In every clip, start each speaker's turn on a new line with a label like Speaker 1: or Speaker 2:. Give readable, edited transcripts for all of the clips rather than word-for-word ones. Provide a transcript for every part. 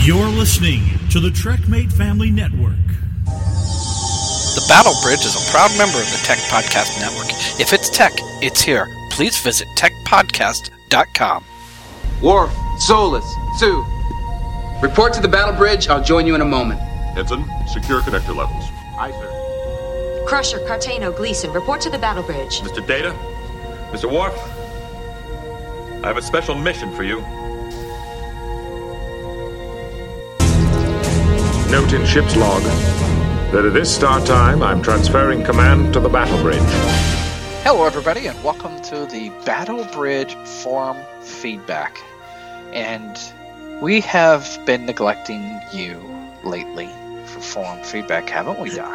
Speaker 1: You're listening to the TrekMate Family Network.
Speaker 2: The Battle Bridge is a proud member of the Tech Podcast Network. If it's tech, it's here. Please visit techpodcast.com.
Speaker 3: Worf, Solus, Sue. Report to the Battle Bridge. I'll join you in a moment.
Speaker 4: Ensign, secure connector levels.
Speaker 3: Aye, sir.
Speaker 5: Crusher, Cartano, Gleason, report to the Battle Bridge.
Speaker 4: Mr. Data, Mr. Worf, I have a special mission for you.
Speaker 6: Note in ship's log that at this start time, I'm transferring command to the Battle Bridge.
Speaker 2: Hello, everybody, and welcome to the Battle Bridge forum feedback. And we have been neglecting you lately for forum feedback, haven't we, Doc?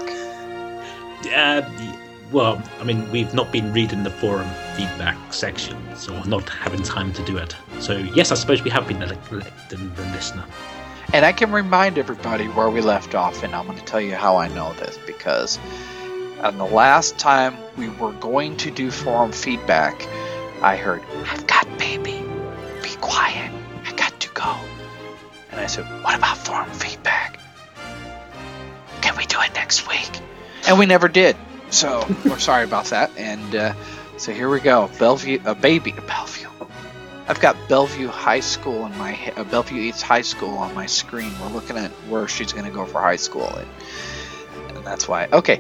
Speaker 7: Well, I mean, we've not been reading the forum feedback section, so not having time to do it. So, yes, I suppose we have been neglecting the listener.
Speaker 2: And I can remind everybody where we left off, and I'm going to tell you how I know this, because on the last time we were going to do forum feedback, I heard, "I've got baby, be quiet, I got to go." And I said, "What about forum feedback? Can we do it next week?" And we never did, so we're sorry about that. And so here we go, Bellevue. I've got Bellevue High School in my Bellevue East High School on my screen. We're looking at where she's going to go for high school, and that's why. Okay.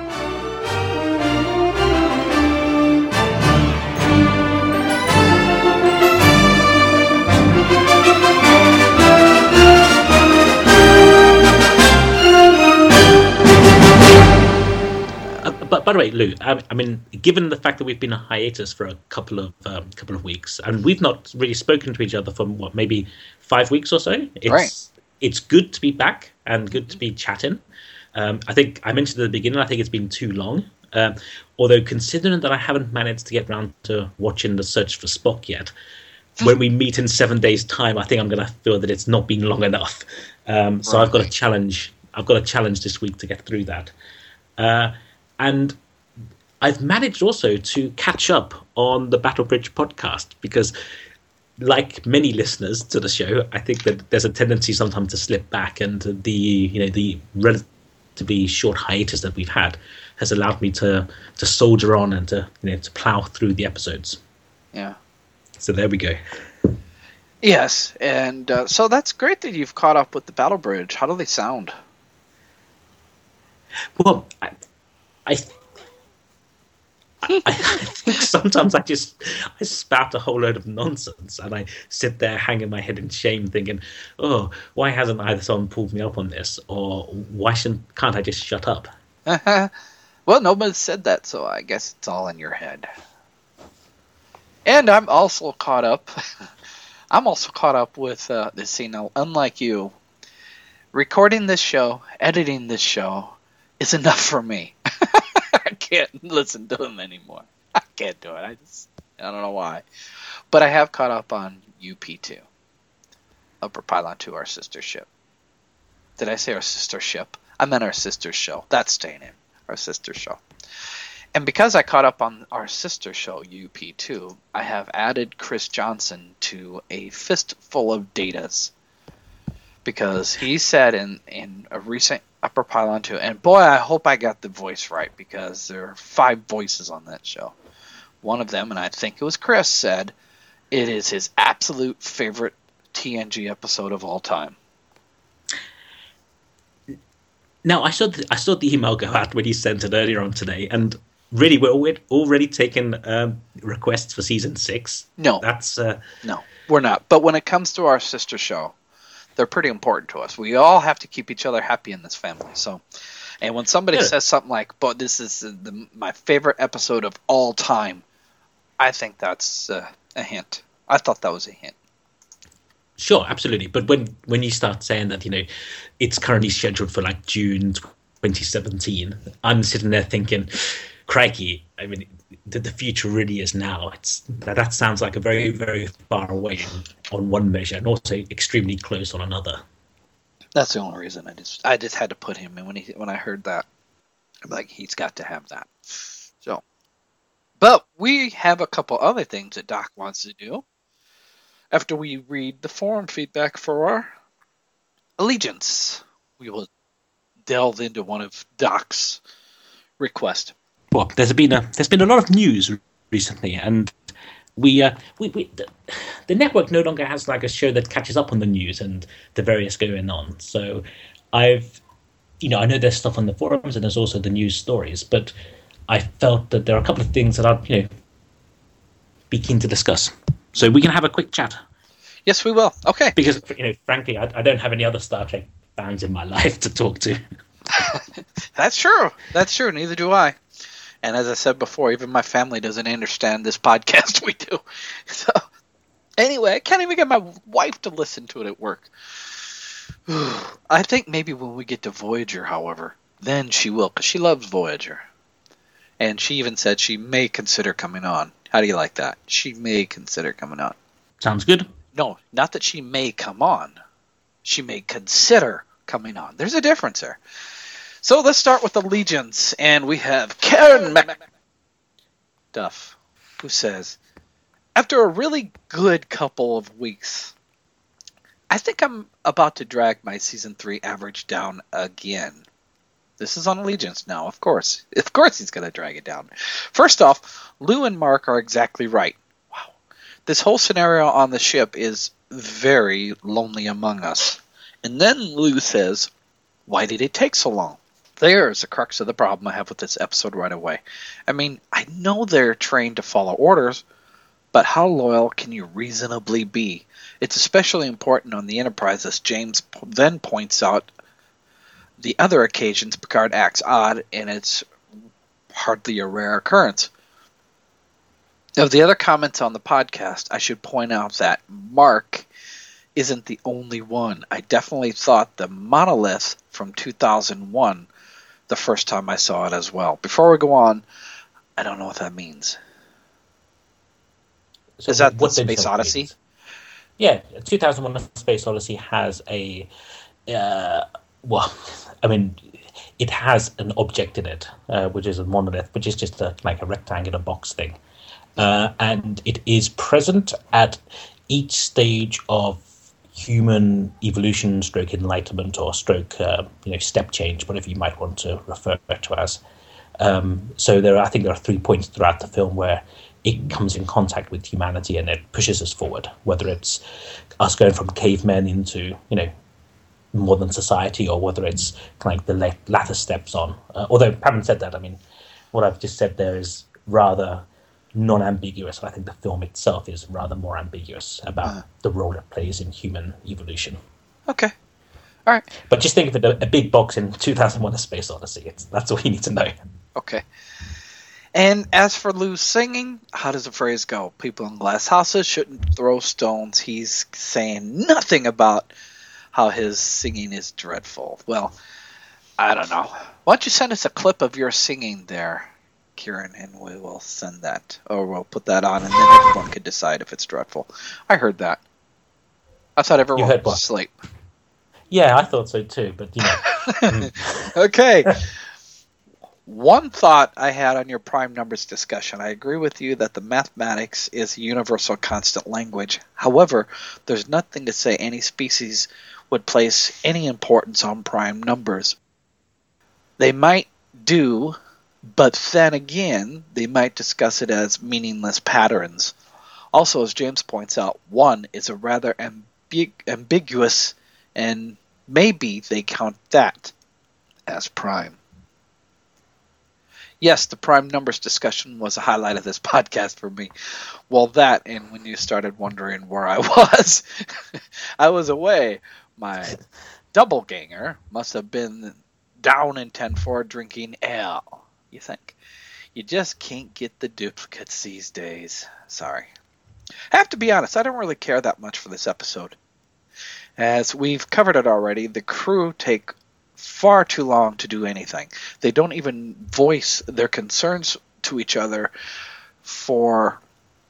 Speaker 7: But by the way, Lou, I mean, given the fact that we've been on hiatus for a couple of weeks, and we've not really spoken to each other for maybe 5 weeks or so. It's good to be back and good to be chatting. I think I mentioned at the beginning, I think it's been too long. Although considering that I haven't managed to get around to watching The Search for Spock yet, when we meet in 7 days' time, I think I'm going to feel that it's not been long enough. So I've got a challenge. I've got a challenge this week to get through that. And I've managed also to catch up on the Battle Bridge podcast because, like many listeners to the show, I think that there's a tendency sometimes to slip back, and the relatively short hiatus that we've had has allowed me to soldier on and to plow through the episodes.
Speaker 2: Yeah. So
Speaker 7: there we go.
Speaker 2: Yes, and so that's great that you've caught up with the Battle Bridge. How do they sound?
Speaker 7: Well, I think sometimes I spout a whole load of nonsense, and I sit there hanging my head in shame, thinking, "Oh, why hasn't either someone pulled me up on this, or why can't I just shut up?"
Speaker 2: Well, nobody said that, so I guess it's all in your head. And I'm also caught up. I'm also caught up with this. See, now, unlike you, recording this show, editing this show is enough for me. I can't listen to him anymore. I can't do it. I don't know why. But I have caught up on UP2. Upper Pylon 2, our sister ship. Did I say our sister ship? I meant our sister show. That's staying in. Our sister show. And because I caught up on our sister show, UP2, I have added Chris Johnson to a fistful of datas. Because he said in a recent Upper Pylon 2, and boy, I hope I got the voice right, because there are 5 voices on that show. One of them, and I think it was Chris, said it is his absolute favorite TNG episode of all time.
Speaker 7: Now, I saw the email go out when he sent it earlier on today, and really, we're already taking requests for season 6.
Speaker 2: No, no, we're not. But when it comes to our sister show, they're pretty important to us. We all have to keep each other happy in this family. So, and when somebody says something like, "But this is my favorite episode of all time," I think that's a hint. I thought that was a hint.
Speaker 7: Sure, absolutely. But when you start saying that, it's currently scheduled for like June 2017, I'm sitting there thinking, crikey, I mean, the future really is now. That sounds like a very, very far away on one measure, and also extremely close on another.
Speaker 2: That's the only reason I just had to put him in when I heard that. I'm like, he's got to have that. So, but we have a couple other things that Doc wants to do after we read the forum feedback for our Allegiance. We will delve into one of Doc's requests.
Speaker 7: Well, there's been a lot of news recently, and the network no longer has like a show that catches up on the news and the various going on. So I know there's stuff on the forums and there's also the news stories, but I felt that there are a couple of things that I'd be keen to discuss. So we can have a quick chat.
Speaker 2: Yes, we will. Okay.
Speaker 7: Because frankly, I don't have any other Star Trek fans in my life to talk to.
Speaker 2: That's true. Neither do I. And as I said before, even my family doesn't understand this podcast we do. So, anyway, I can't even get my wife to listen to it at work. I think maybe when we get to Voyager, however, then she will, because she loves Voyager. And she even said she may consider coming on. How do you like that? She may consider coming on.
Speaker 7: Sounds good.
Speaker 2: No, not that she may come on. She may consider coming on. There's a difference there. So let's start with Allegiance, and we have Karen McDuff, who says, after a really good couple of weeks, I think I'm about to drag my Season 3 average down again. This is on Allegiance now, of course. Of course he's going to drag it down. First off, Lou and Mark are exactly right. Wow. This whole scenario on the ship is very Lonely Among Us. And then Lou says, why did it take so long? There's the crux of the problem I have with this episode right away. I mean, I know they're trained to follow orders, but how loyal can you reasonably be? It's especially important on the Enterprise, as James then points out the other occasions Picard acts odd, and it's hardly a rare occurrence. Of the other comments on the podcast, I should point out that Mark isn't the only one. I definitely thought the monolith from 2001 the first time I saw it as well. Before we go on, I don't know what that means. So is that the Space Odyssey?
Speaker 7: Means? Yeah, 2001 Space Odyssey has a... it has an object in it, which is a monolith, which is just like a rectangular box thing. And it is present at each stage of human evolution, stroke enlightenment, or stroke step change, whatever you might want to refer to as. So I think there are 3 points throughout the film where it comes in contact with humanity and it pushes us forward, whether it's us going from cavemen into modern society, or whether it's kind of the latter steps on. Although having said that, I mean, what I've just said there is rather non-ambiguous. I think the film itself is rather more ambiguous about the role it plays in human evolution.
Speaker 2: Okay. All right.
Speaker 7: But just think of it, a big box in 2001 A Space Odyssey. That's all you need to know.
Speaker 2: Okay. And as for Lou's singing, how does the phrase go? People in glass houses shouldn't throw stones. He's saying nothing about how his singing is dreadful. Well, I don't know. Why don't you send us a clip of your singing there, Kieran, and we will send that, or we'll put that on, and then everyone could decide if it's dreadful. I heard that. I thought everyone was asleep.
Speaker 7: Yeah, I thought so too, but
Speaker 2: Okay. One thought I had on your prime numbers discussion. I agree with you that the mathematics is a universal constant language. However, there's nothing to say any species would place any importance on prime numbers. They might do, but then again, they might discuss it as meaningless patterns. Also, as James points out, 1 is a rather ambiguous, and maybe they count that as prime. Yes, the prime numbers discussion was a highlight of this podcast for me. Well, that, and when you started wondering where I was, I was away. My doppelganger must have been down in 10-4 drinking ale. You think? You just can't get the duplicates these days. Sorry. I have to be honest, I don't really care that much for this episode. As we've covered it already, the crew take far too long to do anything. They don't even voice their concerns to each other for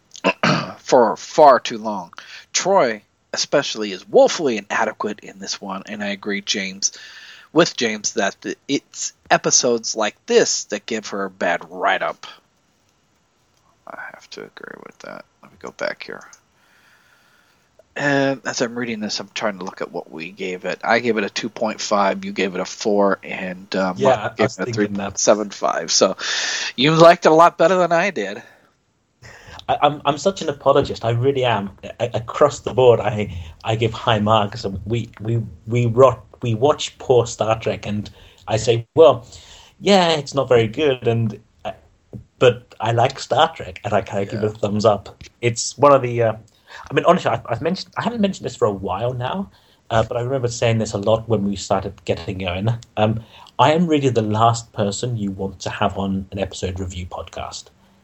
Speaker 2: far too long. Troy, especially, is woefully inadequate in this one, and I agree with James that it's episodes like this that give her a bad write-up. I have to agree with that. Let me go back here. As I'm reading this, I'm trying to look at what we gave it. I gave it a 2.5. You gave it a 4, and Mark gave it a 3.75. So you liked it a lot better than I did.
Speaker 7: I'm such an apologist. I really am. Across the board, I give high marks. We watch poor Star Trek, and I say, well, yeah, it's not very good, but I like Star Trek, and I kind of give it a thumbs up. It's one of the. I mean, honestly, I haven't mentioned this for a while now, but I remember saying this a lot when we started getting going. I am really the last person you want to have on an episode review podcast.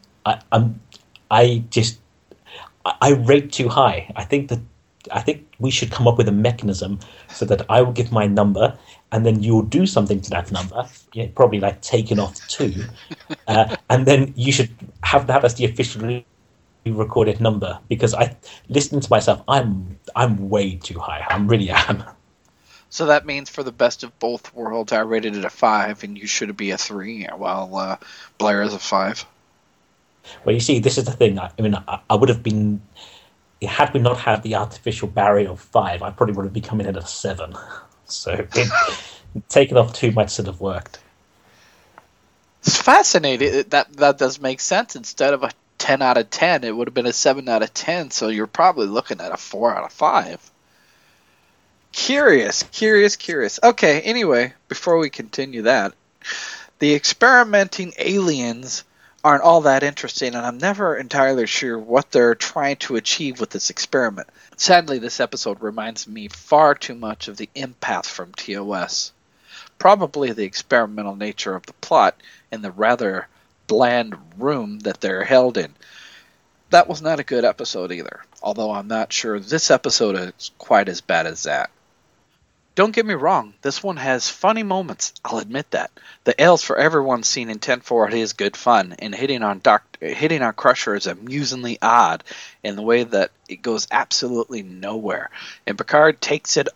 Speaker 7: I rate too high. I think we should come up with a mechanism so that I will give my number, and then you'll do something to that number, probably like taking off 2, and then you should have that as the officially recorded number. Because listening to myself, I'm way too high. I really am.
Speaker 2: So that means for the best of both worlds, I rated it a 5, and you should be a 3, while Blair is a 5.
Speaker 7: Well, you see, this is the thing. I mean, I would have been, had we not had the artificial barrier of 5, I probably would have been coming in at a 7. So taking off 2 might still have worked.
Speaker 2: It's fascinating. That does make sense. Instead of a 10 out of 10, it would have been a 7 out of 10. So you're probably looking at a 4 out of 5. Curious. Okay, anyway, before we continue that, the experimenting aliens aren't all that interesting, and I'm never entirely sure what they're trying to achieve with this experiment. Sadly, this episode reminds me far too much of the empath from TOS. Probably the experimental nature of the plot and the rather bland room that they're held in. That was not a good episode either, although I'm not sure this episode is quite as bad as that. Don't get me wrong, this one has funny moments, I'll admit that. The Ales for Everyone scene in 10-4 is good fun, and hitting on Crusher is amusingly odd in the way that it goes absolutely nowhere. And Picard takes it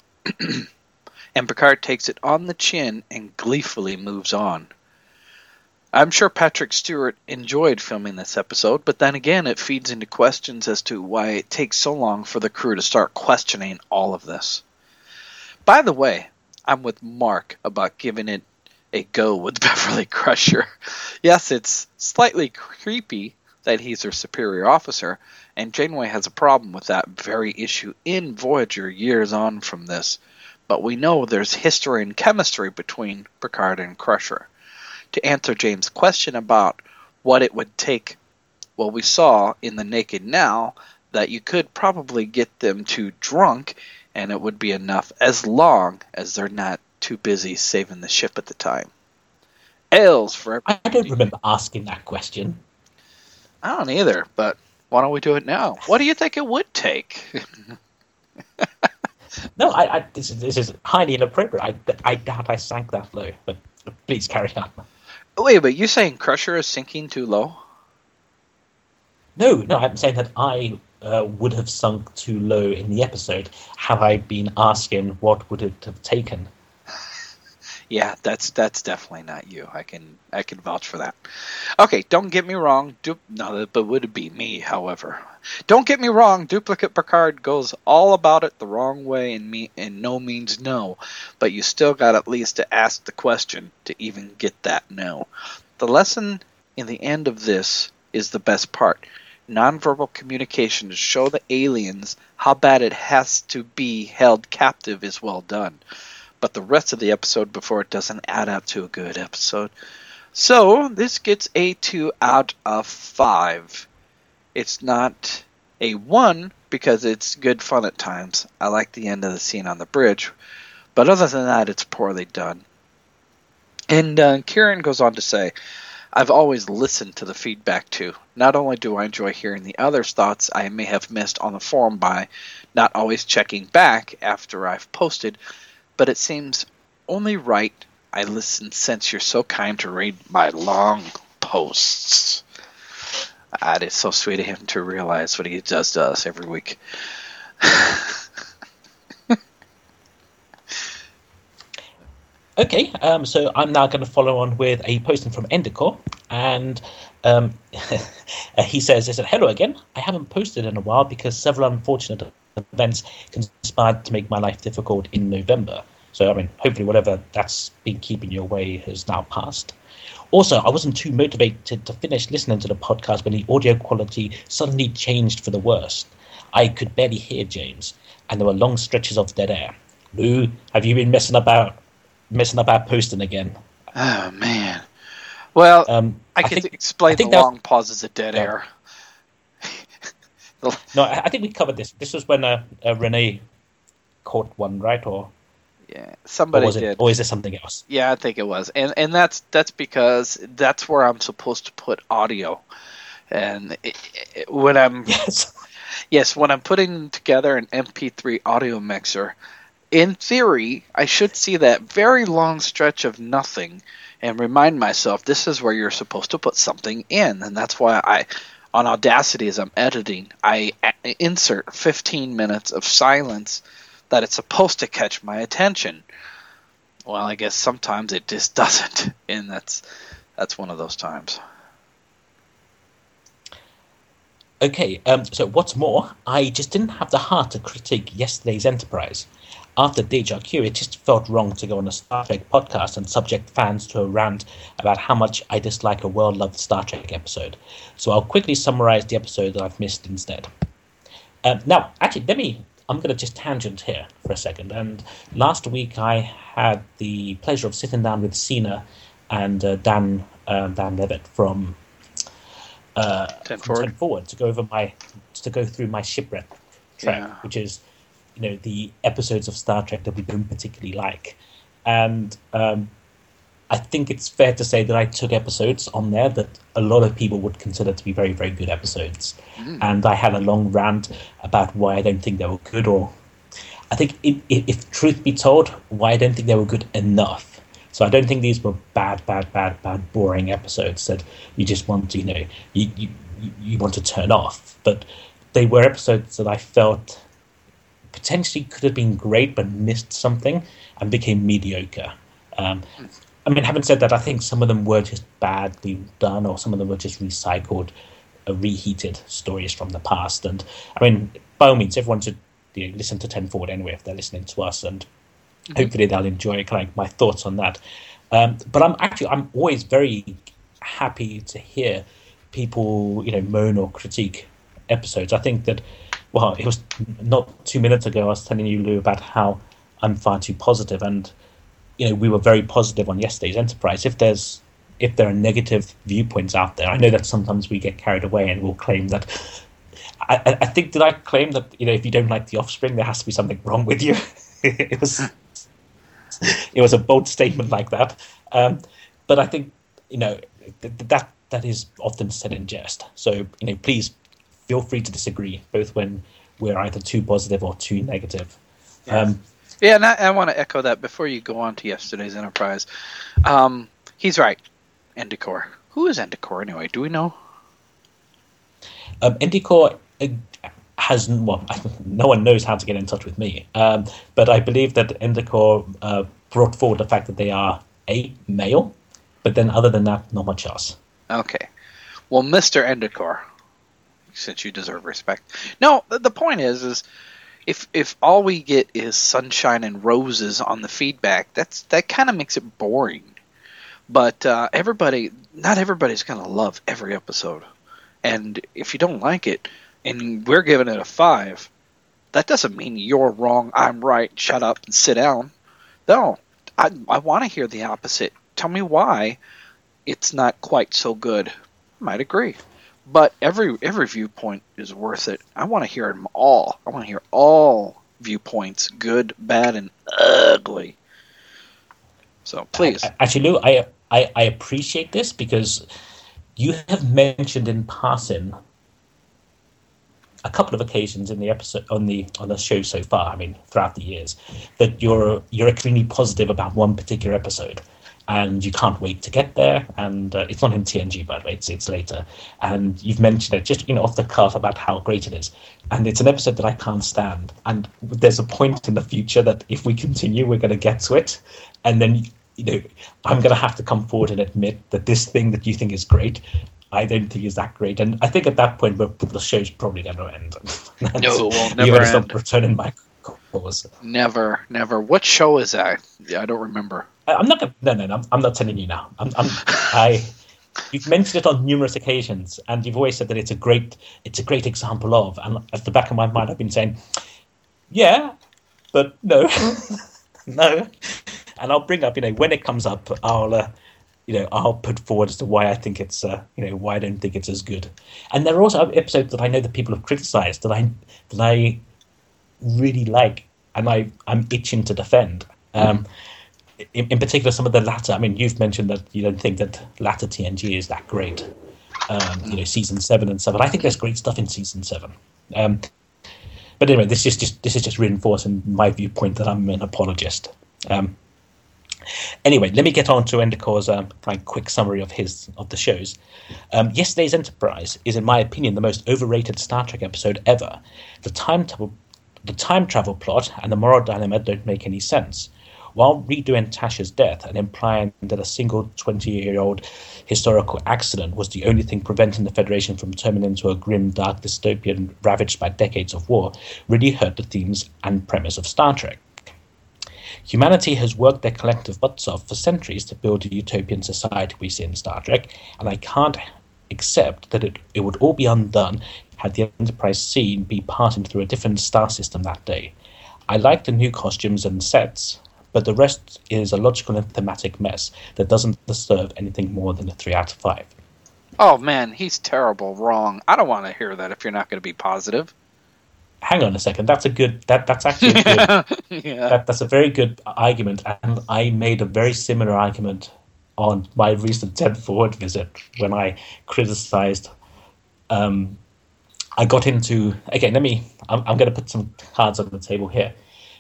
Speaker 2: on the chin and gleefully moves on. I'm sure Patrick Stewart enjoyed filming this episode, but then again it feeds into questions as to why it takes so long for the crew to start questioning all of this. By the way, I'm with Mark about giving it a go with Beverly Crusher. Yes, it's slightly creepy that he's their superior officer, and Janeway has a problem with that very issue in Voyager years on from this. But we know there's history and chemistry between Picard and Crusher. To answer James' question about what it would take, well, we saw in The Naked Now that you could probably get them too drunk, and it would be enough as long as they're not too busy saving the ship at the time. Ales for everybody.
Speaker 7: I don't remember asking that question.
Speaker 2: I don't either, but why don't we do it now? What do you think it would take?
Speaker 7: No, this is highly inappropriate. I doubt I sank that low, but please carry on.
Speaker 2: Wait, but you're saying Crusher is sinking too low?
Speaker 7: No, I'm saying that I would have sunk too low in the episode had I been asking what would it have taken.
Speaker 2: Yeah, that's definitely not you. I can vouch for that. Okay, don't get me wrong. But would it be me? However, don't get me wrong. Duplicate Picard goes all about it the wrong way, and no means no. But you still got at least to ask the question to even get that no. The lesson in the end of this is the best part. Nonverbal communication to show the aliens how bad it has to be held captive is well done. But the rest of the episode before it doesn't add up to a good episode. So this gets a 2 out of 5. It's not a 1 because it's good fun at times. I like the end of the scene on the bridge. But other than that, it's poorly done. And Kieran goes on to say, I've always listened to the feedback too. Not only do I enjoy hearing the others' thoughts I may have missed on the forum by not always checking back after I've posted, but it seems only right I listen since you're so kind to read my long posts. It is so sweet of him to realize what he does to us every week.
Speaker 7: Okay, so I'm now going to follow on with a posting from Endicott, and he says, hello again. I haven't posted in a while because several unfortunate events conspired to make my life difficult in November. So, I mean, hopefully whatever that's been keeping you away has now passed. Also, I wasn't too motivated to finish listening to the podcast when the audio quality suddenly changed for the worst. I could barely hear James, and there were long stretches of dead air. Lou, have you been messing about posting again?
Speaker 2: Oh, man. Well, I can explain the long pauses of dead air.
Speaker 7: No, I think we covered this. This was when Renee caught one, right? Or
Speaker 2: yeah, somebody did.
Speaker 7: Or is there something else?
Speaker 2: Yeah, I think it was, and that's because that's where I'm supposed to put audio, and when I'm when I'm putting together an MP3 audio mixer, in theory, I should see that very long stretch of nothing and remind myself this is where you're supposed to put something in. And that's why on Audacity, as I'm editing, I insert 15 minutes of silence that it's supposed to catch my attention. Well, I guess sometimes it just doesn't. And that's one of those times.
Speaker 7: Okay, so what's more, I just didn't have the heart to critique yesterday's Enterprise. After Deja Q, it just felt wrong to go on a Star Trek podcast and subject fans to a rant about how much I dislike a well-loved Star Trek episode. So I'll quickly summarize the episode that I've missed instead. Now, actually, I'm going to just tangent here for a second. And last week I had the pleasure of sitting down with Sina and Dan Levitt from
Speaker 2: 10
Speaker 7: Forward to go through my shipwreck track, which is, the episodes of Star Trek that we don't particularly like. And I think it's fair to say that I took episodes on there that a lot of people would consider to be very, very good episodes. And I had a long rant about why I don't think they were good, or I think, if truth be told, why I don't think they were good enough. So I don't think these were bad, boring episodes that you just want to, you want to turn off. But they were episodes that I felt potentially could have been great but missed something and became mediocre. Having said that, I think some of them were just badly done, or some of them were just recycled, reheated stories from the past. And by all means, everyone should listen to 10 Forward anyway if they're listening to us, and hopefully they'll enjoy kind of my thoughts on that. But I'm always very happy to hear people moan or critique episodes. I think that, well, it was not 2 minutes ago I was telling you, Lou, about how I'm far too positive, and we were very positive on yesterday's Enterprise. If there are negative viewpoints out there, I know that sometimes we get carried away and we'll claim that. I think, did I claim that if you don't like The Offspring, there has to be something wrong with you? It was a bold statement like that, but I think that is often said in jest. So please feel free to disagree, both when we're either too positive or too negative.
Speaker 2: Yeah, and I want to echo that before you go on to yesterday's Enterprise. He's right. Endicott. Who is Endicott anyway? Do we know?
Speaker 7: Endicott has, well, no one knows how to get in touch with me. But I believe that Endicott brought forward the fact that they are a male, but then other than that, not much else.
Speaker 2: Okay. Well, Mr. Endicott, since you deserve respect. No, the point is if all we get is sunshine and roses on the feedback, that kind of makes it boring. But not everybody's going to love every episode. And if you don't like it, and we're giving it a 5, that doesn't mean you're wrong, I'm right, shut up and sit down. No, I want to hear the opposite. Tell me why it's not quite so good. I might agree. But every viewpoint is worth it. I want to hear them all. I want to hear all viewpoints, good, bad, and ugly. So please.
Speaker 7: Actually, Lou, I appreciate this because you have mentioned in passing a couple of occasions in the episode on the show so far, throughout the years, that you're extremely positive about one particular episode. And you can't wait to get there, and it's not in TNG, by the way, it's later. And you've mentioned it just off the cuff about how great it is, and it's an episode that I can't stand. And there's a point in the future that if we continue, we're going to get to it, and then I'm going to have to come forward and admit that this thing that you think is great, I don't think is that great. And I think at that point, the show's probably going to end.
Speaker 2: No, it won't never
Speaker 7: You're going to
Speaker 2: end.
Speaker 7: stop returning my calls.
Speaker 2: Never. What show is that? Yeah, I don't remember.
Speaker 7: I'm not. No. I'm not telling you now. You've mentioned it on numerous occasions, and you've always said that it's a great example of. And at the back of my mind, I've been saying, yeah, but no, no. And I'll bring up, when it comes up, I'll put forward as to why I think it's, why I don't think it's as good. And there are also episodes that I know that people have criticised that I really like, and I'm itching to defend. In particular, some of the latter. I mean, you've mentioned that you don't think that latter TNG is that great. Season 7 and 7. I think there's great stuff in season 7. But anyway, this is just reinforcing my viewpoint that I'm an apologist. Anyway, let me get on to Endicor's quick summary of the shows. Yesterday's Enterprise is, in my opinion, the most overrated Star Trek episode ever. The time travel plot and the moral dilemma don't make any sense. While redoing Tasha's death and implying that a single 20-year-old historical accident was the only thing preventing the Federation from turning into a grim, dark dystopian ravaged by decades of war, really hurt the themes and premise of Star Trek. Humanity has worked their collective butts off for centuries to build a utopian society we see in Star Trek, and I can't accept that it would all be undone had the Enterprise C be passing through a different star system that day. I like the new costumes and sets, but the rest is a logical and thematic mess that doesn't deserve anything more than a 3 out of 5.
Speaker 2: Oh man, he's terrible. Wrong. I don't want to hear that if you're not going to be positive.
Speaker 7: Hang on a second. That's actually a good.
Speaker 2: Yeah.
Speaker 7: That's a very good argument, and I made a very similar argument on my recent 10 Forward visit when I criticised. I got into again. I'm going to put some cards on the table here.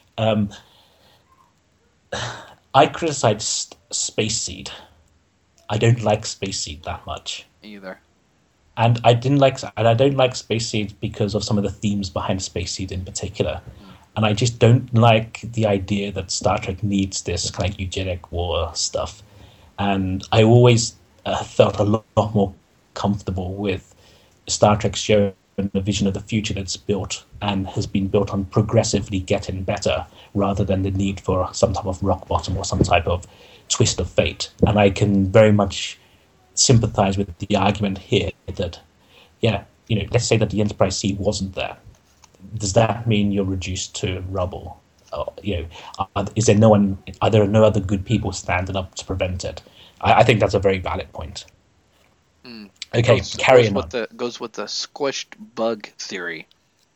Speaker 7: I criticized Space Seed. I don't like Space Seed that much
Speaker 2: Either.
Speaker 7: and I don't like Space Seed because of some of the themes behind Space Seed in particular. And I just don't like the idea that Star Trek needs this kind of eugenic war stuff. And I always felt a lot more comfortable with Star Trek showing a vision of the future that's built and has been built on progressively getting better, rather than the need for some type of rock bottom or some type of twist of fate. And I can very much sympathize with the argument here that, let's say that the Enterprise C wasn't there. Does that mean you're reduced to rubble? Are there no other good people standing up to prevent it? I think that's a very valid point. Okay, carry on.
Speaker 2: Goes with the squished bug theory.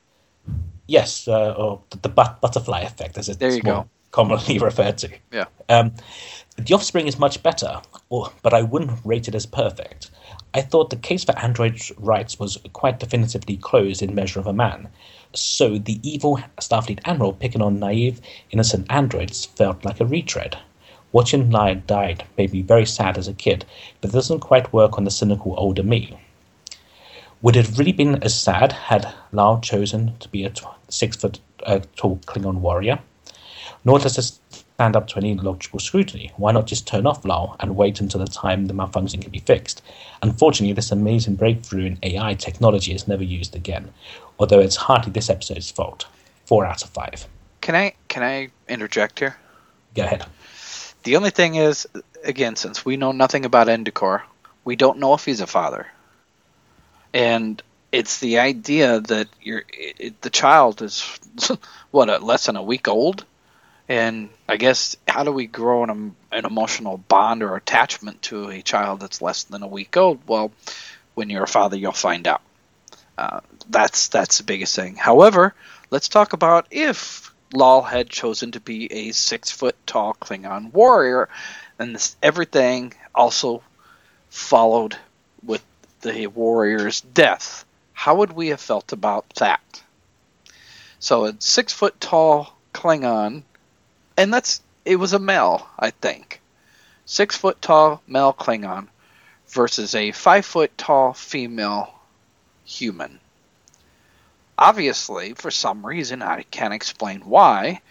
Speaker 7: Yes, or the butterfly effect, as it's more commonly referred to.
Speaker 2: Yeah.
Speaker 7: The Offspring is much better, but I wouldn't rate it as perfect. I thought the case for androids' rights was quite definitively closed in Measure of a Man. So the evil Starfleet admiral picking on naive, innocent androids felt like a retread. Watching Lyle die made me very sad as a kid, but it doesn't quite work on the cynical older me. Would it have really been as sad had Lyle chosen to be a 6-foot tall Klingon warrior? Nor does this stand up to any logical scrutiny. Why not just turn off Lyle and wait until the time the malfunction can be fixed? Unfortunately, this amazing breakthrough in AI technology is never used again, although it's hardly this episode's fault. 4 out of 5.
Speaker 2: Can I interject here?
Speaker 7: Go ahead.
Speaker 2: The only thing is, again, since we know nothing about Endicor, we don't know if he's a father. And it's the idea that the child is, less than a week old? And I guess, how do we grow an emotional bond or attachment to a child that's less than a week old? Well, when you're a father, you'll find out. That's the biggest thing. However, let's talk about if Lal had chosen to be a 6-foot tall Klingon warrior, and everything also followed with the warrior's death. How would we have felt about that? So a 6-foot tall Klingon, and it was a male, I think. 6-foot tall male Klingon versus a 5-foot tall female human. Obviously, for some reason, I can't explain why,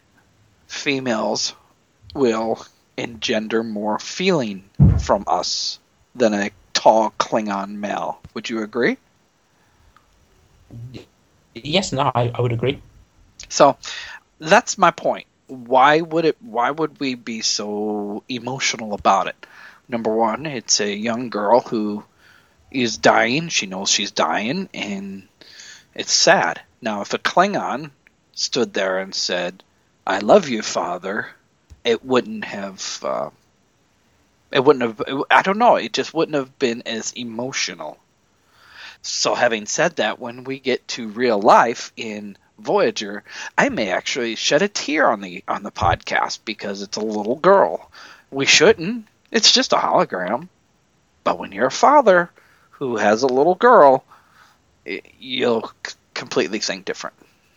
Speaker 2: females will engender more feeling from us than a tall Klingon male. Would you agree?
Speaker 7: Yes, no, I would agree.
Speaker 2: So that's my point. Why would we be so emotional about it? Number one, it's a young girl who is dying. She knows she's dying, and it's sad. Now, if a Klingon stood there and said, "I love you, Father," it wouldn't have. I don't know. It just wouldn't have been as emotional. So, having said that, when we get to real life in Voyager, I may actually shed a tear on the podcast because it's a little girl. We shouldn't. It's just a hologram. But when you're a father who has a little girl, you'll completely think different.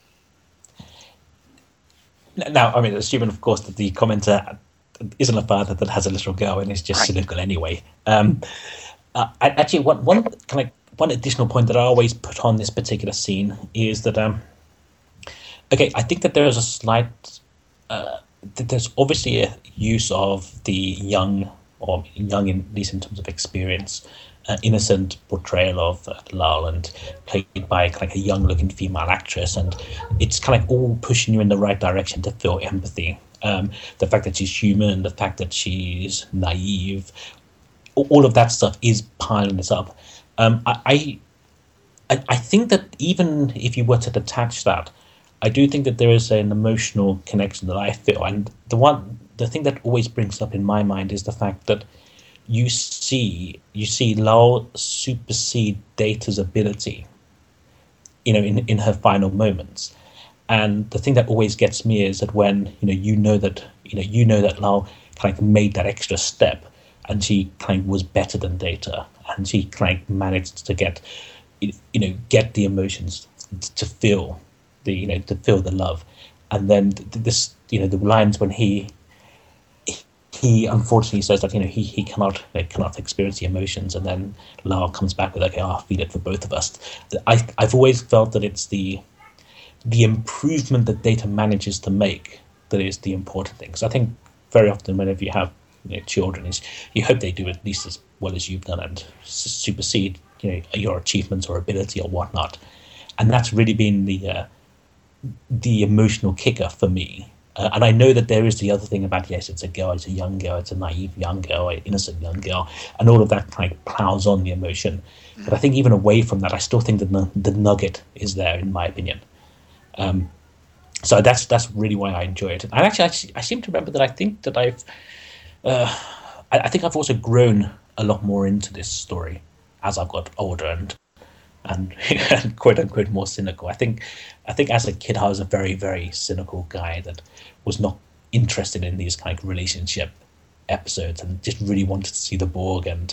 Speaker 7: Now, I mean, assuming, of course, that the commenter isn't a father that has a little girl and is just cynical anyway. Actually, one additional point that I always put on this particular scene is that, okay, I think that there is a slight, there's obviously a use of the young, at least in terms of experience, innocent portrayal of Lal, and played by like a young-looking female actress, and it's kind of all pushing you in the right direction to feel empathy. The fact that she's human, the fact that she's naive, all of that stuff is piling this up. I think that even if you were to detach that, I do think that there is an emotional connection that I feel, and the thing that always brings up in my mind is the fact that you see Lal supersede Data's ability, in her final moments. And the thing that always gets me is that when you know that Lal kind of made that extra step, and she kind of was better than Data, and she kind of managed to get the emotions, to feel the love, and then this the lines when he unfortunately says that he cannot experience the emotions, and then Lal comes back with I'll feel it for both of us. I've always felt that it's the improvement that Data manages to make that is the important thing. Because I think very often whenever you have children, is you hope they do at least as well as you've done and supersede your achievements or ability or whatnot. And that's really been the emotional kicker for me. And I know that there is the other thing about, yes, it's a girl, it's a young girl, it's a naive young girl, an innocent young girl, and all of that kind of plows on the emotion. But I think even away from that, I still think that the nugget is there, in my opinion. So that's really why I enjoy it. And actually, I seem to remember that I think that I've also grown a lot more into this story as I've got older and quote unquote more cynical. I think as a kid I was a very, very cynical guy that was not interested in these kind of relationship episodes and just really wanted to see the Borg and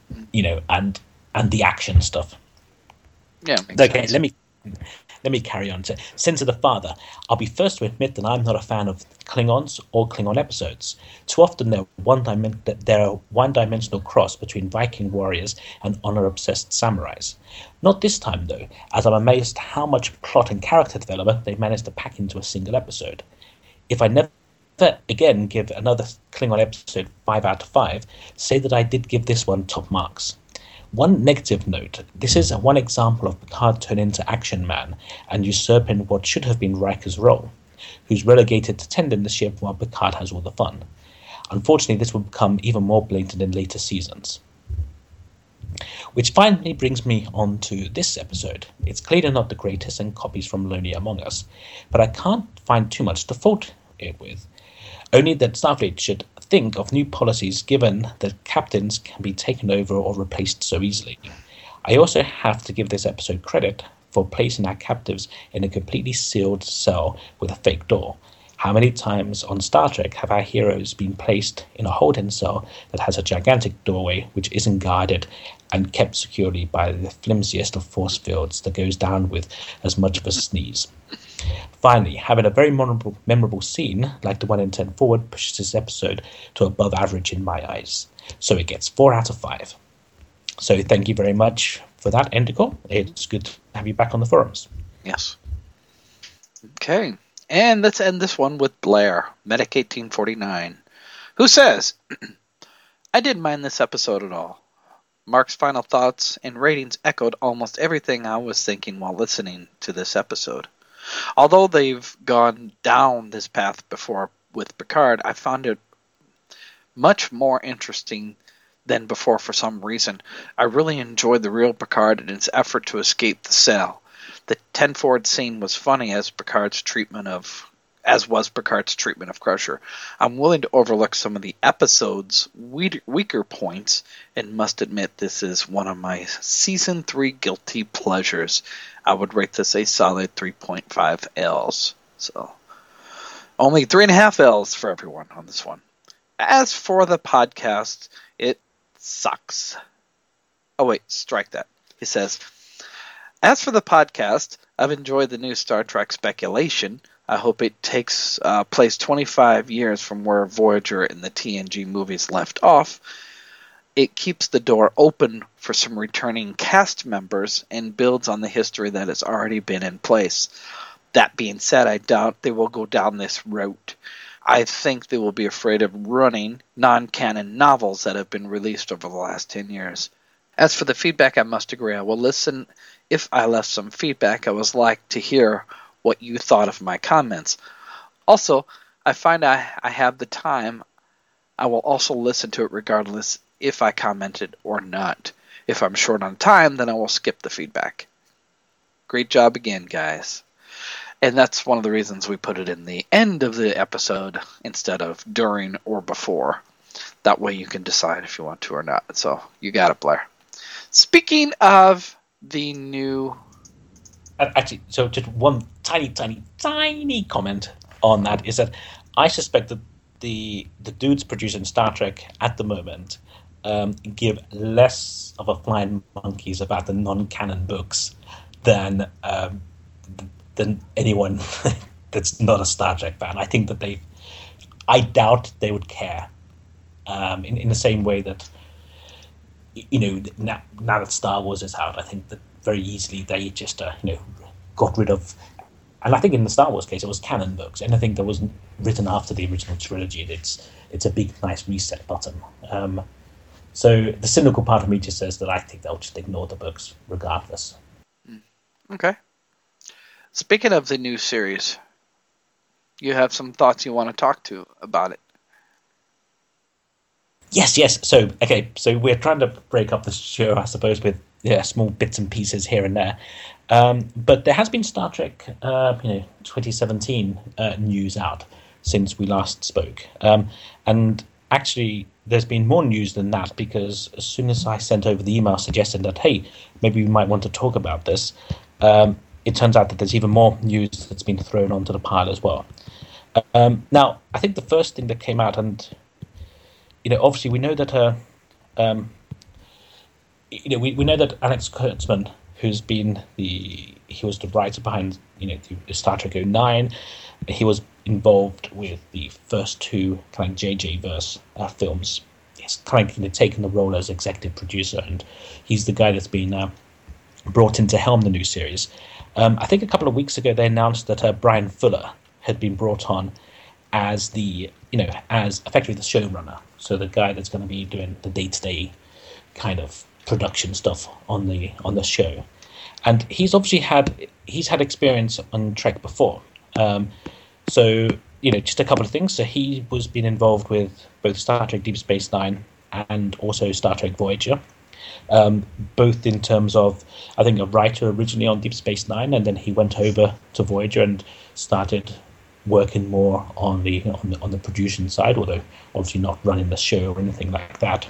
Speaker 7: and the action stuff.
Speaker 2: Yeah.
Speaker 7: Okay, let me carry on. Sense of the Father. I'll be first to admit that I'm not a fan of Klingons or Klingon episodes. Too often they're a one-dimensional cross between Viking warriors and honor-obsessed samurais. Not this time, though, as I'm amazed how much plot and character development they managed to pack into a single episode. If I never again give another Klingon episode 5 out of 5, say that I did give this one top marks. One negative note, this is one example of Picard turned into Action Man and usurping what should have been Riker's role, who's relegated to tending the ship while Picard has all the fun. Unfortunately, this will become even more blatant in later seasons. Which finally brings me on to this episode. It's clearly not the greatest and copies from Lonely Among Us, but I can't find too much to fault it with. Only that Starfleet should think of new policies given that captains can be taken over or replaced so easily. I also have to give this episode credit for placing our captives in a completely sealed cell with a fake door. How many times on Star Trek have our heroes been placed in a holding cell that has a gigantic doorway which isn't guarded and kept securely by the flimsiest of force fields that goes down with as much of a sneeze? Finally, having a very memorable scene like the one in 10 Forward pushes this episode to above average in my eyes. So it gets 4 out of 5. So thank you very much for that, Endical. It's good to have you back on the forums.
Speaker 2: Yes. Okay. And let's end this one with Blair, Medic 1849, who says, I didn't mind this episode at all. Mark's final thoughts and ratings echoed almost everything I was thinking while listening to this episode. Although they've gone down this path before with Picard, I found it much more interesting than before for some reason. I really enjoyed the real Picard and his effort to escape the cell. The Ten Forward scene was funny as was Picard's treatment of Crusher. I'm willing to overlook some of the episode's weaker points and must admit this is one of my Season 3 guilty pleasures. I would rate this a solid 3.5 L's. So, only 3.5 L's for everyone on this one. As for the podcast, it sucks. Oh wait, strike that. He says, as for the podcast, I've enjoyed the new Star Trek speculation. I hope it takes place 25 years from where Voyager in the TNG movies left off. It keeps the door open for some returning cast members and builds on the history that has already been in place. That being said, I doubt they will go down this route. I think they will be afraid of running non-canon novels that have been released over the last 10 years. As for the feedback, I must agree. I will listen if I left some feedback. I would like to hear what you thought of my comments. Also, I find I have the time. I will also listen to it regardless if I commented or not. If I'm short on time, then I will skip the feedback. Great job again, guys. And that's one of the reasons we put it in the end of the episode instead of during or before. That way you can decide if you want to or not. So, you got it, Blair. Speaking of the new...
Speaker 7: Actually, so just one tiny comment on that is that I suspect that the dudes producing Star Trek at the moment give less of a flying monkeys about the non-canon books than anyone that's not a Star Trek fan. I think that I doubt they would care in the same way that, now that Star Wars is out, I think that very easily they just got rid of, and I think in the Star Wars case it was canon books. Anything that wasn't written after the original trilogy, it's a big nice reset button. So the cynical part of me just says that I think they'll just ignore the books regardless.
Speaker 2: Okay. Speaking of the new series, you have some thoughts you want to talk to about it.
Speaker 7: Yes. So we're trying to break up the show, I suppose, with small bits and pieces here and there. But there has been Star Trek, 2017 news out since we last spoke. And actually, there's been more news than that, because as soon as I sent over the email suggesting that, hey, maybe we might want to talk about this, it turns out that there's even more news that's been thrown onto the pile as well. Now, I think the first thing that came out, and obviously we know that we know that Alex Kurtzman, who's been he was the writer behind the Star Trek 09. He was involved with the first two kind of JJ verse films. He's kind of taken the role as executive producer, and he's the guy that's been brought in to helm the new series. I think a couple of weeks ago they announced that Brian Fuller had been brought on as as effectively the showrunner, so the guy that's going to be doing the day-to-day kind of production stuff on the show. And he's obviously had experience on Trek before. So just a couple of things. So he was been involved with both Star Trek Deep Space Nine and also Star Trek Voyager. Both in terms of, I think, a writer originally on Deep Space Nine, and then he went over to Voyager and started working more on the production side, although obviously not running the show or anything like that.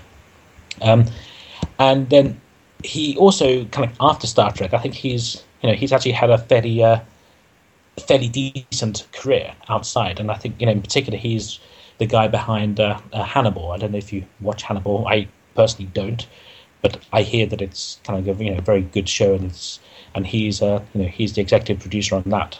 Speaker 7: And then he also kind of after Star Trek, I think he's actually had a fairly decent career outside, and I think in particular he's the guy behind Hannibal. I don't know if you watch Hannibal. I personally don't. But I hear that it's kind of a very good show, and he's he's the executive producer on that.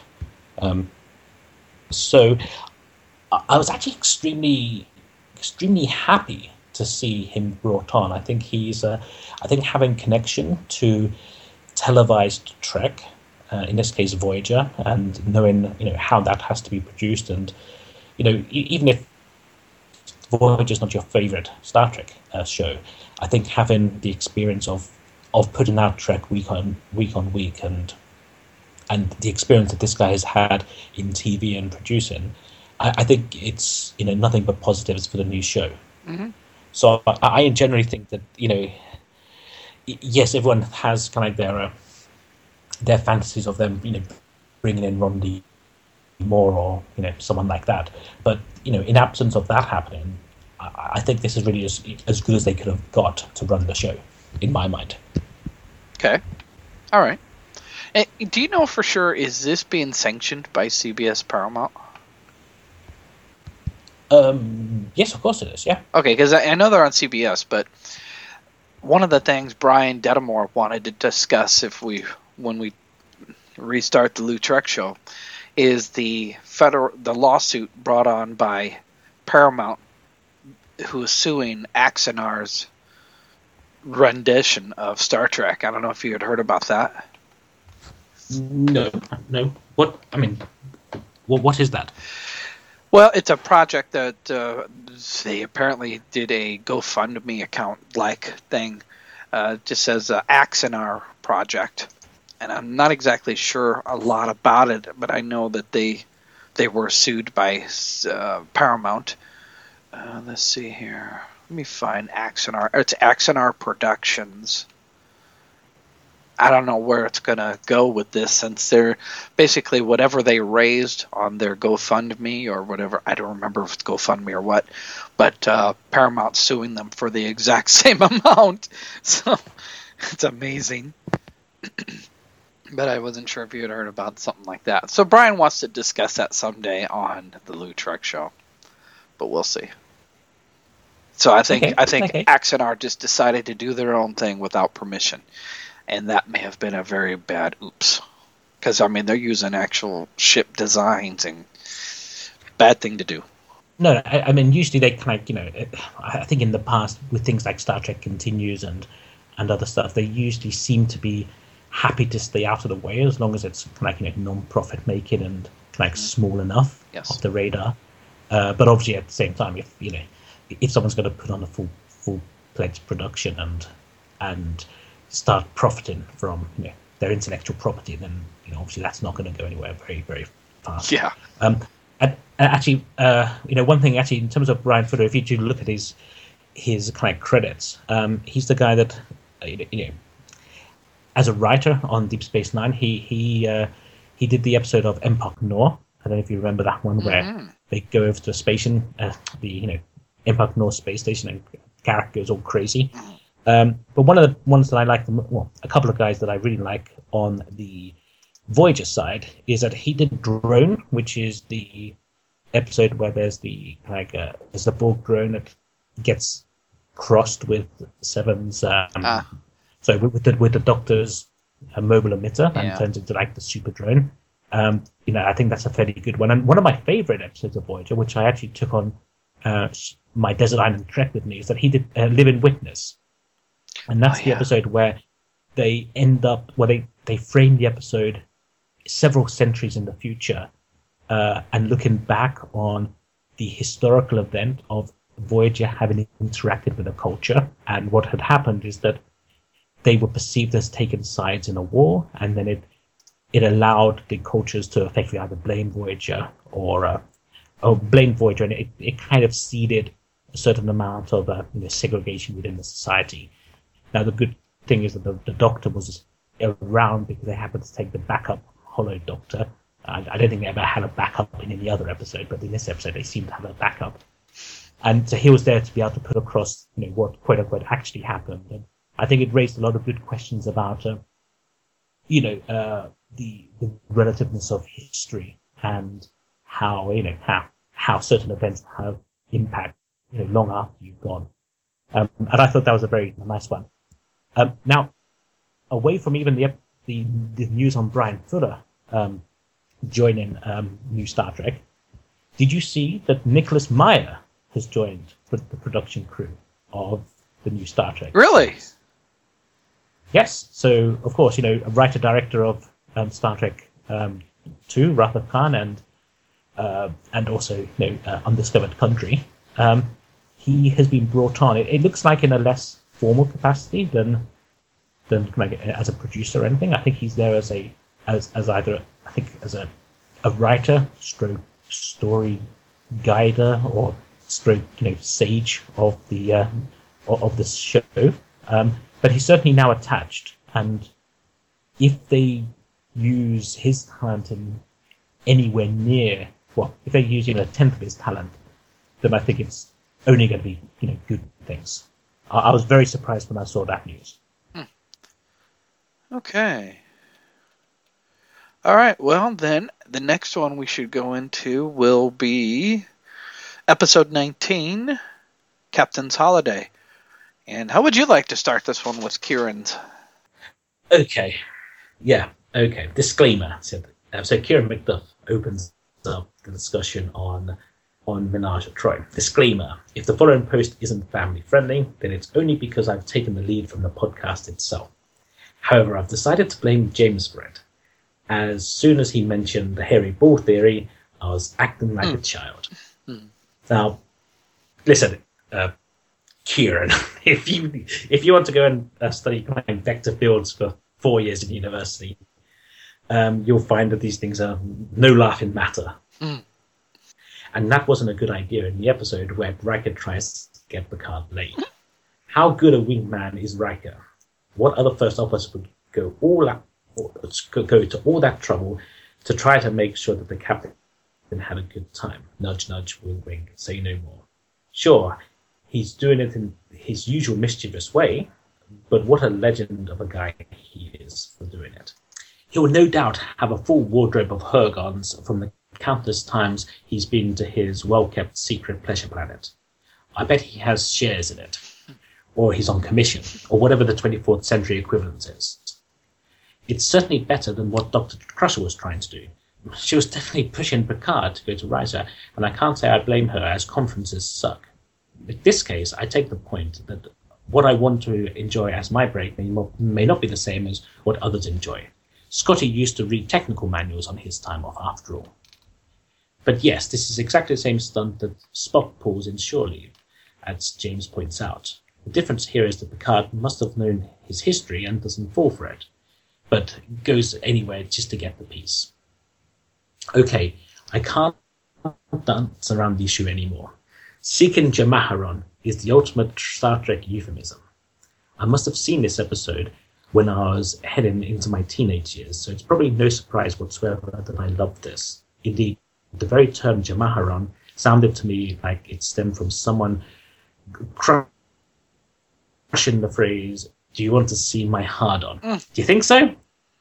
Speaker 7: So I was actually extremely happy to see him brought on. I think having connection to televised Trek, in this case Voyager, and knowing how that has to be produced, and even if Voyager's not your favorite Star Trek show, I think having the experience of putting out Trek week on week and the experience that this guy has had in TV and producing, I think it's nothing but positives for the new show.
Speaker 2: Mm-hmm.
Speaker 7: So I generally think that yes, everyone has kind of their fantasies of them bringing in Ron D. Moore or someone like that, but in absence of that happening, I think this is really as good as they could have got to run the show, in my mind.
Speaker 2: Okay, all right. And do you know for sure, is this being sanctioned by CBS Paramount?
Speaker 7: Yes, of course it is. Yeah.
Speaker 2: Okay, because I know they're on CBS, but one of the things Brian Dedamore wanted to discuss when we restart the Lou Trek show is the lawsuit brought on by Paramount, who is suing Axanar's rendition of Star Trek. I don't know if you had heard about that.
Speaker 7: No. What is that?
Speaker 2: Well, it's a project that they apparently did a GoFundMe account-like thing. Just says Axanar Project. And I'm not exactly sure a lot about it, but I know that they were sued by Paramount. Let's see here. Let me find Axanar. It's Axanar Productions. I don't know where it's going to go with this, since they're basically whatever they raised on their GoFundMe or whatever. I don't remember if it's GoFundMe or what, but Paramount's suing them for the exact same amount. So it's amazing. But I wasn't sure if you had heard about something like that. So Brian wants to discuss that someday on the Lou Trek show, but we'll see. So I think Axanar just decided to do their own thing without permission, and that may have been a very bad oops. Because they're using actual ship designs, and bad thing to do.
Speaker 7: No, usually they kind of I think in the past with things like Star Trek Continues and other stuff, they usually seem to be happy to stay out of the way as long as it's kind of non-profit making and kind of small enough off the radar. But obviously at the same time, if someone's going to put on a full-fledged production and start profiting from their intellectual property, then obviously that's not going to go anywhere very, very fast.
Speaker 2: Yeah.
Speaker 7: And actually, one thing actually in terms of Brian Fuller, if you do look at his kind of credits, he's the guy that as a writer on Deep Space Nine, he did the episode of Empok Nor. I don't know if you remember that one where they go over to a station, the Empok Nor space station, and character goes all crazy. But one of the ones that I like, a couple of guys that I really like on the Voyager side is that he did Drone, which is the episode where there's the Borg drone that gets crossed with Seven's. So with the Doctor's mobile emitter and turns into the super drone. I think that's a fairly good one. And one of my favorite episodes of Voyager, which I actually took on my Desert Island Trek with me, is that he did Living Witness. And that's the episode where they they frame the episode several centuries in the future and looking back on the historical event of Voyager having interacted with a culture. And what had happened is that they were perceived as taking sides in a war, and then it allowed the cultures to effectively either blame Voyager or blame Voyager, and it kind of seeded a certain amount of segregation within the society. Now, the good thing is that the Doctor was around because they happened to take the backup Holo Doctor. I don't think they ever had a backup in any other episode, but in this episode they seem to have a backup. And so he was there to be able to put across what quote-unquote actually happened. And I think it raised a lot of good questions about the relativeness of history and how certain events have impact long after you've gone. And I thought that was a very nice one. Now, away from even the news on Brian Fuller joining New Star Trek, did you see that Nicholas Meyer has joined the production crew of the new Star Trek?
Speaker 2: Really?
Speaker 7: Yes. So, of course, a writer-director of Star Trek 2, Wrath of Khan, and also Undiscovered Country. he has been brought on. It looks like in a less formal capacity than like as a producer or anything. I think he's there as either a writer, stroke story guider, or stroke sage of the show. But he's certainly now attached, and if they use his talent in anywhere near, if they use a tenth of his talent, then I think it's only going to be good things. I was very surprised when I saw that news.
Speaker 2: Okay. All right. Well, then the next one we should go into will be episode 19, Captain's Holiday. And how would you like to start this one with Kieran's?
Speaker 7: Okay. Yeah. Okay. Disclaimer. So Kieran McDuff opens up the discussion on Menage a Trois. Disclaimer. If the following post isn't family friendly, then it's only because I've taken the lead from the podcast itself. However, I've decided to blame James for it. As soon as he mentioned the hairy ball theory, I was acting like a child. Now, listen, Kieran, if you want to go and study vector fields for 4 years in university, you'll find that these things are no laughing matter. And that wasn't a good idea in the episode where Riker tries to get Picard laid. How good a wingman is Riker? What other first officer would go to all that trouble to try to make sure that the captain had a good time? Nudge, nudge, wink, wink, say no more. Sure, he's doing it in his usual mischievous way, but what a legend of a guy he is for doing it. He will no doubt have a full wardrobe of Hergons from the countless times he's been to his well-kept secret pleasure planet. I bet he has shares in it. Or he's on commission, or whatever the 24th century equivalent is. It's certainly better than what Dr. Crusher was trying to do. She was definitely pushing Picard to go to Risa, and I can't say I blame her, as conferences suck. In this case, I take the point that what I want to enjoy as my break may not be the same as what others enjoy. Scotty used to read technical manuals on his time off, after all. But yes, this is exactly the same stunt that Spock pulls in Shore Leave, as James points out. The difference here is that Picard must have known his history and doesn't fall for it, but goes anywhere just to get the piece. Okay, I can't dance around the issue anymore. Seeking Jamaharon is the ultimate Star Trek euphemism. I must have seen this episode when I was heading into my teenage years, so it's probably no surprise whatsoever that I loved this. Indeed, the very term Jamaharon sounded to me like it stemmed from someone crushing the phrase, "Do you want to see my hard-on?" Do you think so?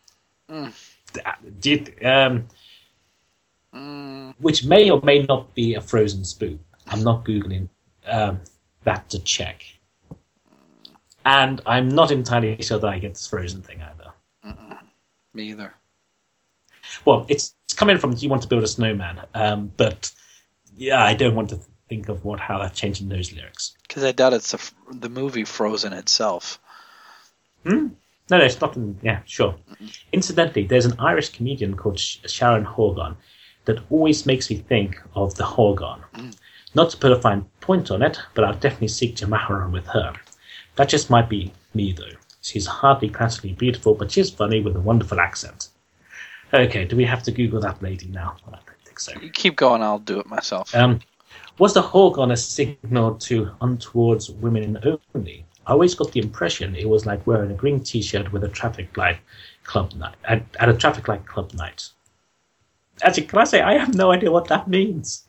Speaker 7: Which may or may not be a Frozen spoof. I'm not Googling that to check. And I'm not entirely sure that I get this Frozen thing either.
Speaker 2: Me either.
Speaker 7: Well, it's coming from "Do you want to build a snowman?" But yeah, I don't want to think of how that's changing those lyrics.
Speaker 2: Because I doubt it's the movie Frozen itself.
Speaker 7: No, it's not. Yeah, sure. Incidentally, there's an Irish comedian called Sharon Horgan that always makes me think of the Horgan. Not to put a fine point on it, but I'll definitely seek Jamaharon with her. That just might be me, though. She's hardly classically beautiful, but she's funny with a wonderful accent. Okay, do we have to Google that lady now? I don't think so.
Speaker 2: You keep going, I'll do it myself.
Speaker 7: Was the Horgan a signal to untowards women only? I always got the impression it was like wearing a green T-shirt with a traffic light club night at a traffic light club night. Actually, can I say I have no idea what that means?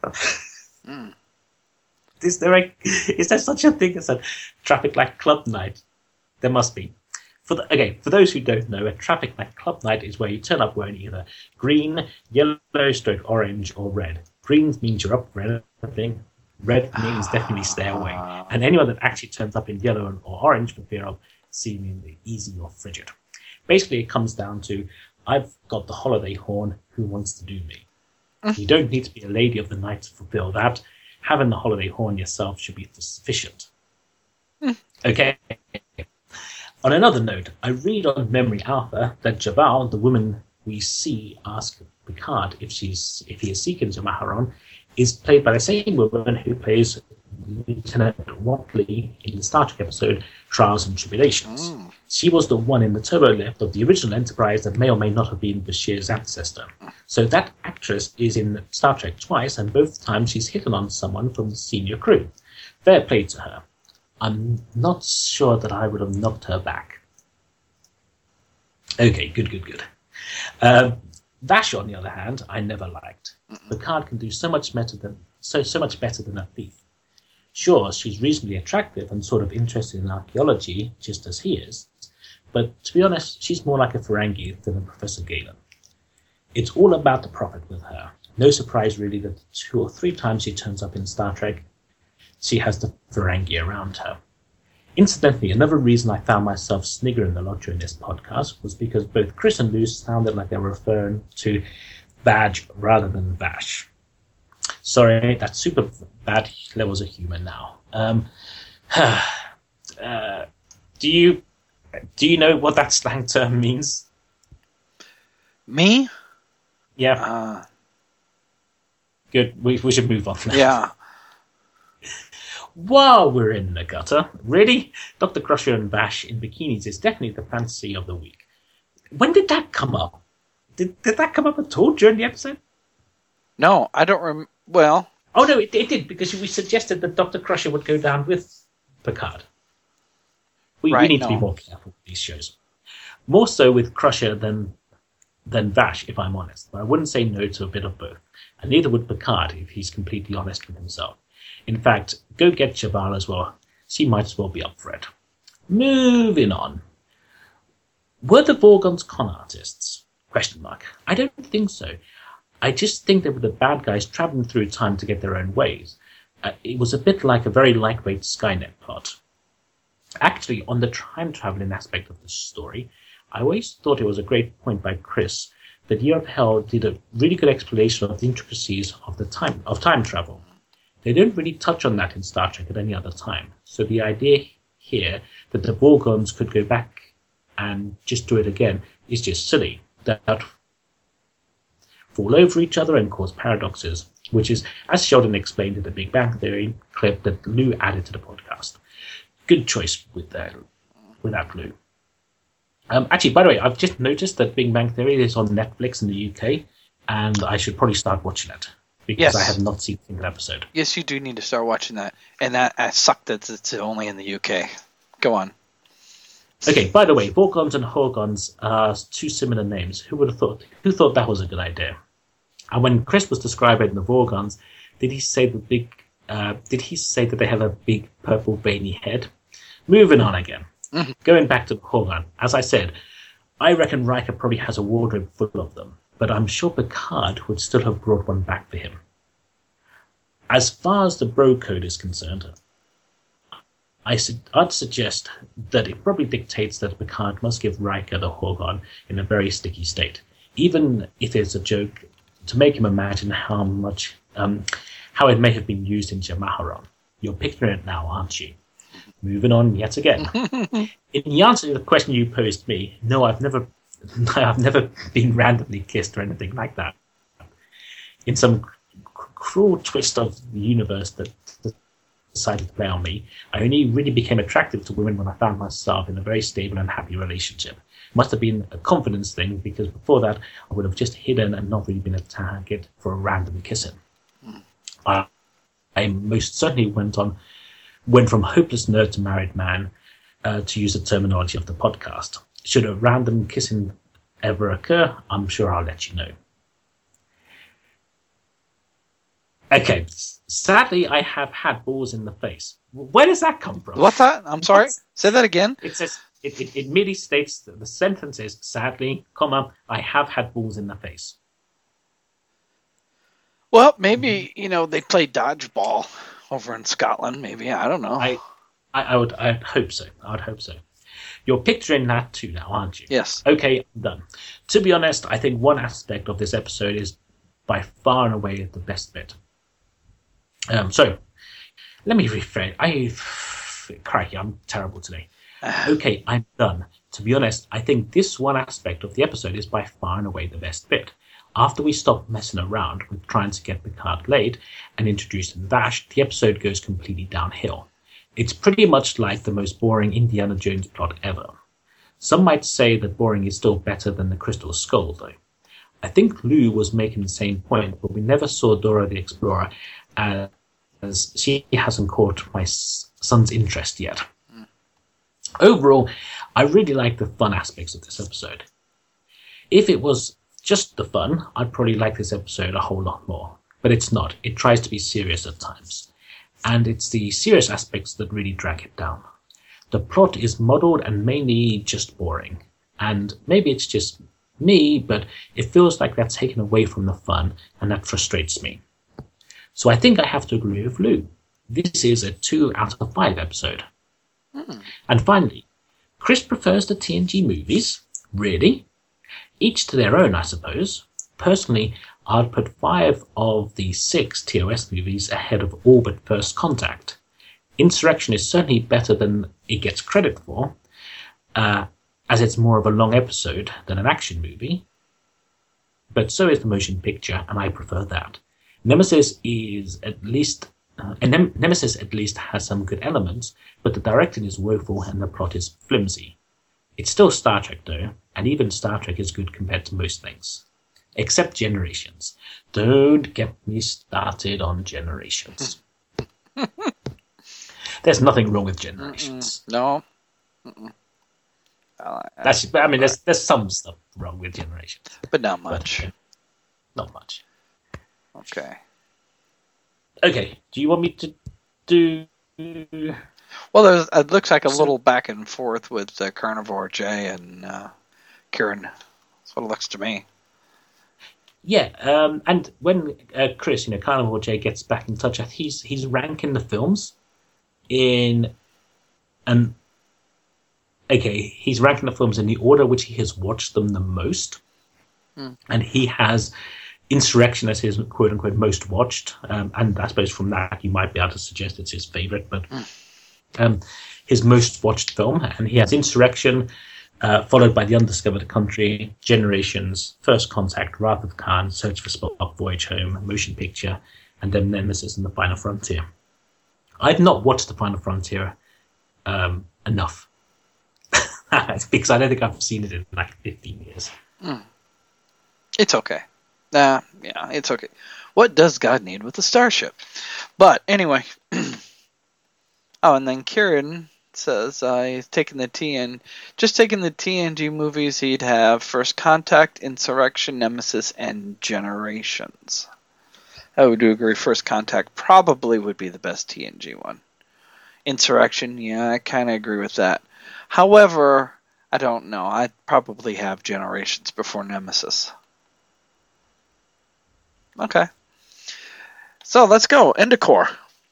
Speaker 7: Is there such a thing as a traffic light club night? There must be. For those who don't know, a traffic light club night is where you turn up wearing either green, yellow, orange, or red. Green means you're up for anything. Red means definitely stay away. And anyone that actually turns up in yellow or orange for fear of seeming easy or frigid. Basically, it comes down to, I've got the holiday horn, who wants to do me? You don't need to be a lady of the night to fulfill that. Having the holiday horn yourself should be sufficient. Okay. On another note, I read on Memory Alpha that Jabal, the woman we see ask Picard if he is seeking Jamaharon, is played by the same woman who plays Lieutenant Watley in the Star Trek episode Trials and Tribulations. She was the one in the turbo lift of the original Enterprise that may or may not have been Bashir's ancestor. So that actress is in Star Trek twice, and both times she's hit on someone from the senior crew. Fair play to her. I'm not sure that I would have knocked her back. Okay, good. Vash, on the other hand, I never liked. Picard can do so much better than a thief. Sure, she's reasonably attractive and sort of interested in archaeology, just as he is, but to be honest, she's more like a Ferengi than a Professor Galen. It's all about the profit with her. No surprise, really, that 2 or 3 times she turns up in Star Trek, she has the Ferengi around her. Incidentally, another reason I found myself sniggering a lot during this podcast was because both Chris and Lou sounded like they were referring to Badge rather than Vash. Sorry, that's super bad levels of humor now. Do you know what that slang term means?
Speaker 2: Me?
Speaker 7: Yeah. Good. We should move on now.
Speaker 2: Yeah.
Speaker 7: While we're in the gutter, really, Dr. Crusher and Vash in bikinis is definitely the fantasy of the week. When did that come up? Did that come up at all during the episode?
Speaker 2: No, I don't remember. Well...
Speaker 7: Oh, no, it did, because we suggested that Dr. Crusher would go down with Picard. We need to be more careful with these shows. More so with Crusher than Vash, if I'm honest. But I wouldn't say no to a bit of both. And neither would Picard, if he's completely honest with himself. In fact, go get Jabal as well. She might as well be up for it. Moving on. Were the Vorgons con artists? ? I don't think so. I just think they were the bad guys traveling through time to get their own ways. It was a bit like a very lightweight Skynet plot. Actually, on the time traveling aspect of the story, I always thought it was a great point by Chris that Year of Hell did a really good explanation of the intricacies of time travel. They don't really touch on that in Star Trek at any other time. So the idea here that the Vorgons could go back and just do it again is just silly. That fall over each other and cause paradoxes, which is, as Sheldon explained in the Big Bang Theory clip that Lou added to the podcast. Good choice with that, Lou. Actually, by the way, I've just noticed that Big Bang Theory is on Netflix in the UK, and I should probably start watching it. Because I have not seen a single episode.
Speaker 2: Yes, you do need to start watching that. And that sucked that it's only in the UK. Go on.
Speaker 7: Okay, by the way, Vorgons and Horgons are 2 similar names. Who thought that was a good idea? And when Chris was describing the Vorgons, did he say that they have a big purple veiny head? Moving on again. Mm-hmm. Going back to the Horgon, as I said, I reckon Riker probably has a wardrobe full of them. But I'm sure Picard would still have brought one back for him. As far as the Bro Code is concerned, I'd suggest that it probably dictates that Picard must give Riker the Horgon in a very sticky state, even if it's a joke to make him imagine how it may have been used in Jamaharon. You're picturing it now, aren't you? Moving on yet again. In the answer to the question you posed me, no, I've never been randomly kissed or anything like that. In some cruel twist of the universe that decided to play on me, I only really became attractive to women when I found myself in a very stable and happy relationship. It must have been a confidence thing, because before that I would have just hidden and not really been a target for a random kissing. I most certainly went from hopeless nerd to married man, to use the terminology of the podcast. Should a random kissing ever occur, I'm sure I'll let you know. Okay, sadly, I have had balls in the face. Where does that come from?
Speaker 2: What's that? I'm sorry? Say that again.
Speaker 7: It says, it merely states that the sentence is, sadly, I have had balls in the face.
Speaker 2: Well, maybe, they play dodgeball over in Scotland, maybe. I don't know.
Speaker 7: I'd hope so. I'd hope so. You're picturing that too now, aren't you?
Speaker 2: Yes.
Speaker 7: Okay, I'm done. To be honest, I think one aspect of this episode is by far and away the best bit. So, let me rephrase. Crikey, I'm terrible today. Okay, I'm done. To be honest, I think this one aspect of the episode is by far and away the best bit. After we stop messing around with trying to get Picard laid and introduce Vash, the episode goes completely downhill. It's pretty much like the most boring Indiana Jones plot ever. Some might say that boring is still better than the Crystal Skull, though. I think Lou was making the same point, but we never saw Dora the Explorer, as she hasn't caught my son's interest yet. Overall, I really like the fun aspects of this episode. If it was just the fun, I'd probably like this episode a whole lot more. But it's not. It tries to be serious at times. And it's the serious aspects that really drag it down. The plot is muddled and mainly just boring. And maybe it's just me, but it feels like that's taken away from the fun, and that frustrates me. So I think I have to agree with Lou. This is a 2 out of 5 episode. And finally, Chris prefers the TNG movies? Really? Each to their own, I suppose. Personally, I'd put 5 of the 6 TOS movies ahead of all but First Contact. Insurrection is certainly better than it gets credit for, as it's more of a long episode than an action movie. But so is the motion picture, and I prefer that. Nemesis at least has some good elements, but the directing is woeful and the plot is flimsy. It's still Star Trek, though, and even Star Trek is good compared to most things. Except Generations. Don't get me started on Generations. There's nothing wrong with Generations.
Speaker 2: No.
Speaker 7: There's some stuff wrong with Generations.
Speaker 2: But not much.
Speaker 7: Not much.
Speaker 2: Okay.
Speaker 7: Okay, do you want me to do...
Speaker 2: Well, it looks like a little back and forth with Carnivore J and Kieran. That's what it looks to me.
Speaker 7: Yeah, and when Chris, Carnivore J gets back in touch, he's ranking the films in he's ranking the films in the order which he has watched them the most, and he has Insurrection as his quote-unquote most watched, and I suppose from that you might be able to suggest it's his favourite, but his most watched film, and he has Insurrection, followed by The Undiscovered Country, Generations, First Contact, Wrath of Khan, Search for Spock, Voyage Home, Motion Picture, and then Nemesis and The Final Frontier. I've not watched The Final Frontier enough, because I don't think I've seen it in like 15 years.
Speaker 2: It's okay. Yeah, it's okay. What does God need with a starship? But anyway. And then Kieran says he's taking the TNG movies, he'd have First Contact, Insurrection, Nemesis, and Generations. I would agree First Contact probably would be the best TNG one. Insurrection, yeah, I kind of agree with that. However, I don't know. I'd probably have Generations before Nemesis. Okay. So let's go. Endicott.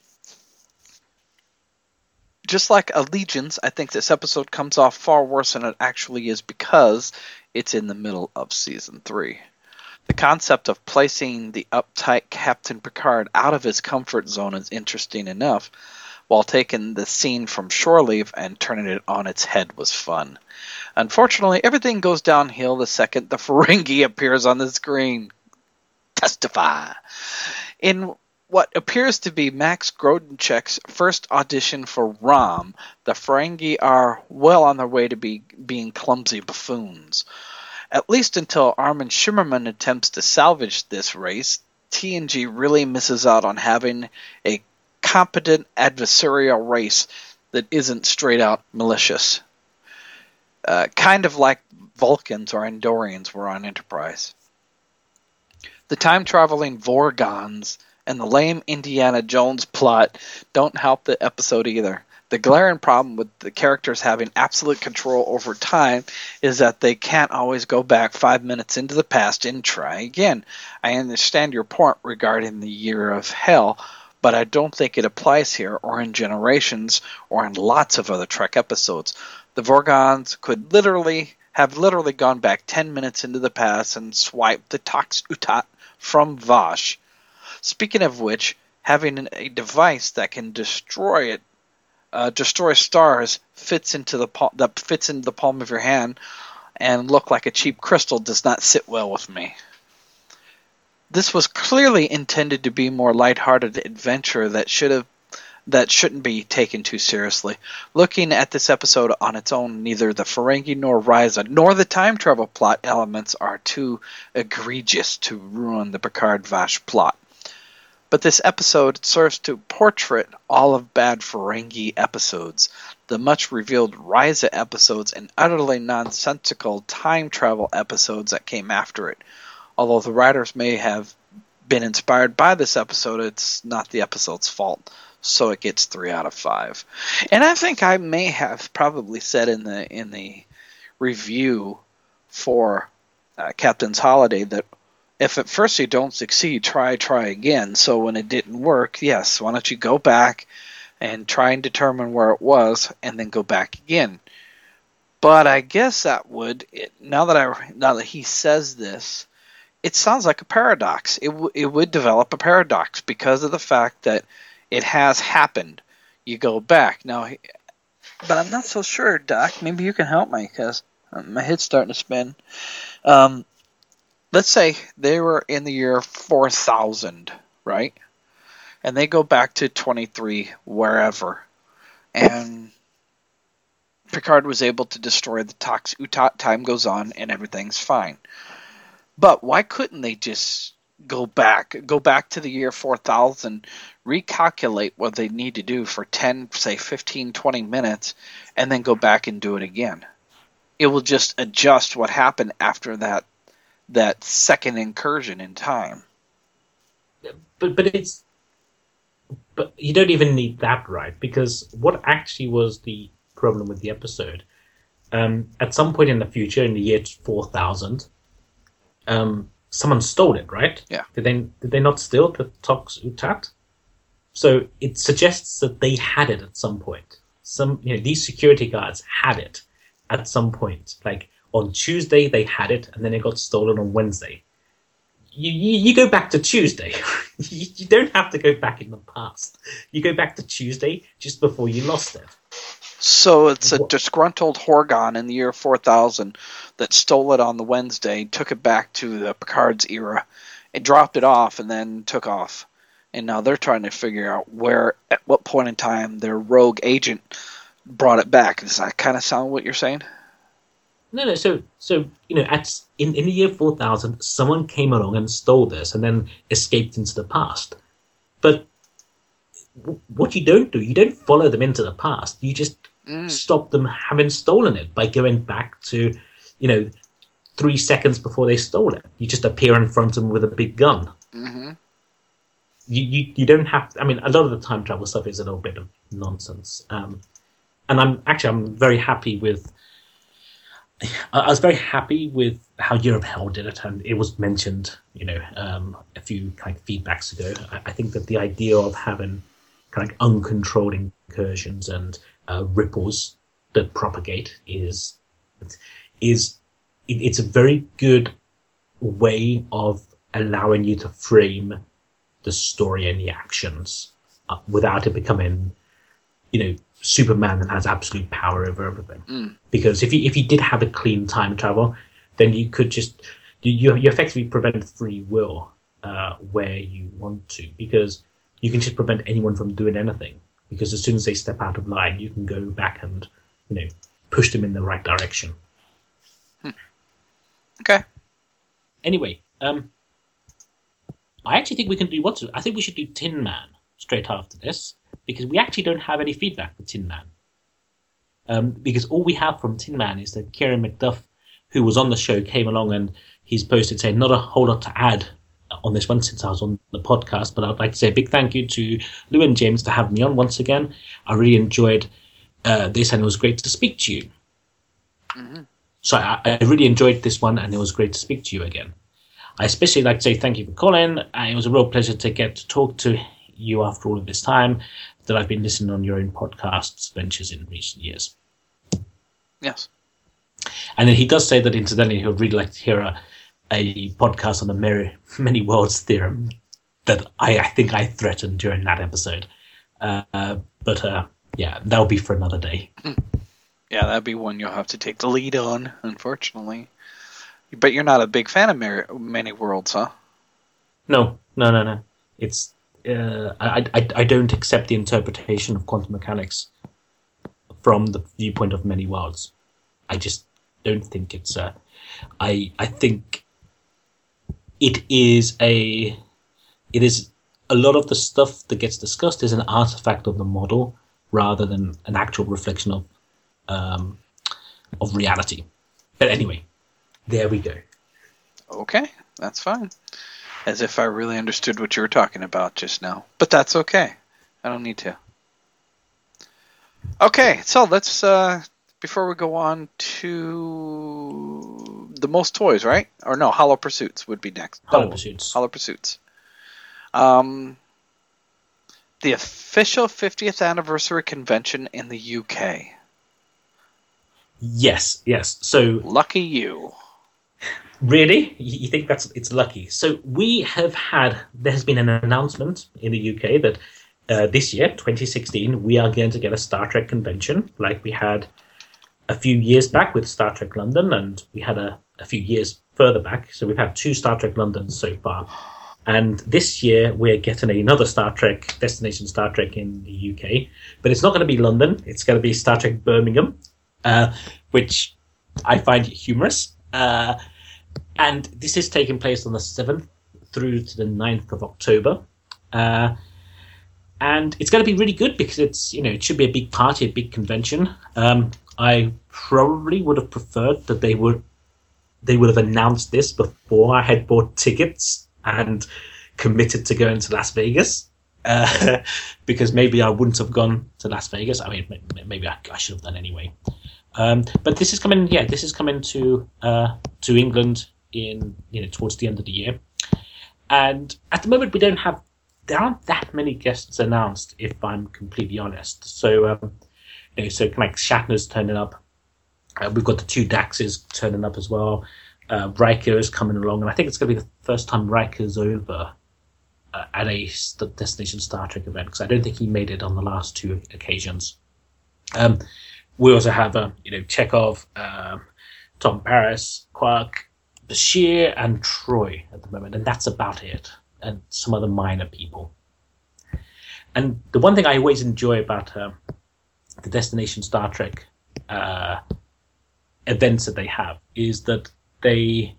Speaker 2: Just like Allegiance, I think this episode comes off far worse than it actually is because it's in the middle of Season 3. The concept of placing the uptight Captain Picard out of his comfort zone is interesting enough, while taking the scene from Shore Leave and turning it on its head was fun. Unfortunately, everything goes downhill the second the Ferengi appears on the screen. Testify. In what appears to be Max Grodenchek's first audition for Rom, the Ferengi are well on their way to being clumsy buffoons. At least until Armin Shimmerman attempts to salvage this race, TNG really misses out on having a competent adversarial race that isn't straight out malicious. Kind of like Vulcans or Andorians were on Enterprise. The time-traveling Vorgons and the lame Indiana Jones plot don't help the episode either. The glaring problem with the characters having absolute control over time is that they can't always go back 5 minutes into the past and try again. I understand your point regarding the Year of Hell, but I don't think it applies here or in Generations or in lots of other Trek episodes. The Vorgons could have literally gone back 10 minutes into the past and swiped the Tox Utat from Vash. Speaking of which, having a device that can destroy stars fits into the palm of your hand and look like a cheap crystal does not sit well with me. This was clearly intended to be more lighthearted adventure that shouldn't be taken too seriously. Looking at this episode on its own, neither the Ferengi nor Risa nor the time travel plot elements are too egregious to ruin the Picard-Vash plot. But this episode serves to portray all of bad Ferengi episodes, the much-revealed Risa episodes, and utterly nonsensical time travel episodes that came after it. Although the writers may have been inspired by this episode, it's not the episode's fault. So it gets 3 out of 5. And I think I may have probably said in the review for Captain's Holiday that if at first you don't succeed, try again. So when it didn't work, yes, why don't you go back and try and determine where it was and then go back again. But I guess that would, now that he says this, it sounds like a paradox. It would develop a paradox because of the fact that it has happened. You go back. Now, but I'm not so sure, Doc. Maybe you can help me because my head's starting to spin. Let's say they were in the year 4000, right? And they go back to 23, wherever. And Picard was able to destroy the Tox Utat. Time goes on and everything's fine. But why couldn't they just go back to the year 4000, recalculate what they need to do for 10, say 15, 20 minutes, and then go back and do it again? It will just adjust what happened after that second incursion in time.
Speaker 7: But you don't even need that, right? Because what actually was the problem with the episode? At some point in the future, in the year 4000, someone stole it, right?
Speaker 2: Yeah.
Speaker 7: Did they not steal the Tox Utat? So it suggests that they had it at some point. These security guards had it at some point. Like on Tuesday they had it, and then it got stolen on Wednesday. You go back to Tuesday. You don't have to go back in the past. You go back to Tuesday just before you lost it.
Speaker 2: So it's a disgruntled Horgon in the year 4000 that stole it on the Wednesday, took it back to the Picard's era, it dropped it off, and then took off. And now they're trying to figure out at what point in time their rogue agent brought it back. Does that kind of sound what you're saying?
Speaker 7: No. So in the year 4000, someone came along and stole this, and then escaped into the past. But what you don't follow them into the past. You just stop them having stolen it by going back to, 3 seconds before they stole it. You just appear in front of them with a big gun.
Speaker 2: Mm-hmm.
Speaker 7: You don't have to, a lot of the time travel stuff is a little bit of nonsense. And I'm very happy with. I was very happy with how Europe Hell did it, and it was mentioned, a few kind of feedbacks ago. I think that the idea of having kind of uncontrolled incursions and ripples that propagate is a very good way of allowing you to frame the story and the actions without it becoming, Superman that has absolute power over everything. Because if you did have a clean time travel, then you could just you effectively prevent free will where you want to, because you can just prevent anyone from doing anything. Because as soon as they step out of line, you can go back and push them in the right direction.
Speaker 2: Okay.
Speaker 7: Anyway, I actually think we can do I think we should do Tin Man straight after this, because we actually don't have any feedback for Tin Man. Because all we have from Tin Man is that Kieran McDuff, who was on the show, came along and he's posted saying not a whole lot to add on this one since I was on the podcast, but I'd like to say a big thank you to Lou and James for having me on once again. I really enjoyed this, and it was great to speak to you. Mm-hmm. So I really enjoyed this one, and it was great to speak to you again. I especially like to say thank you for calling. It was a real pleasure to get to talk to you after all of this time that I've been listening on your own podcasts ventures in recent years.
Speaker 2: Yes.
Speaker 7: And then he does say that incidentally he would really like to hear a podcast on the many worlds theorem that I think I threatened during that episode. But that'll be for another day.
Speaker 2: Yeah, that'd be one you'll have to take the lead on, unfortunately. But you're not a big fan of many worlds, huh?
Speaker 7: No. It's I don't accept the interpretation of quantum mechanics from the viewpoint of many worlds. I just don't think it's I think it is a lot of the stuff that gets discussed is an artifact of the model rather than an actual reflection of reality. But anyway, there we go.
Speaker 2: Okay, that's fine. As if I really understood what you were talking about just now. But that's okay. I don't need to. Okay, so let's, before we go on to the most toys, right? Or no, Hollow Pursuits would be next.
Speaker 7: Hollow Pursuits.
Speaker 2: Hollow Pursuits. The official 50th anniversary convention in the UK.
Speaker 7: Yes. So
Speaker 2: lucky you.
Speaker 7: Really? You think it's lucky? So there's been an announcement in the UK that this year, 2016, we are going to get a Star Trek convention like we had a few years back with Star Trek London, and we had a few years further back. So we've had 2 Star Trek Londons so far. And this year, we're getting another Star Trek, Destination Star Trek in the UK. But it's not going to be London. It's going to be Star Trek Birmingham, which I find humorous. And this is taking place on the 7th through to the 9th of October. And it's going to be really good because it's, it should be a big party, a big convention. I probably would have preferred that they would have announced this before I had bought tickets and committed to going to Las Vegas, because maybe I wouldn't have gone to Las Vegas. I mean, maybe I should have done anyway. But this is coming. Yeah, this is coming to England in towards the end of the year. And at the moment, there aren't that many guests announced, if I'm completely honest. So, so like Shatner's turning up. We've got the 2 Daxes turning up as well. Riker is coming along, and I think it's going to be the first time Riker's over at a Destination Star Trek event, because I don't think he made it on the last 2 occasions. We also have Chekhov, Tom Paris, Quark, Bashir, and Troy at the moment, and that's about it. And some other minor people. And the one thing I always enjoy about the Destination Star Trek events that they have is that they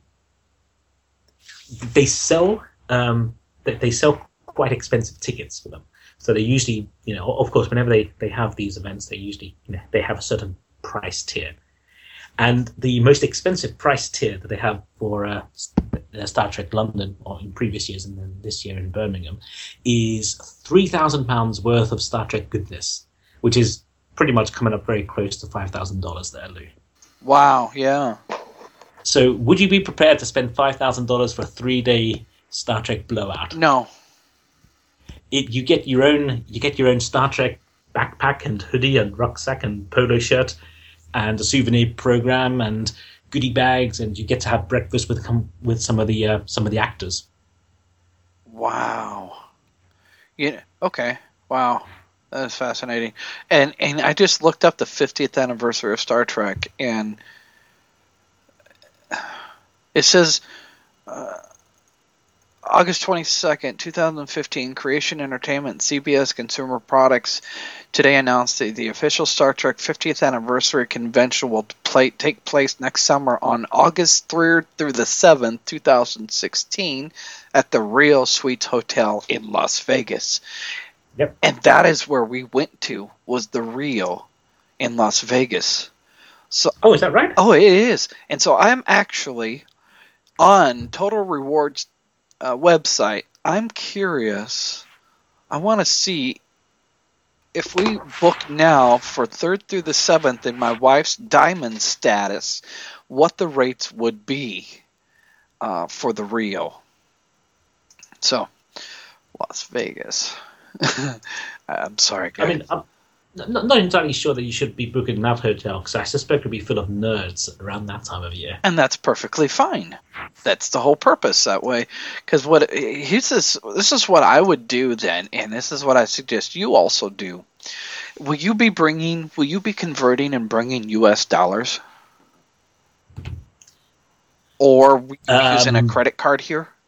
Speaker 7: sell quite expensive tickets for them. So they usually, of course, whenever they have these events, they usually they have a certain price tier. And the most expensive price tier that they have for Star Trek London, or in previous years and then this year in Birmingham, is £3,000 worth of Star Trek goodness, which is pretty much coming up very close to $5,000 there, Lou.
Speaker 2: Wow, yeah.
Speaker 7: So would you be prepared to spend $5,000 for a 3-day Star Trek blowout?
Speaker 2: No.
Speaker 7: You get your own Star Trek backpack and hoodie and rucksack and polo shirt and a souvenir program and goodie bags, and you get to have breakfast with some of the actors.
Speaker 2: Wow. Yeah. Okay. Wow. That is fascinating. And I just looked up the 50th anniversary of Star Trek, and it says August 22nd, 2015, Creation Entertainment and CBS Consumer Products today announced that the official Star Trek 50th anniversary convention will take place next summer on August 3rd through the 7th, 2016, at the Rio Suites Hotel in Las Vegas.
Speaker 7: Yep.
Speaker 2: And that is where we went to, was the Rio in Las Vegas. So,
Speaker 7: oh, is that right?
Speaker 2: Oh, it is. And so I'm actually on Total Rewards website. I'm curious. I want to see if we book now for 3rd through the 7th in my wife's diamond status, what the rates would be for the Rio. So, Las Vegas. I'm sorry, guys.
Speaker 7: I mean, I'm not entirely sure that you should be booking that hotel, because I suspect it'll be full of nerds around that time of year.
Speaker 2: And that's perfectly fine. That's the whole purpose that way. Because this is what I would do then, and this is what I suggest you also do. Will you be converting and bringing U.S. dollars? Or using a credit card here?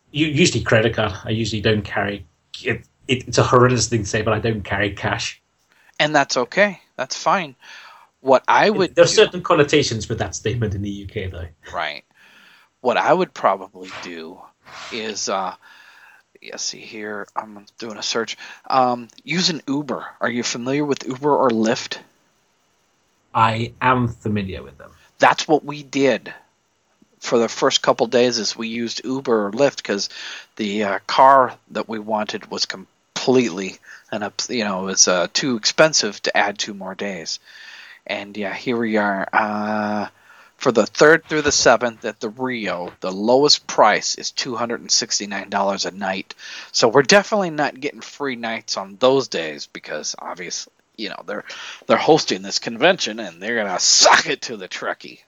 Speaker 7: Usually credit card. I usually don't carry it. It's a horrendous thing to say, but I don't carry cash.
Speaker 2: And that's okay. That's fine. What I would
Speaker 7: There are certain connotations with that statement in the UK, though.
Speaker 2: Right. What I would probably do is, see here, I'm doing a search. Use an Uber. Are you familiar with Uber or Lyft?
Speaker 7: I am familiar with them.
Speaker 2: That's what we did for the first couple days. Is we used Uber or Lyft because the car that we wanted was completely, it was too expensive to add 2 more days. And yeah, here we are. For the 3rd through the 7th at the Rio, the lowest price is $269 a night. So we're definitely not getting free nights on those days because obviously, they're hosting this convention and they're gonna suck it to the Trekkie.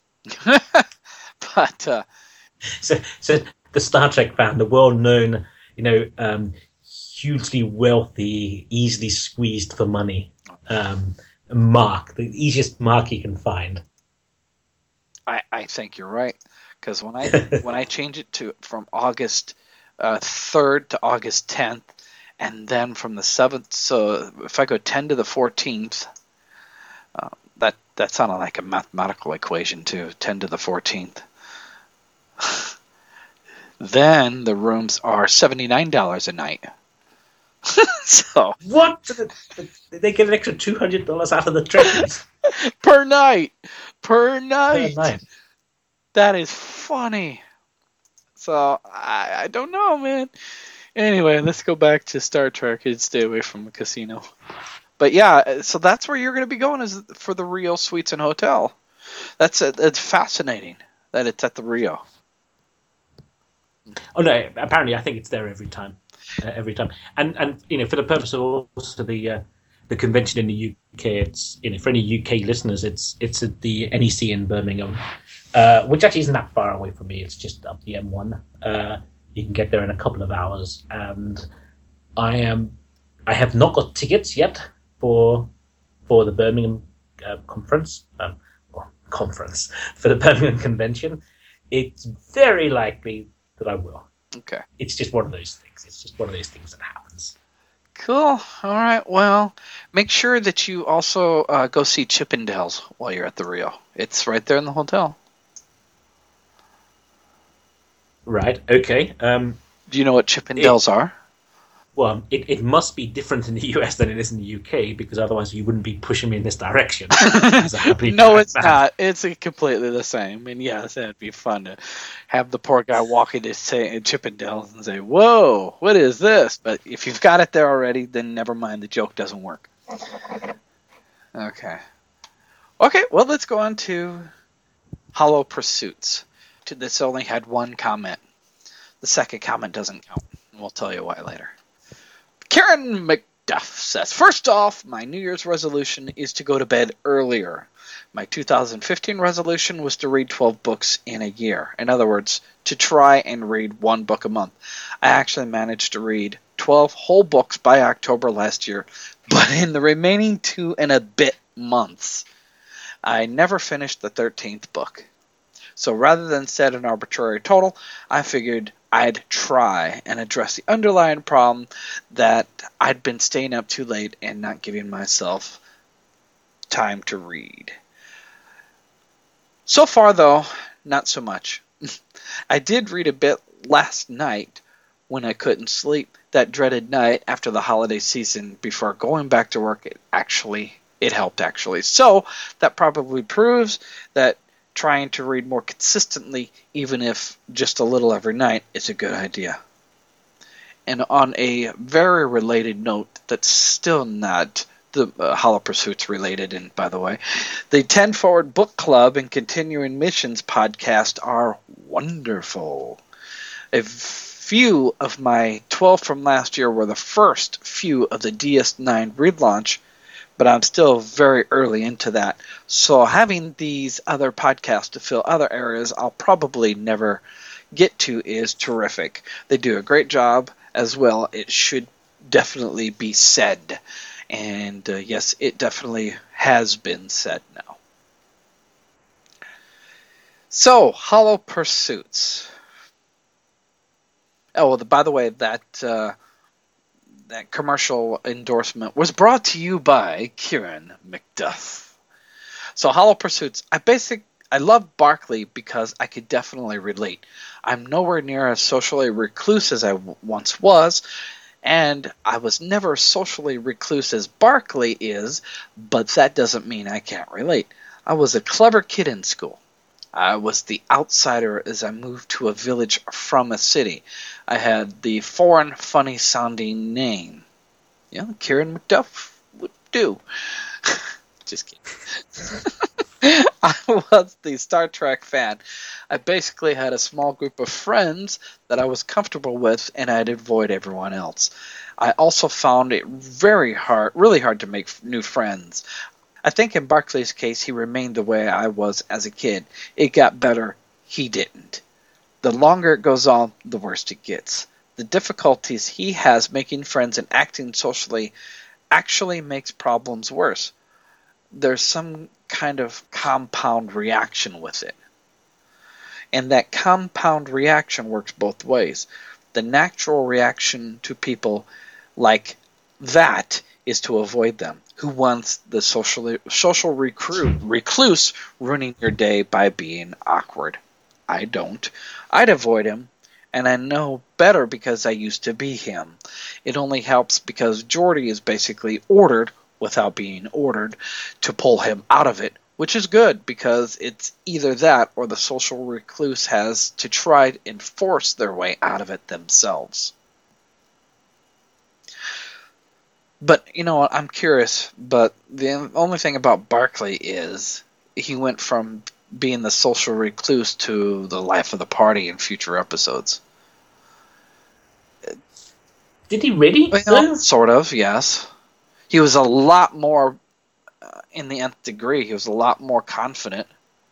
Speaker 2: But
Speaker 7: so the Star Trek fan, the well-known, hugely wealthy, easily squeezed for money, Mark, the easiest Mark you can find.
Speaker 2: I think you're right, because when I change it from August 3rd to August 10th, and then from the 7th, so if I go 10 to the 14th, that sounded like a mathematical equation too, 10 to the 14th. Then the rooms are $79 a night. So
Speaker 7: what? They get an extra $200 out of the Trekkies
Speaker 2: per night. Per night. That is funny. So I don't know, man. Anyway, let's go back to Star Trek and stay away from the casino. But yeah, so that's where you're going to be going, is for the Rio Suites and Hotel. It's fascinating that it's at the Rio.
Speaker 7: Oh no! Apparently, I think it's there every time. And for the purpose of also the convention in the UK, it's for any UK listeners, it's at the NEC in Birmingham, which actually isn't that far away from me. It's just up the M1. You can get there in a couple of hours, and I have not got tickets yet for the Birmingham conference for the Birmingham convention. It's very likely that I will.
Speaker 2: Okay.
Speaker 7: It's just one of those things. It's just one of those things that happens.
Speaker 2: Cool. All right. Well, make sure that you also go see Chippendales while you're at the Rio. It's right there in the hotel.
Speaker 7: Right. Okay.
Speaker 2: Do you know what Chippendales are?
Speaker 7: Well, it must be different in the US than it is in the UK, because otherwise you wouldn't be pushing me in this direction.
Speaker 2: No, it's not. It's completely the same. And yes, it'd be fun to have the poor guy walking to Chippendales and say, "Whoa, what is this?" But if you've got it there already, then never mind. The joke doesn't work. Okay. Well, let's go on to Hollow Pursuits. This only had one comment. The second comment doesn't count. And we'll tell you why later. Karen McDuff says, first off, my New Year's resolution is to go to bed earlier. My 2015 resolution was to read 12 books in a year. In other words, to try and read 1 book a month. I actually managed to read 12 whole books by October last year, but in the remaining 2 and a bit months, I never finished the 13th book. So rather than set an arbitrary total, I figured I'd try and address the underlying problem that I'd been staying up too late and not giving myself time to read. So far, though, not so much. I did read a bit last night when I couldn't sleep. That dreaded night after the holiday season before going back to work, it helped actually. So that probably proves that trying to read more consistently, even if just a little every night, is a good idea. And on a very related note that's still not the Hollow Pursuits related, and by the way, the 10 Forward Book Club and Continuing Missions podcast are wonderful. A few of my 12 from last year were the first few of the DS9 relaunch, but I'm still very early into that. So having these other podcasts to fill other areas I'll probably never get to is terrific. They do a great job as well. It should definitely be said. And yes, it definitely has been said now. So, Hollow Pursuits. Oh, well, by the way, that commercial endorsement was brought to you by Kieran McDuff. So Hollow Pursuits, I love Barkley because I could definitely relate. I'm nowhere near as socially recluse as I once was, and I was never socially recluse as Barkley is, but that doesn't mean I can't relate. I was a clever kid in school. I was the outsider as I moved to a village from a city. I had the foreign, funny-sounding name. Yeah, Kieran McDuff would do. Just kidding. I was the Star Trek fan. I basically had a small group of friends that I was comfortable with, and I'd avoid everyone else. I also found it really hard to make new friends. I think in Barkley's case, he remained the way I was as a kid. It got better. He didn't. The longer it goes on, the worse it gets. The difficulties he has making friends and acting socially actually makes problems worse. There's some kind of compound reaction with it. And that compound reaction works both ways. The natural reaction to people like that is to avoid them. Who wants the social recluse ruining your day by being awkward? I don't. I'd avoid him, and I know better because I used to be him. It only helps because Geordi is basically ordered, without being ordered, to pull him out of it, which is good because it's either that or the social recluse has to try and force their way out of it themselves. But, you know what, I'm curious, but the only thing about Barkley is he went from being the social recluse to the life of the party in future episodes.
Speaker 7: Did he really?
Speaker 2: Well, sort of, yes. He was a lot more, in the nth degree, he was a lot more confident.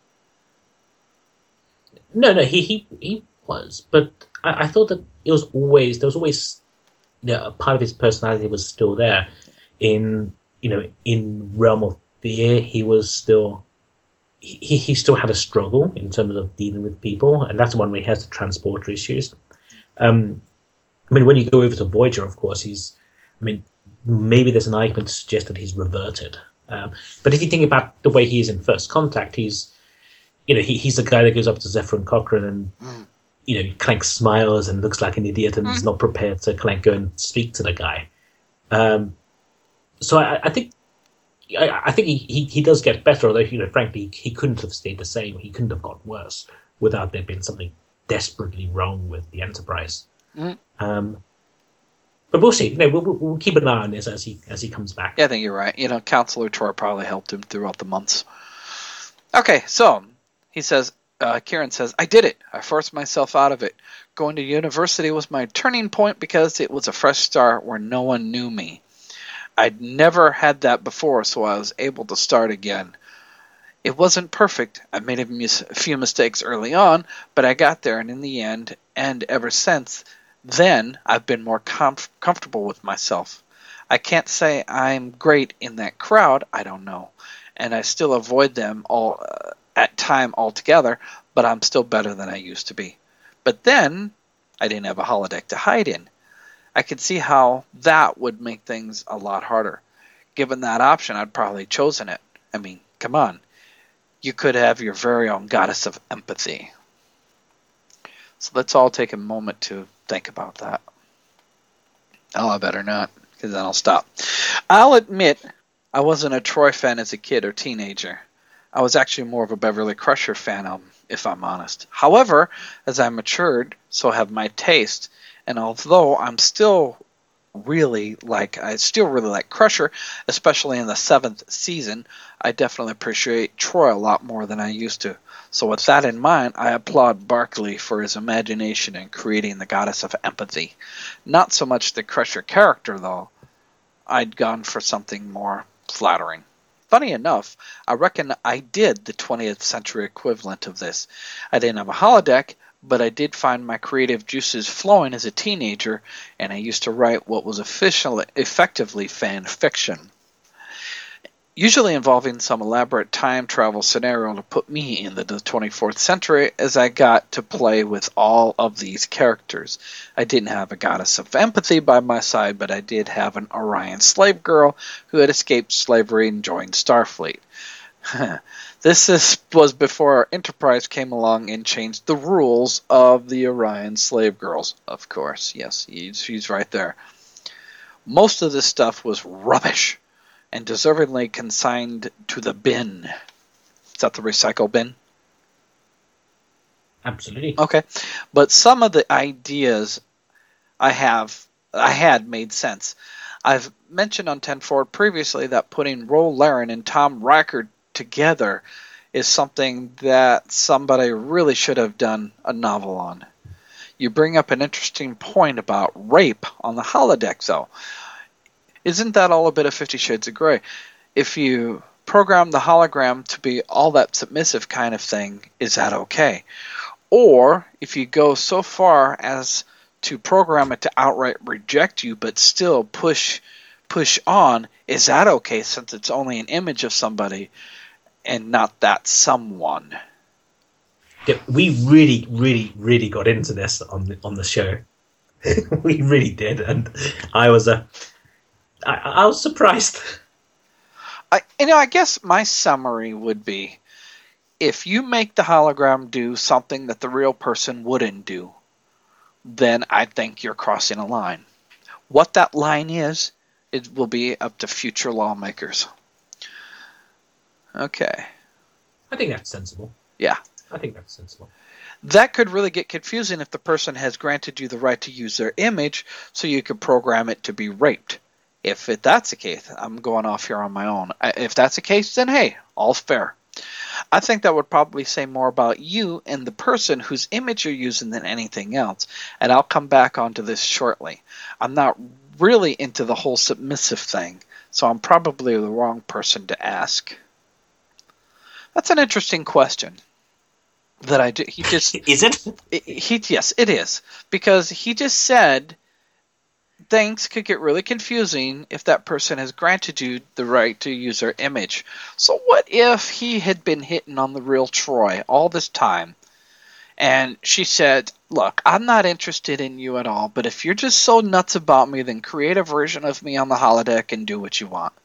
Speaker 7: No, he was, but I thought that there was always a part of his personality was still there. In Realm of Fear, he was still he still had a struggle in terms of dealing with people, and that's one where he has the transporter issues. When you go over to Voyager, of course, maybe there's an argument to suggest that he's reverted. But if you think about the way he is in First Contact, he's the guy that goes up to Zefram Cochrane and Clank smiles and looks like an idiot and is not prepared to Clank go and speak to the guy. So I think he does get better, although frankly he couldn't have stayed the same. He couldn't have got worse without there being something desperately wrong with the Enterprise. But we'll see. We'll keep an eye on this as he comes back.
Speaker 2: Yeah, I think you're right. Counselor Tor probably helped him throughout the months. Okay, so he says. Kieran says, I did it. I forced myself out of it. Going to university was my turning point because it was a fresh start where no one knew me. I'd never had that before, so I was able to start again. It wasn't perfect. I made a few mistakes early on, but I got there, and in the end, and ever since then, I've been more comfortable with myself. I can't say I'm great in that crowd. I don't know. And I still avoid them all at time altogether, but I'm still better than I used to be. But then, I didn't have a holodeck to hide in. I could see how that would make things a lot harder. Given that option, I'd probably chosen it. Come on. You could have your very own goddess of empathy. So let's all take a moment to think about that. Oh, I better not, because then I'll stop. I'll admit I wasn't a Troy fan as a kid or teenager. I was actually more of a Beverly Crusher fan, if I'm honest. However, as I matured, so have my taste. And although I still really like Crusher, especially in the 7th season, I definitely appreciate Troy a lot more than I used to. So with that in mind, I applaud Barkley for his imagination in creating the goddess of empathy. Not so much the Crusher character, though. I'd gone for something more flattering. Funny enough, I reckon I did the 20th century equivalent of this. I didn't have a holodeck, but I did find my creative juices flowing as a teenager, and I used to write what was effectively fan fiction. usually involving some elaborate time travel scenario to put me into the 24th century, as I got to play with all of these characters. I didn't have a goddess of empathy by my side, but I did have an Orion slave girl who had escaped slavery and joined Starfleet. This was before Enterprise came along and changed the rules of the Orion slave girls. Of course, yes, she's right there. Most of this stuff was rubbish and deservedly consigned to the bin. Is that the recycle bin?
Speaker 7: Absolutely.
Speaker 2: Okay. But some of the ideas I had made sense. I've mentioned on 10 Forward previously that putting Ro Laren and Tom Riker together is something that somebody really should have done a novel on. You bring up an interesting point about rape on the holodeck, though. Isn't that all a bit of 50 Shades of Grey? If you program the hologram to be all that submissive kind of thing, is that okay? Or if you go so far as to program it to outright reject you but still push on, is that okay since it's only an image of somebody and not that someone?
Speaker 7: Yeah, we really, really, really got into this on the show. We really did, and I was surprised.
Speaker 2: I guess my summary would be, if you make the hologram do something that the real person wouldn't do, then I think you're crossing a line. What that line is, it will be up to future lawmakers. Okay.
Speaker 7: I think that's sensible.
Speaker 2: Yeah.
Speaker 7: I think that's sensible.
Speaker 2: That could really get confusing if the person has granted you the right to use their image, so you could program it to be raped. If that's the case, I'm going off here on my own. If that's the case, then hey, all's fair. I think that would probably say more about you and the person whose image you're using than anything else, and I'll come back onto this shortly. I'm not really into the whole submissive thing, so I'm probably the wrong person to ask. That's an interesting question. That I do. He just
Speaker 7: is it?
Speaker 2: Yes, it is, because he just said things could get really confusing if that person has granted you the right to use their image. So what if he had been hitting on the real Troy all this time, and she said, "Look, I'm not interested in you at all, but if you're just so nuts about me, then create a version of me on the holodeck and do what you want."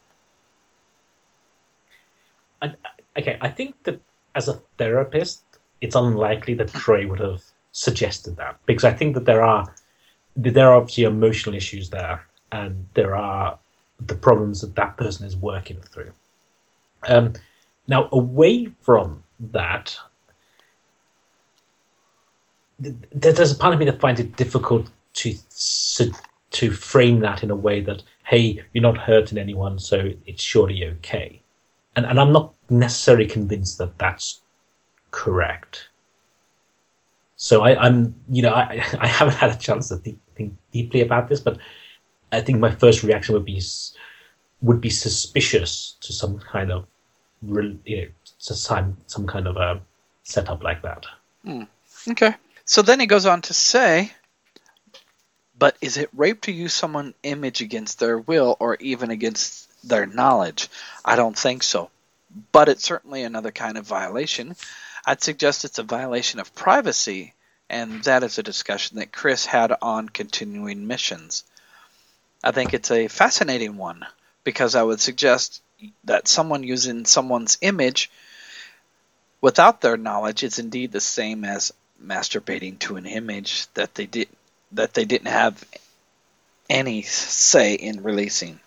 Speaker 7: Okay, I think that as a therapist, it's unlikely that Troy would have suggested that, because I think that there are obviously emotional issues there, and there are the problems that person is working through. Now, away from that, there's a part of me that finds it difficult to frame that in a way that, hey, you're not hurting anyone, so it's surely okay. And I'm not necessarily convinced that that's correct. So I haven't had a chance to think deeply about this, but I think my first reaction would be suspicious to some kind of some kind of a setup like that.
Speaker 2: Okay. So then he goes on to say, but is it rape to use someone's image against their will or even against their knowledge? I don't think so. But it's certainly another kind of violation. I'd suggest it's a violation of privacy, and that is a discussion that Chris had on Continuing Missions. I think it's a fascinating one, because I would suggest that someone using someone's image without their knowledge is indeed the same as masturbating to an image that they didn't have any say in releasing.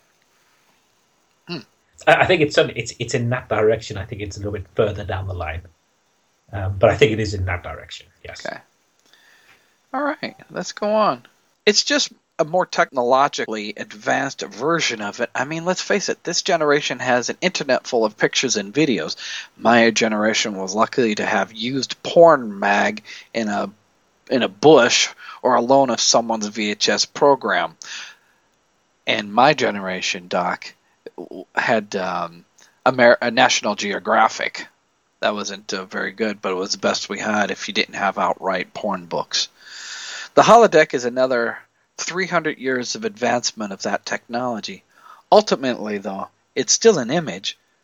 Speaker 7: I think it's in that direction. I think it's a little bit further down the line, but I think it is in that direction. Yes.
Speaker 2: Okay. All right, let's go on. It's just a more technologically advanced version of it. I mean, let's face it, this generation has an internet full of pictures and videos. My generation was lucky to have used porn mag in a bush or a loan of someone's VHS program. And my generation, Doc, had a National Geographic. That wasn't very good, but it was the best we had if you didn't have outright porn books. The holodeck is another 300 years of advancement of that technology. Ultimately, though, it's still an image,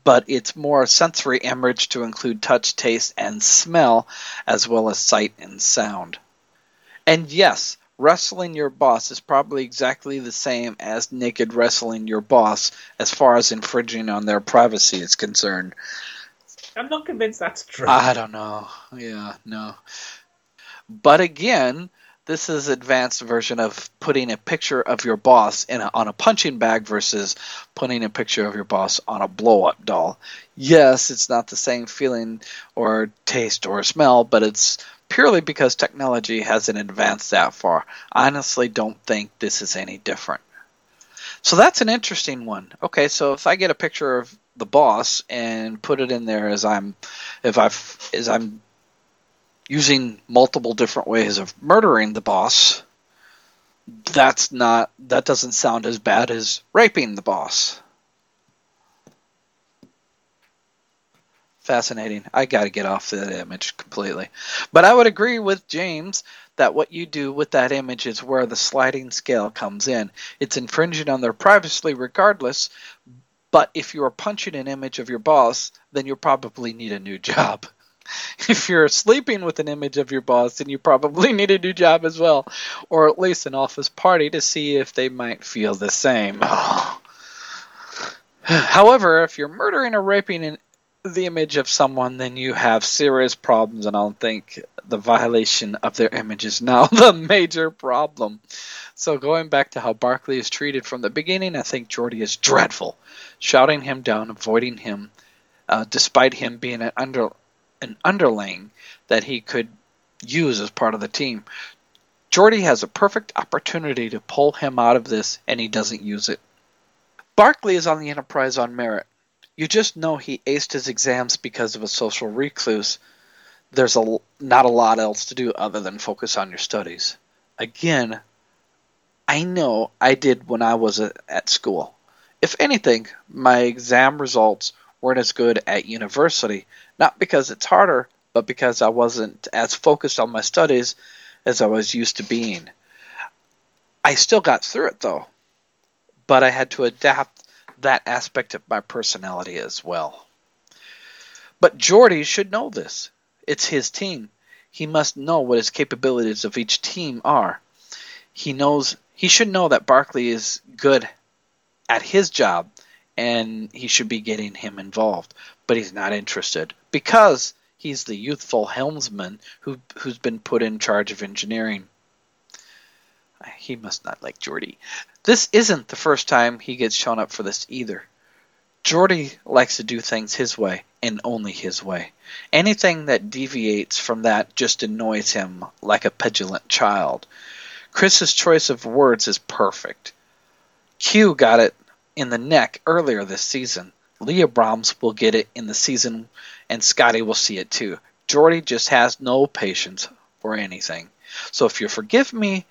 Speaker 2: but it's more sensory image to include touch, taste, and smell, as well as sight and sound. And yes, wrestling your boss is probably exactly the same as naked wrestling your boss as far as infringing on their privacy is concerned.
Speaker 7: I'm not convinced that's true.
Speaker 2: I don't know. Yeah, no. But again, this is advanced version of putting a picture of your boss on a punching bag versus putting a picture of your boss on a blow-up doll. Yes, it's not the same feeling or taste or smell, but it's purely because technology hasn't advanced that far. I honestly don't think this is any different. So that's an interesting one. Okay, so if I get a picture of the boss and put it in there as I'm using multiple different ways of murdering the boss, that doesn't sound as bad as raping the boss. Fascinating. I got to get off that image completely. But I would agree with James that what you do with that image is where the sliding scale comes in. It's infringing on their privacy regardless, but if you are punching an image of your boss, then you probably need a new job. If you're sleeping with an image of your boss, then you probably need a new job as well, or at least an office party to see if they might feel the same. However, if you're murdering or raping the image of someone, then you have serious problems, and I don't think the violation of their image is now the major problem. So going back to how Barkley is treated from the beginning, I think Geordi is dreadful. Shouting him down, avoiding him, despite him being an underling that he could use as part of the team. Geordi has a perfect opportunity to pull him out of this, and he doesn't use it. Barkley is on the Enterprise on merit. You just know he aced his exams because of a social recluse. There's not a lot else to do other than focus on your studies. Again, I know I did when I was at school. If anything, my exam results weren't as good at university, not because it's harder, but because I wasn't as focused on my studies as I was used to being. I still got through it though, but I had to adapt that aspect of my personality as well. But Geordi should know this. It's his team. He must know what his capabilities of each team are. He should know that Barkley is good at his job, and he should be getting him involved. But he's not interested because he's the youthful helmsman who's been put in charge of engineering. He must not like Geordi. This isn't the first time he gets shown up for this either. Geordi likes to do things his way, and only his way. Anything that deviates from that just annoys him like a petulant child. Chris's choice of words is perfect. Q got it in the neck earlier this season. Leah Brahms will get it in the season, and Scotty will see it too. Geordi just has no patience for anything. So if you forgive me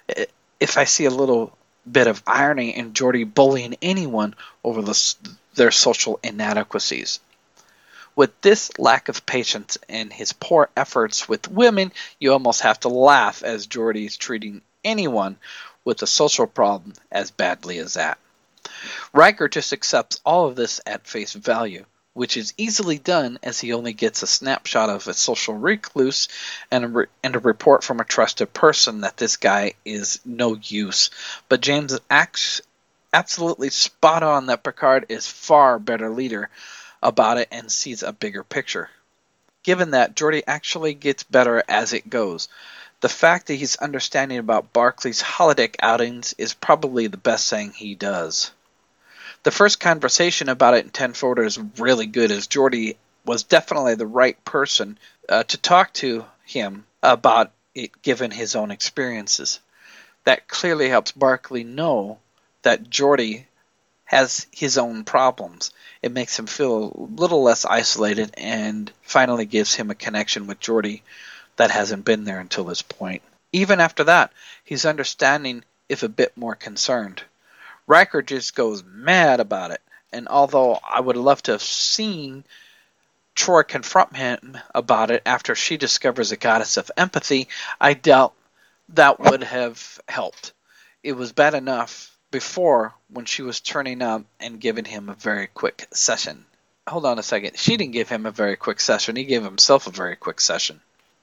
Speaker 2: if I see a little bit of irony in Geordi bullying anyone over their social inadequacies. With this lack of patience and his poor efforts with women, you almost have to laugh as Geordi is treating anyone with a social problem as badly as that. Riker just accepts all of this at face value, which is easily done as he only gets a snapshot of a social recluse and a report from a trusted person that this guy is no use. But James is absolutely spot on that Picard is far better leader about it and sees a bigger picture. Given that, Geordi actually gets better as it goes. The fact that he's understanding about Barkley's holodeck outings is probably the best thing he does. The first conversation about it in 10 Forward is really good, as Geordi was definitely the right person to talk to him about it given his own experiences. That clearly helps Barkley know that Geordi has his own problems. It makes him feel a little less isolated and finally gives him a connection with Geordi that hasn't been there until this point. Even after that, he's understanding if a bit more concerned. Riker just goes mad about it, and although I would love to have seen Troi confront him about it after she discovers a goddess of empathy, I doubt that would have helped. It was bad enough before when she was turning up and giving him a very quick session. hold on a second. She didn't give him a very quick session. He gave himself a very quick session.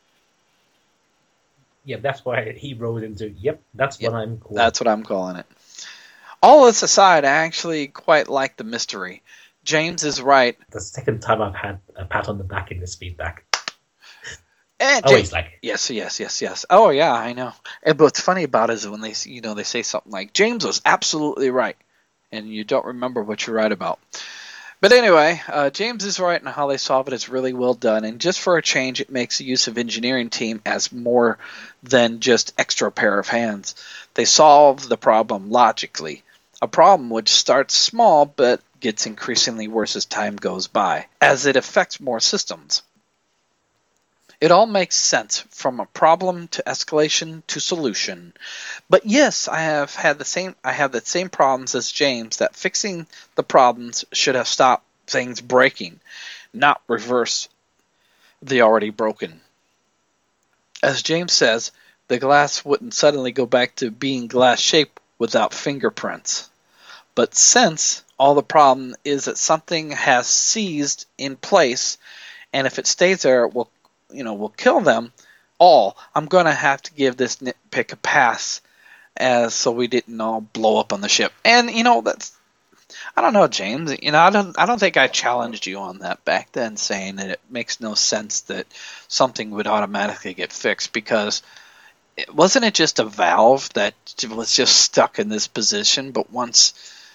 Speaker 7: Yeah, that's why he rolled into, that's what I'm calling.
Speaker 2: That's what I'm calling it. All this aside, I actually quite like the mystery. James is right.
Speaker 7: The second time I've had a pat on the back in this feedback.
Speaker 2: And
Speaker 7: always like
Speaker 2: yes. Oh yeah, I know. And what's funny about it is when they say something like James was absolutely right, and you don't remember what you're right about. But anyway, James is right, and how they solve it is really well done. And just for a change, it makes the use of engineering team as more than just extra pair of hands. They solve the problem logically, a problem which starts small but gets increasingly worse as time goes by, as it affects more systems. It all makes sense from a problem to escalation to solution. But yes, I have the same problems as James, that fixing the problems should have stopped things breaking, not reverse the already broken. As James says, the glass wouldn't suddenly go back to being glass shaped without fingerprints. But since all the problem is that something has seized in place, and if it stays there, it will kill them all. I'm going to have to give this nitpick a pass, so we didn't all blow up on the ship. And that's, I don't know, James. I don't think I challenged you on that back then, saying that it makes no sense that something would automatically get fixed, because wasn't it just a valve that was just stuck in this position? But once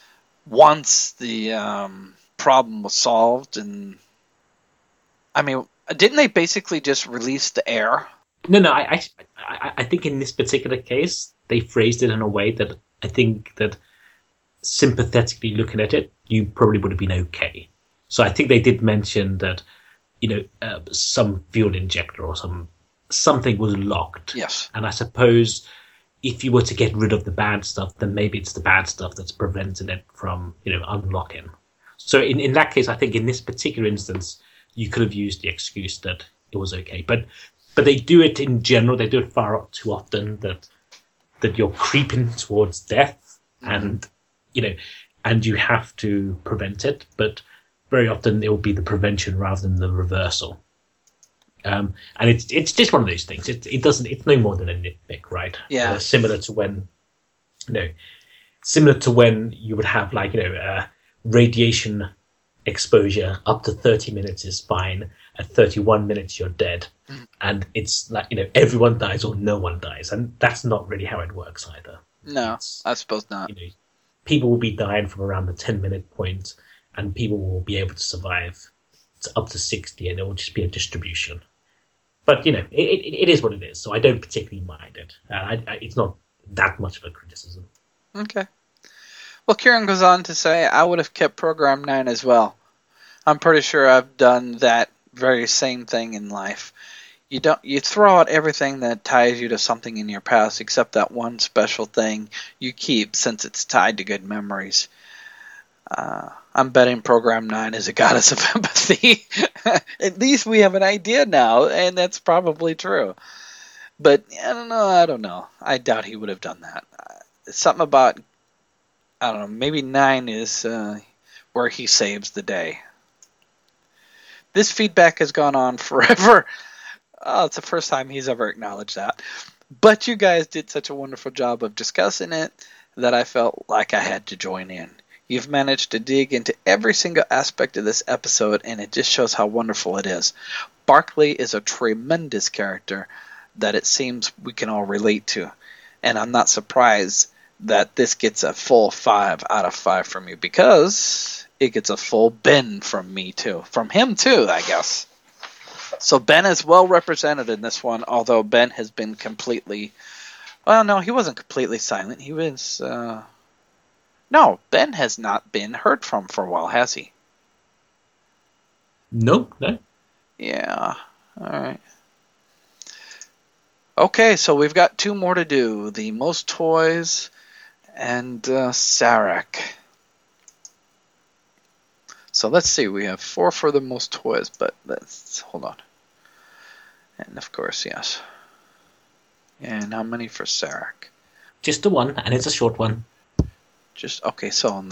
Speaker 2: the problem was solved, and didn't they basically just release the air?
Speaker 7: No. I think in this particular case, they phrased it in a way that I think that sympathetically looking at it, you probably would have been okay. So I think they did mention that, some fuel injector or something was locked.
Speaker 2: Yes.
Speaker 7: And I suppose if you were to get rid of the bad stuff, then maybe it's the bad stuff that's preventing it from, unlocking. So in that case, I think in this particular instance, you could have used the excuse that it was okay. But they do it in general. They do it far too often that you're creeping towards death, and and you have to prevent it. But very often it will be the prevention rather than the reversal. And it's just one of those things. It's no more than a nitpick, right?
Speaker 2: Yeah.
Speaker 7: Similar to when you would have radiation exposure up to 30 minutes is fine. At 31 minutes, you're dead. And it's like, everyone dies or no one dies. And that's not really how it works either.
Speaker 2: No, I suppose not.
Speaker 7: People will be dying from around the 10-minute point, and people will be able to survive up to 60, and it will just be a distribution. But, it is what it is. So I don't particularly mind it. It's not that much of a criticism.
Speaker 2: Okay. Well, Kieran goes on to say, I would have kept Program 9 as well. I'm pretty sure I've done that very same thing in life. You throw out everything that ties you to something in your past, except that one special thing you keep since it's tied to good memories. I'm betting Program 9 is a goddess of empathy. At least we have an idea now, and that's probably true. But I don't know. I doubt he would have done that. Something about, I don't know, maybe 9 is where he saves the day. This feedback has gone on forever. Oh, it's the first time he's ever acknowledged that. But you guys did such a wonderful job of discussing it that I felt like I had to join in. You've managed to dig into every single aspect of this episode, and it just shows how wonderful it is. Barclay is a tremendous character that it seems we can all relate to. And I'm not surprised that this gets a full 5 out of 5 from you, because it gets a full Ben from me too. From him too, I guess. So Ben is well represented in this one, although Ben has been completely... Well, no, he wasn't completely silent. He was... No, Ben has not been heard from for a while, has he?
Speaker 7: No.
Speaker 2: Yeah, alright. Okay, so we've got 2 more to do. The most toys and Sarek. So let's see, we have 4 for the most toys, but let's hold on. And of course, yes. And how many for Sarek?
Speaker 7: Just the one, and it's a short one.
Speaker 2: Okay, so let's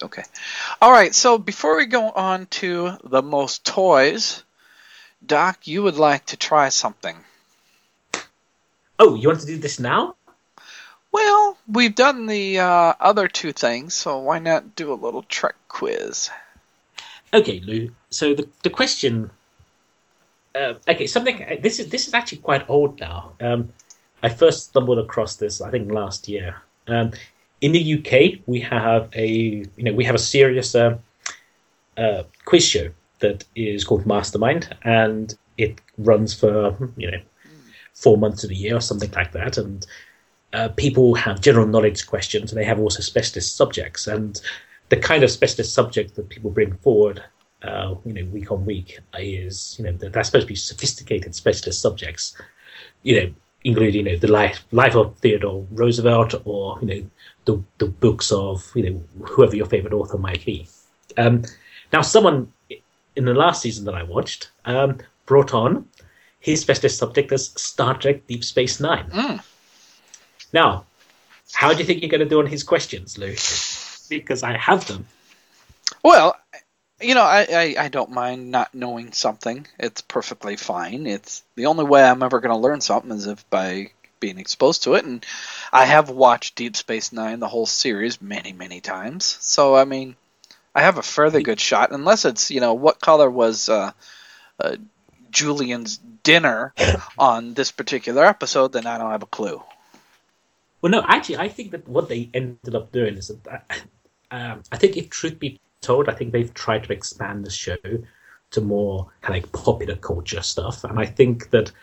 Speaker 2: Okay. All right, so before we go on to the most toys, Doc, you would like to try something.
Speaker 7: Oh, you want to do this now?
Speaker 2: Well, we've done the other two things, so why not do a little Trek quiz?
Speaker 7: Okay, Lou. So the question... something... This is actually quite old now. I first stumbled across this, I think, last year. In the UK, we have a serious quiz show that is called Mastermind, and it runs for 4 months of the year or something like that. And people have general knowledge questions, and they have also specialist subjects. And the kind of specialist subject that people bring forward, week on week, is they're supposed to be sophisticated specialist subjects, including the life of Theodore Roosevelt, or the books of whoever your favorite author might be. Now, someone in the last season that I watched brought on his specialist subject as Star Trek Deep Space Nine. Now, how do you think you're going to do on his questions, Lou? Because I have them.
Speaker 2: Well, I don't mind not knowing something. It's perfectly fine. It's the only way I'm ever going to learn something is if by being exposed to it. And I have watched Deep Space Nine, the whole series, many, many times. So, I mean, I have a fairly good shot, unless it's, what color was Julian's dinner on this particular episode, then I don't have a clue.
Speaker 7: Well, no, actually, I think that what they ended up doing is that I think, if truth be told, I think they've tried to expand the show to more kind of popular culture stuff, and I think that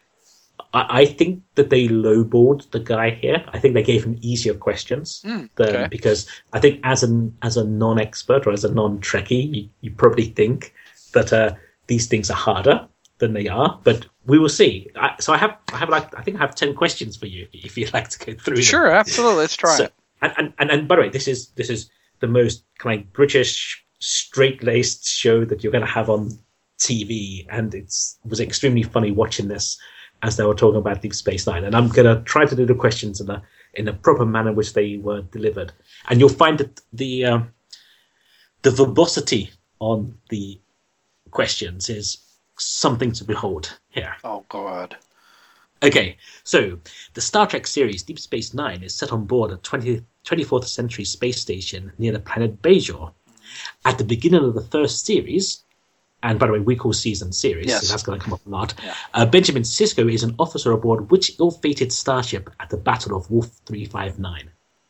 Speaker 7: they lowballed the guy here. I think they gave him easier questions because I think as a non-expert or as a non-Trekkie, you probably think that these things are harder than they are, but we will see. I think I have 10 questions for you if you'd like to go through them.
Speaker 2: Sure, absolutely. Let's try it.
Speaker 7: And by the way, this is the most kind of British straight-laced show that you're going to have on TV, and it was extremely funny watching this as they were talking about Deep Space Nine. And I'm going to try to do the questions in a proper manner in which they were delivered, and you'll find that the verbosity on the questions is something to behold here.
Speaker 2: Oh, God.
Speaker 7: Okay, so the Star Trek series Deep Space Nine is set on board a 24th century space station near the planet Bajor. At the beginning of the first series, and by the way, we call season series, so that's going to come up a lot, Benjamin Sisko is an officer aboard which ill-fated starship at the Battle of Wolf 359?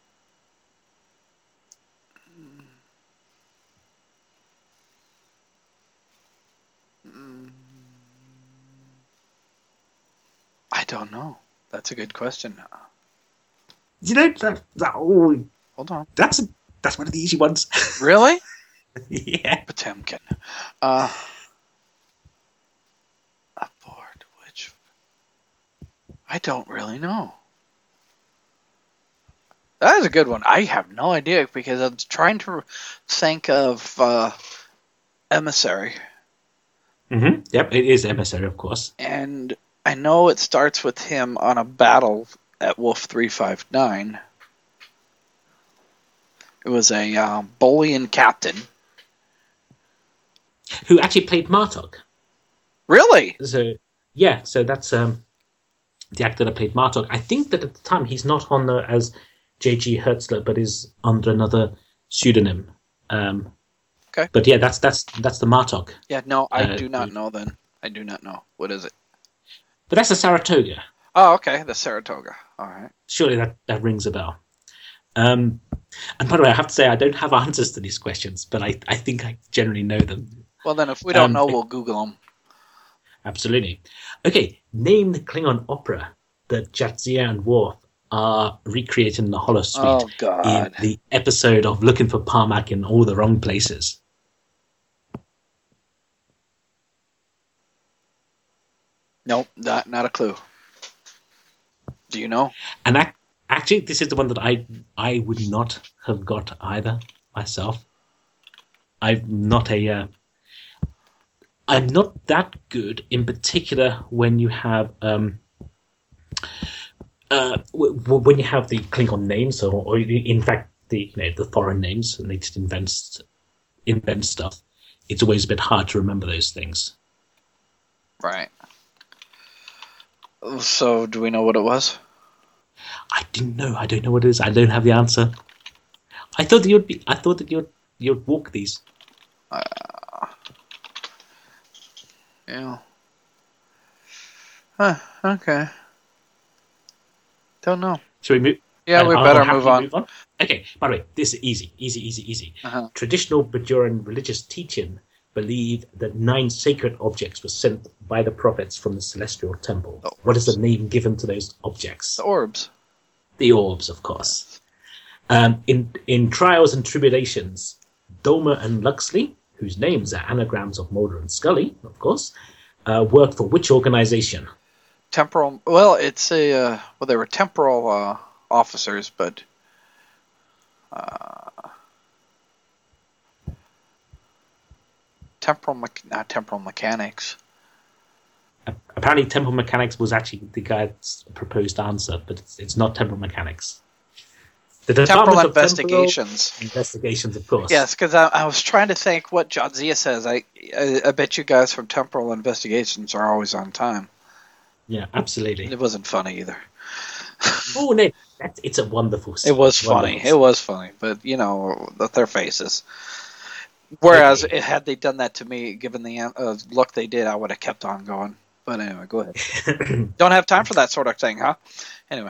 Speaker 2: I don't know. That's a good question.
Speaker 7: Hold on. That's one of the easy ones.
Speaker 2: Really?
Speaker 7: Yeah.
Speaker 2: Potemkin. Aboard which... I don't really know. That is a good one. I have no idea because I'm trying to think of Emissary.
Speaker 7: Mm-hmm. Yep, it is Emissary, of course.
Speaker 2: And I know it starts with him on a battle at Wolf 359. It was a Bolian captain.
Speaker 7: Who actually played Martok.
Speaker 2: Really?
Speaker 7: So that's the actor that played Martok. I think that at the time he's not on as J.G. Hertzler, but is under another pseudonym.
Speaker 2: Okay.
Speaker 7: But yeah, that's the Martok.
Speaker 2: Yeah, no, I do not know then. I do not know. What is it?
Speaker 7: But that's the Saratoga.
Speaker 2: Oh, okay, the Saratoga. All right.
Speaker 7: Surely that rings a bell. And by the way, I have to say I don't have answers to these questions, but I think I generally know them.
Speaker 2: Well, then if we don't know, we'll Google them.
Speaker 7: Absolutely. Okay, name the Klingon opera that Jadzia and Worf are recreating in the Holosuite in the episode of Looking for Parmac in All the Wrong Places.
Speaker 2: Nope, not a clue. Do you know?
Speaker 7: And actually, this is the one that I would not have got either myself. I'm not that good, in particular when you have when you have the Klingon names, or in fact the foreign names and they just invent stuff, it's always a bit hard to remember those things.
Speaker 2: Right. So, do we know what it was?
Speaker 7: I didn't know. I don't know what it is. I don't have the answer. I thought that you'd walk these.
Speaker 2: Yeah. Huh, okay. Don't know.
Speaker 7: Shall we move?
Speaker 2: Yeah, we better move on.
Speaker 7: Okay, by the way, this is easy.
Speaker 2: Uh-huh.
Speaker 7: Traditional Bajoran religious teaching believe that 9 sacred objects were sent by the prophets from the celestial temple. What is the name given to those objects?
Speaker 2: The orbs.
Speaker 7: The orbs, of course. In Trials and Tribulations, Domer and Luxley, whose names are anagrams of Mulder and Scully, of course, work for which organization?
Speaker 2: Temporal. Well, it's a. They were temporal officers, but. Not temporal mechanics.
Speaker 7: Apparently, temporal mechanics was actually the guy's proposed answer, but it's not temporal mechanics. The
Speaker 2: Temporal Investigations.
Speaker 7: Investigations, of course.
Speaker 2: Yes, because I was trying to think what Jadzia says. I bet you guys from Temporal Investigations are always on time.
Speaker 7: Yeah, absolutely.
Speaker 2: It wasn't funny either.
Speaker 7: Oh, no, it's a wonderful scene.
Speaker 2: It was funny. It was funny, but their faces. Whereas, had they done that to me, given the look they did, I would have kept on going. But anyway, go ahead. Don't have time for that sort of thing, huh? Anyway.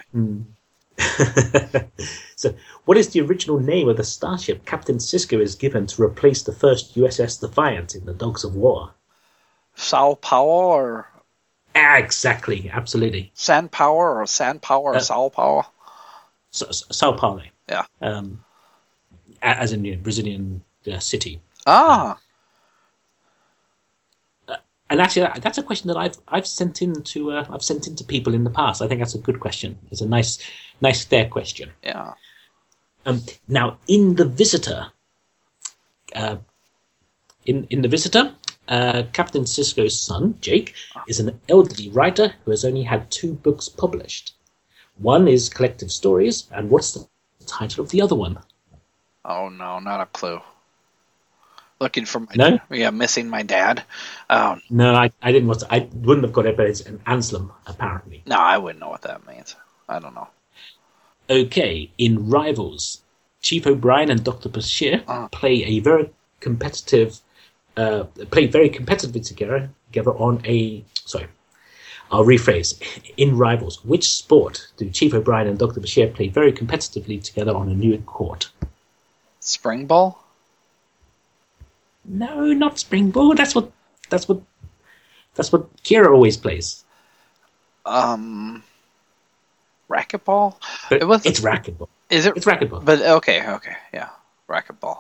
Speaker 7: So, what is the original name of the starship Captain Sisko is given to replace the first USS Defiant in the Dogs of War?
Speaker 2: Sao Paulo or...
Speaker 7: Exactly, absolutely.
Speaker 2: San Power or Sao Paulo?
Speaker 7: Sao Paulo.
Speaker 2: Yeah.
Speaker 7: As in the Brazilian city.
Speaker 2: Ah.
Speaker 7: And actually, that's a question that I've sent in to people in the past. I think that's a good question. It's a nice fair question.
Speaker 2: Yeah.
Speaker 7: Now, in The Visitor, Captain Sisko's son, Jake, is an elderly writer who has only had 2 books published. One is Collective Stories, and what's the title of the other one?
Speaker 2: Oh no, not a clue. Looking for my
Speaker 7: No?
Speaker 2: Yeah, missing my dad.
Speaker 7: No, I didn't want to. I wouldn't have got it, but it's an Anselm, apparently.
Speaker 2: No, I wouldn't know what that means. I don't know.
Speaker 7: Okay, in Rivals, Chief O'Brien and Dr. Bashir play very competitively together on a... Sorry, I'll rephrase. In Rivals, which sport do Chief O'Brien and Dr. Bashir play very competitively together on a new court?
Speaker 2: Spring ball?
Speaker 7: No, not spring ball. That's what Kira always plays.
Speaker 2: Racquetball?
Speaker 7: It's racquetball.
Speaker 2: Is it?
Speaker 7: It's racquetball.
Speaker 2: But okay, yeah, racquetball.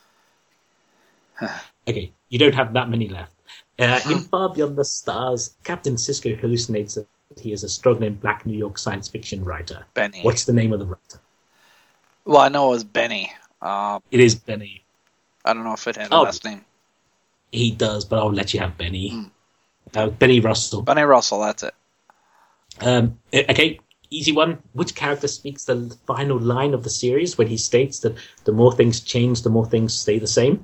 Speaker 7: Okay, you don't have that many left. In Far Beyond the Stars, Captain Sisko hallucinates that he is a struggling black New York science fiction writer.
Speaker 2: Benny.
Speaker 7: What's the name of the writer?
Speaker 2: Well, I know it was Benny.
Speaker 7: It is Benny.
Speaker 2: I don't know if it had a last name.
Speaker 7: He does, but I'll let you have Benny. Benny Russell.
Speaker 2: Benny Russell, that's it.
Speaker 7: Okay, easy one. Which character speaks the final line of the series when he states that the more things change, the more things stay the same?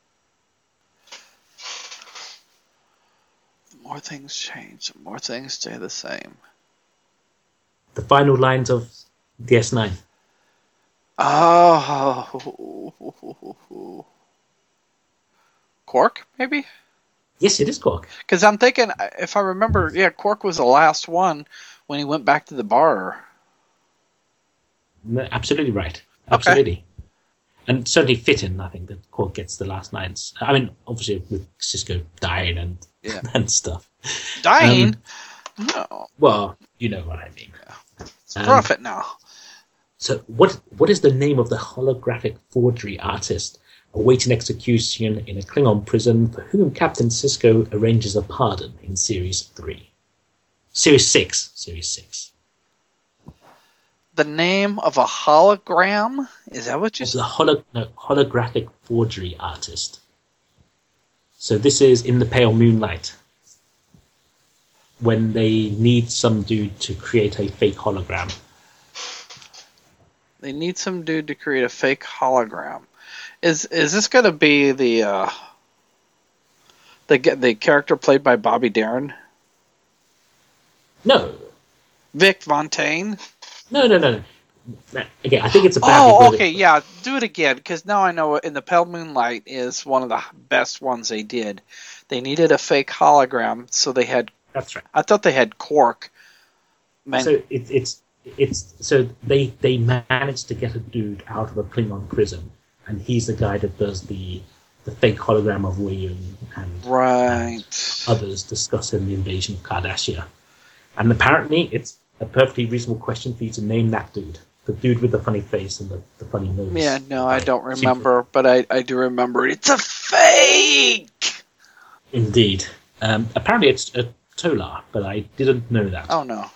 Speaker 2: The more things change, the more things stay the same.
Speaker 7: The final lines of DS9.
Speaker 2: Oh. Quark, maybe?
Speaker 7: Yes, it is Quark.
Speaker 2: Because I'm thinking, if I remember, Quark was the last one when he went back to the bar.
Speaker 7: No, absolutely right. Absolutely. Okay. And certainly fitting, I think, that Quark gets the last lines. I mean, obviously with Sisko dying and stuff.
Speaker 2: Dying? No.
Speaker 7: Well, you know what I mean.
Speaker 2: Yeah. It's a prophet now.
Speaker 7: So what is the name of the holographic forgery artist awaiting execution in a Klingon prison for whom Captain Sisko arranges a pardon in Series 3? Series 6.
Speaker 2: The name of a hologram? Is that what you said?
Speaker 7: The holographic forgery artist. So this is in the Pale Moonlight, when they need some dude to create a fake hologram.
Speaker 2: They need some dude to create a fake hologram. Is this going to be the character played by Bobby Darin?
Speaker 7: No.
Speaker 2: Vic Fontaine?
Speaker 7: No. Again, I think it's a bad...
Speaker 2: Oh, okay, yeah. Do it again, because now I know In the Pale Moonlight is one of the best ones they did. They needed a fake hologram, so they had...
Speaker 7: That's right.
Speaker 2: I thought they had Quark.
Speaker 7: So so they managed to get a dude out of a Klingon prison, and he's the guy that does the fake hologram of William and others discussing the invasion of Cardassia. And apparently, it's a perfectly reasonable question for you to name that dude. The dude with the funny face and the funny nose.
Speaker 2: Yeah, no, I don't remember, but I do remember it's a fake!
Speaker 7: Indeed. Apparently it's a Tolar, but I didn't know that.
Speaker 2: Oh, no.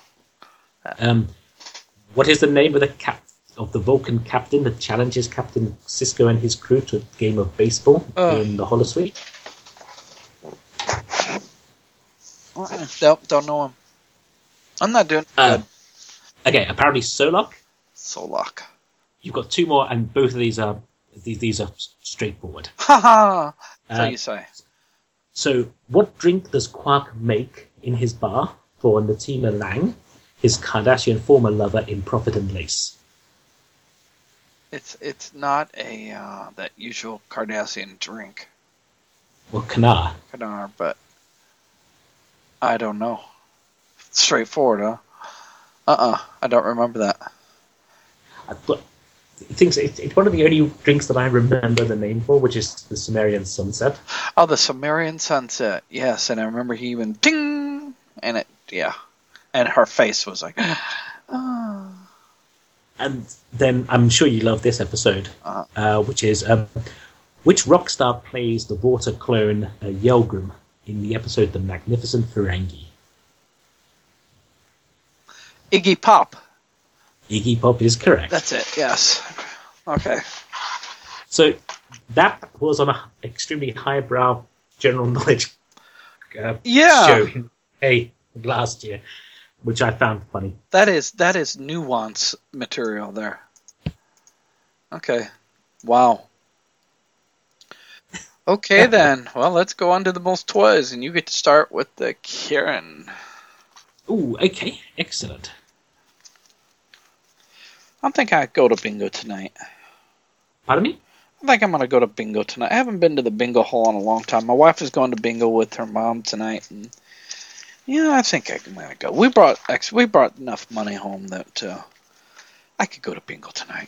Speaker 7: What is the name of the Vulcan captain that challenges Captain Sisko and his crew to a game of baseball in the holosuite?
Speaker 2: Nope, don't know him. I'm not doing good.
Speaker 7: Okay, apparently Solok.
Speaker 2: Solok.
Speaker 7: You've got two more, and both of these are straightforward.
Speaker 2: Haha! So you say.
Speaker 7: So, what drink does Quark make in his bar for Natima Lang, his Cardassian former lover in Profit and Lace?
Speaker 2: It's not that usual Cardassian drink.
Speaker 7: Well, Kanar.
Speaker 2: Kanar, but I don't know. Straightforward, huh? I don't remember that.
Speaker 7: It's one of the only drinks that I remember the name for, which is the Sumerian Sunset.
Speaker 2: Oh, the Sumerian Sunset. Yes, and I remember he even ding, and it, yeah, and her face was like, oh.
Speaker 7: And then I'm sure you love this episode, which is which rock star plays the water clone Yelgrim in the episode The Magnificent Ferengi?
Speaker 2: Iggy Pop.
Speaker 7: Iggy Pop is correct.
Speaker 2: That's it, yes. Okay.
Speaker 7: So that was on an extremely highbrow general knowledge show last year, which I found funny.
Speaker 2: That is nuance material there. Okay. Wow. Okay then. Well, let's go on to the most toys, and you get to start with the Kieran.
Speaker 7: Ooh, okay. Excellent.
Speaker 2: I think I'd go to bingo tonight.
Speaker 7: Pardon me?
Speaker 2: I think I'm going to go to bingo tonight. I haven't been to the bingo hall in a long time. My wife is going to bingo with her mom tonight, and yeah, I think I'm going to go. We brought enough money home that I could go to bingo tonight.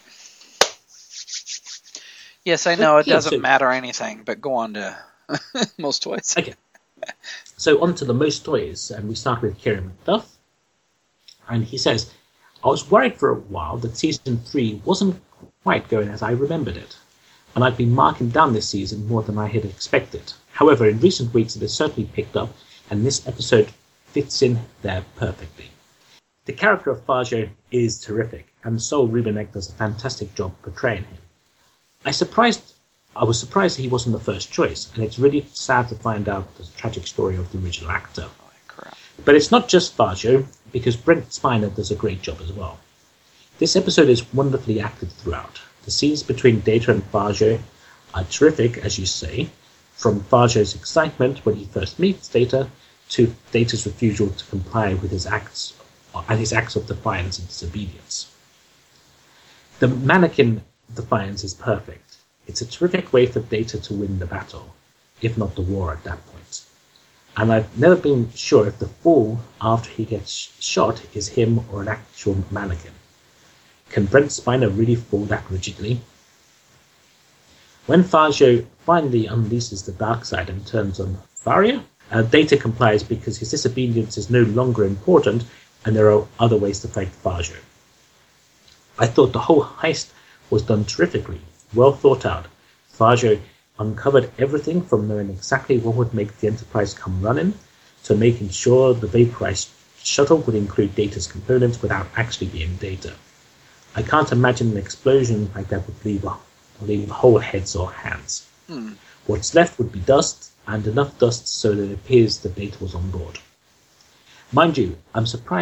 Speaker 2: Yes, I know it doesn't matter anything, but go on to most toys.
Speaker 7: Okay. So on to the most toys, and we start with Kieran McDuff, and he says, I was worried for a while that Season 3 wasn't quite going as I remembered it, and I'd been marking down this season more than I had expected. However, in recent weeks it has certainly picked up, and this episode fits in there perfectly. The character of Fajo is terrific, and Saul Rubinek does a fantastic job portraying him. I was surprised he wasn't the first choice, and it's really sad to find out the tragic story of the original actor.
Speaker 2: Oh, crap.
Speaker 7: But it's not just Fajo, because Brent Spiner does a great job as well. This episode is wonderfully acted throughout. The scenes between Data and Fajo are terrific, as you say, from Fajo's excitement when he first meets Data to Data's refusal to comply with his acts of defiance and disobedience. The mannequin defiance is perfect. It's a terrific way for Data to win the battle, if not the war at that point. And I've never been sure if the fall after he gets shot is him or an actual mannequin. Can Brent Spiner really fall that rigidly? When Fajo finally unleashes the dark side and turns on Faria, Data complies because his disobedience is no longer important and there are other ways to fight Fajo. I thought the whole heist was done terrifically, well thought out. Fajo uncovered everything from knowing exactly what would make the Enterprise come running to making sure the vaporized shuttle would include Data's components without actually being Data. I can't imagine an explosion like that would leave whole heads or hands. What's left would be dust, and enough dust so that it appears that Data was on board. Mind you, I'm surprised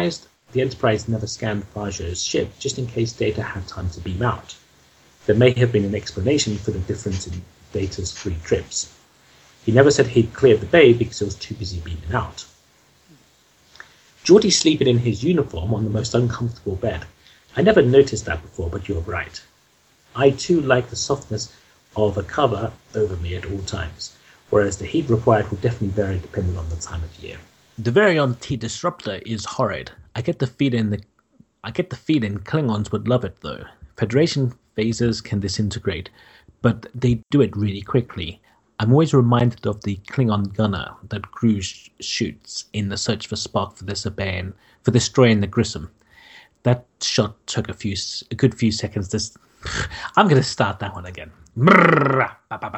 Speaker 7: the Enterprise never scanned Farjo's ship just in case Data had time to beam out. There may have been an explanation for the difference in Data's 3 trips. He never said he'd cleared the bay because he was too busy beaming out. Geordi's sleeping in his uniform on the most uncomfortable bed. I never noticed that before, but you're right. I too like the softness of a cover over me at all times, whereas the heat required will definitely vary depending on the time of year. The Variant T disruptor is horrid. I get the feeling Klingons would love it though. Federation phasers can disintegrate, but they do it really quickly. I'm always reminded of the Klingon gunner that Kruge shoots in the search for Spock for destroying the Grissom. That shot took a good few seconds. I'm going to start that one again. The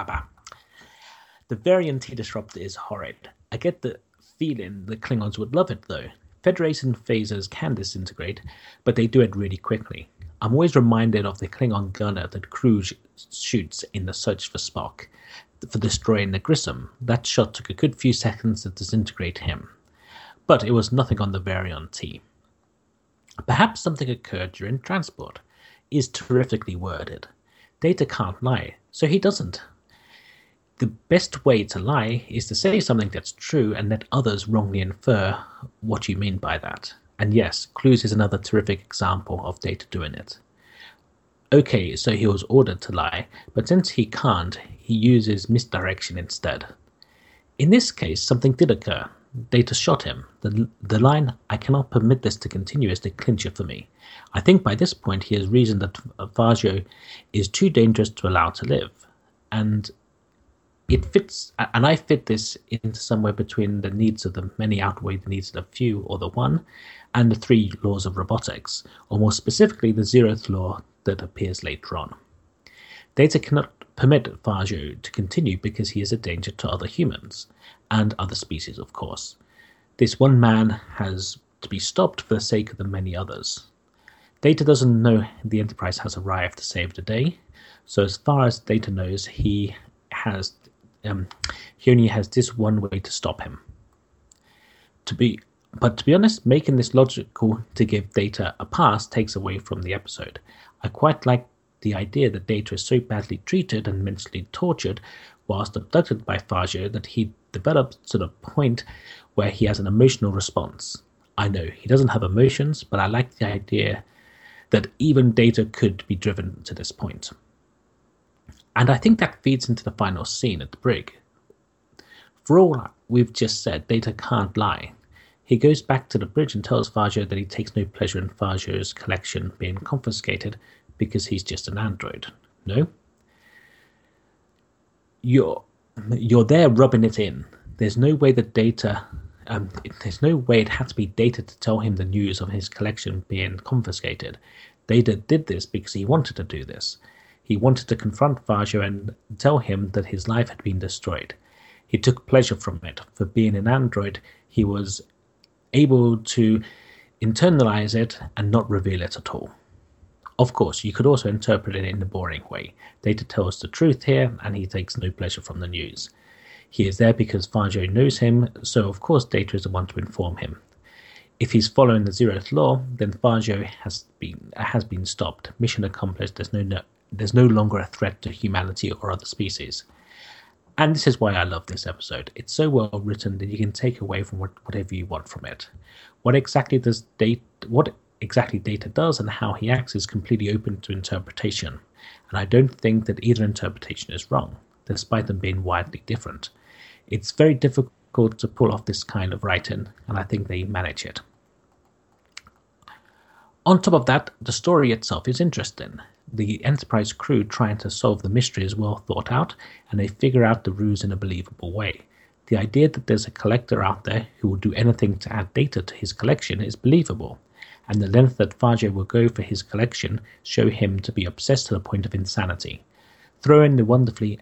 Speaker 7: Variant T disruptor is horrid. I get the feeling the Klingons would love it though. Federation phasers can disintegrate, but they do it really quickly. I'm always reminded of the Klingon gunner that Kruge shoots in the search for Spock for destroying the Grissom. That shot took a good few seconds to disintegrate him, but it was nothing on the Variant T. Perhaps something occurred during transport. Is terrifically worded. Data can't lie, so he doesn't. The best way to lie is to say something that's true and let others wrongly infer what you mean by that. And yes, Clues is another terrific example of Data doing it. Okay, so he was ordered to lie, but since he can't, he uses misdirection instead. In this case, something did occur. Data shot him. The line, "I cannot permit this to continue," is the clincher for me. I think by this point he has reasoned that Farjo is too dangerous to allow to live. And it fits, and I fit this into somewhere between the needs of the many outweigh the needs of the few, or the one, and the 3 laws of robotics, or more specifically the 0th law that appears later on. Data cannot permit Farjo to continue because he is a danger to other humans, and other species of course. This one man has to be stopped for the sake of the many others. Data doesn't know the Enterprise has arrived to save the day, so as far as Data knows, he only has this one way to stop him. But to be honest, making this logical to give Data a pass takes away from the episode. I quite like the idea that Data is so badly treated and mentally tortured whilst abducted by Farjo that he develops to the point where he has an emotional response. I know, he doesn't have emotions, but I like the idea that even Data could be driven to this point. And I think that feeds into the final scene at the brig. For all we've just said, Data can't lie. He goes back to the bridge and tells Farjo that he takes no pleasure in Farjo's collection being confiscated because he's just an android. No? You're there rubbing it in. There's no way that Data... there's no way it had to be Data to tell him the news of his collection being confiscated. Data did this because he wanted to do this. He wanted to confront Farjo and tell him that his life had been destroyed. He took pleasure from it. For being an android, he was able to internalize it and not reveal it at all. Of course, you could also interpret it in a boring way. Data tells the truth here, and he takes no pleasure from the news. He is there because Farjo knows him, so of course Data is the one to inform him. If he's following the 0th law, then Farjo has been stopped. Mission accomplished. There's no longer a threat to humanity or other species. And this is why I love this episode. It's so well written that you can take away from whatever you want from it. What exactly Data does and how he acts is completely open to interpretation. And I don't think that either interpretation is wrong, despite them being widely different. It's very difficult to pull off this kind of writing, and I think they manage it. On top of that, the story itself is interesting. The Enterprise crew trying to solve the mystery is well thought out, and they figure out the ruse in a believable way. The idea that there's a collector out there who will do anything to add Data to his collection is believable, and the length that Farjo will go for his collection show him to be obsessed to the point of insanity. Throw in how wonderfully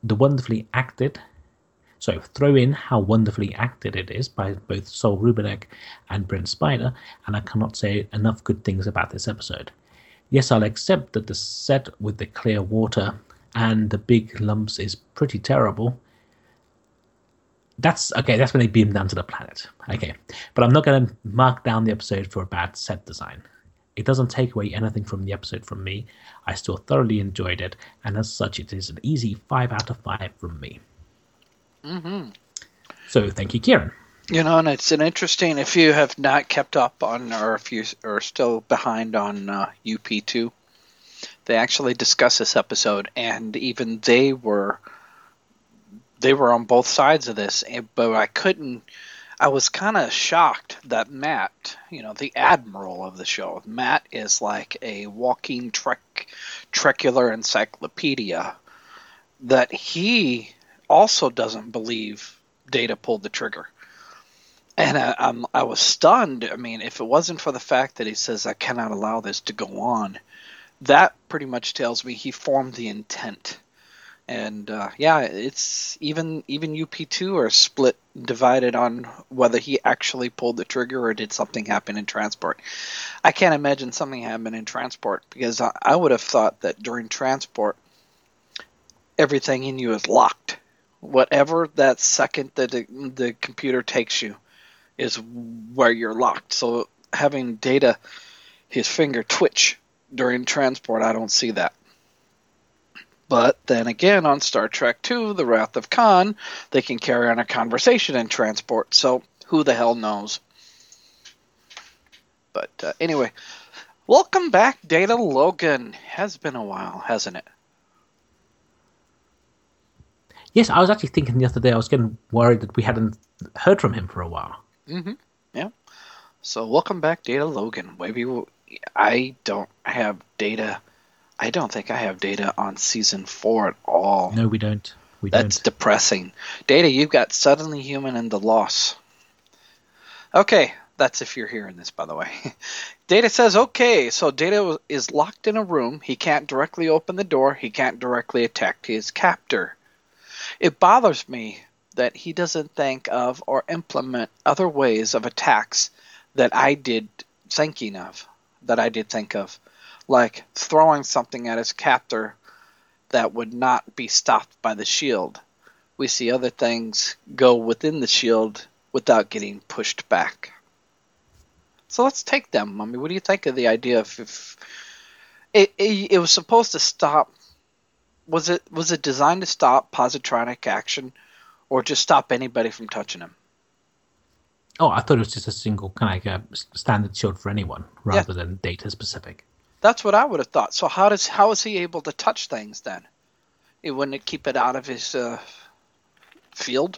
Speaker 7: acted it is by both Saul Rubinek and Brent Spiner, and I cannot say enough good things about this episode. Yes, I'll accept that the set with the clear water and the big lumps is pretty terrible. That's okay. That's when they beam down to the planet. Okay, but I'm not going to mark down the episode for a bad set design. It doesn't take away anything from the episode from me. I still thoroughly enjoyed it, and as such, it is an easy 5 out of 5 from me.
Speaker 2: Mm-hmm.
Speaker 7: So thank you, Kieran.
Speaker 2: And it's an interesting. If you have not kept up on, or if you are still behind on UP2, they actually discuss this episode, and even they were on both sides of this, but I was kind of shocked that Matt, the admiral of the show, Matt is like a walking trecular encyclopedia, that he also doesn't believe Data pulled the trigger. And I was stunned. I mean, if it wasn't for the fact that he says, I cannot allow this to go on, that pretty much tells me he formed the intent. And it's even UP2 are split, divided on whether he actually pulled the trigger or did something happen in transport. I can't imagine something happened in transport, because I would have thought that during transport, everything in you is locked. Whatever that second that the computer takes you is where you're locked. So having Data, his finger twitch during transport, I don't see that. But then again, on Star Trek II, The Wrath of Khan, they can carry on a conversation in transport, so who the hell knows? But anyway, welcome back, Data Logan. Has been a while, hasn't it?
Speaker 7: Yes, I was actually thinking the other day, I was getting worried that we hadn't heard from him for a while.
Speaker 2: Mm-hmm. Yeah. So welcome back, Data Logan. Maybe I don't have Data. I don't think I have Data on season 4 at all.
Speaker 7: No, we don't.
Speaker 2: That's depressing. Data, you've got Suddenly Human and The Loss. Okay, that's if you're hearing this, by the way. Data says, okay, so Data is locked in a room. He can't directly open the door. He can't directly attack his captor. It bothers me that he doesn't think of or implement other ways of attacks that I did think of. Like throwing something at his captor that would not be stopped by the shield. We see other things go within the shield without getting pushed back. So let's take them. I mean, what do you think of the idea of if it was supposed to stop? Was it designed to stop positronic action, or just stop anybody from touching him?
Speaker 7: Oh, I thought it was just a single kind of like a standard shield for anyone, rather than Data specific.
Speaker 2: That's what I would have thought. So how is he able to touch things then? It wouldn't keep it out of his field?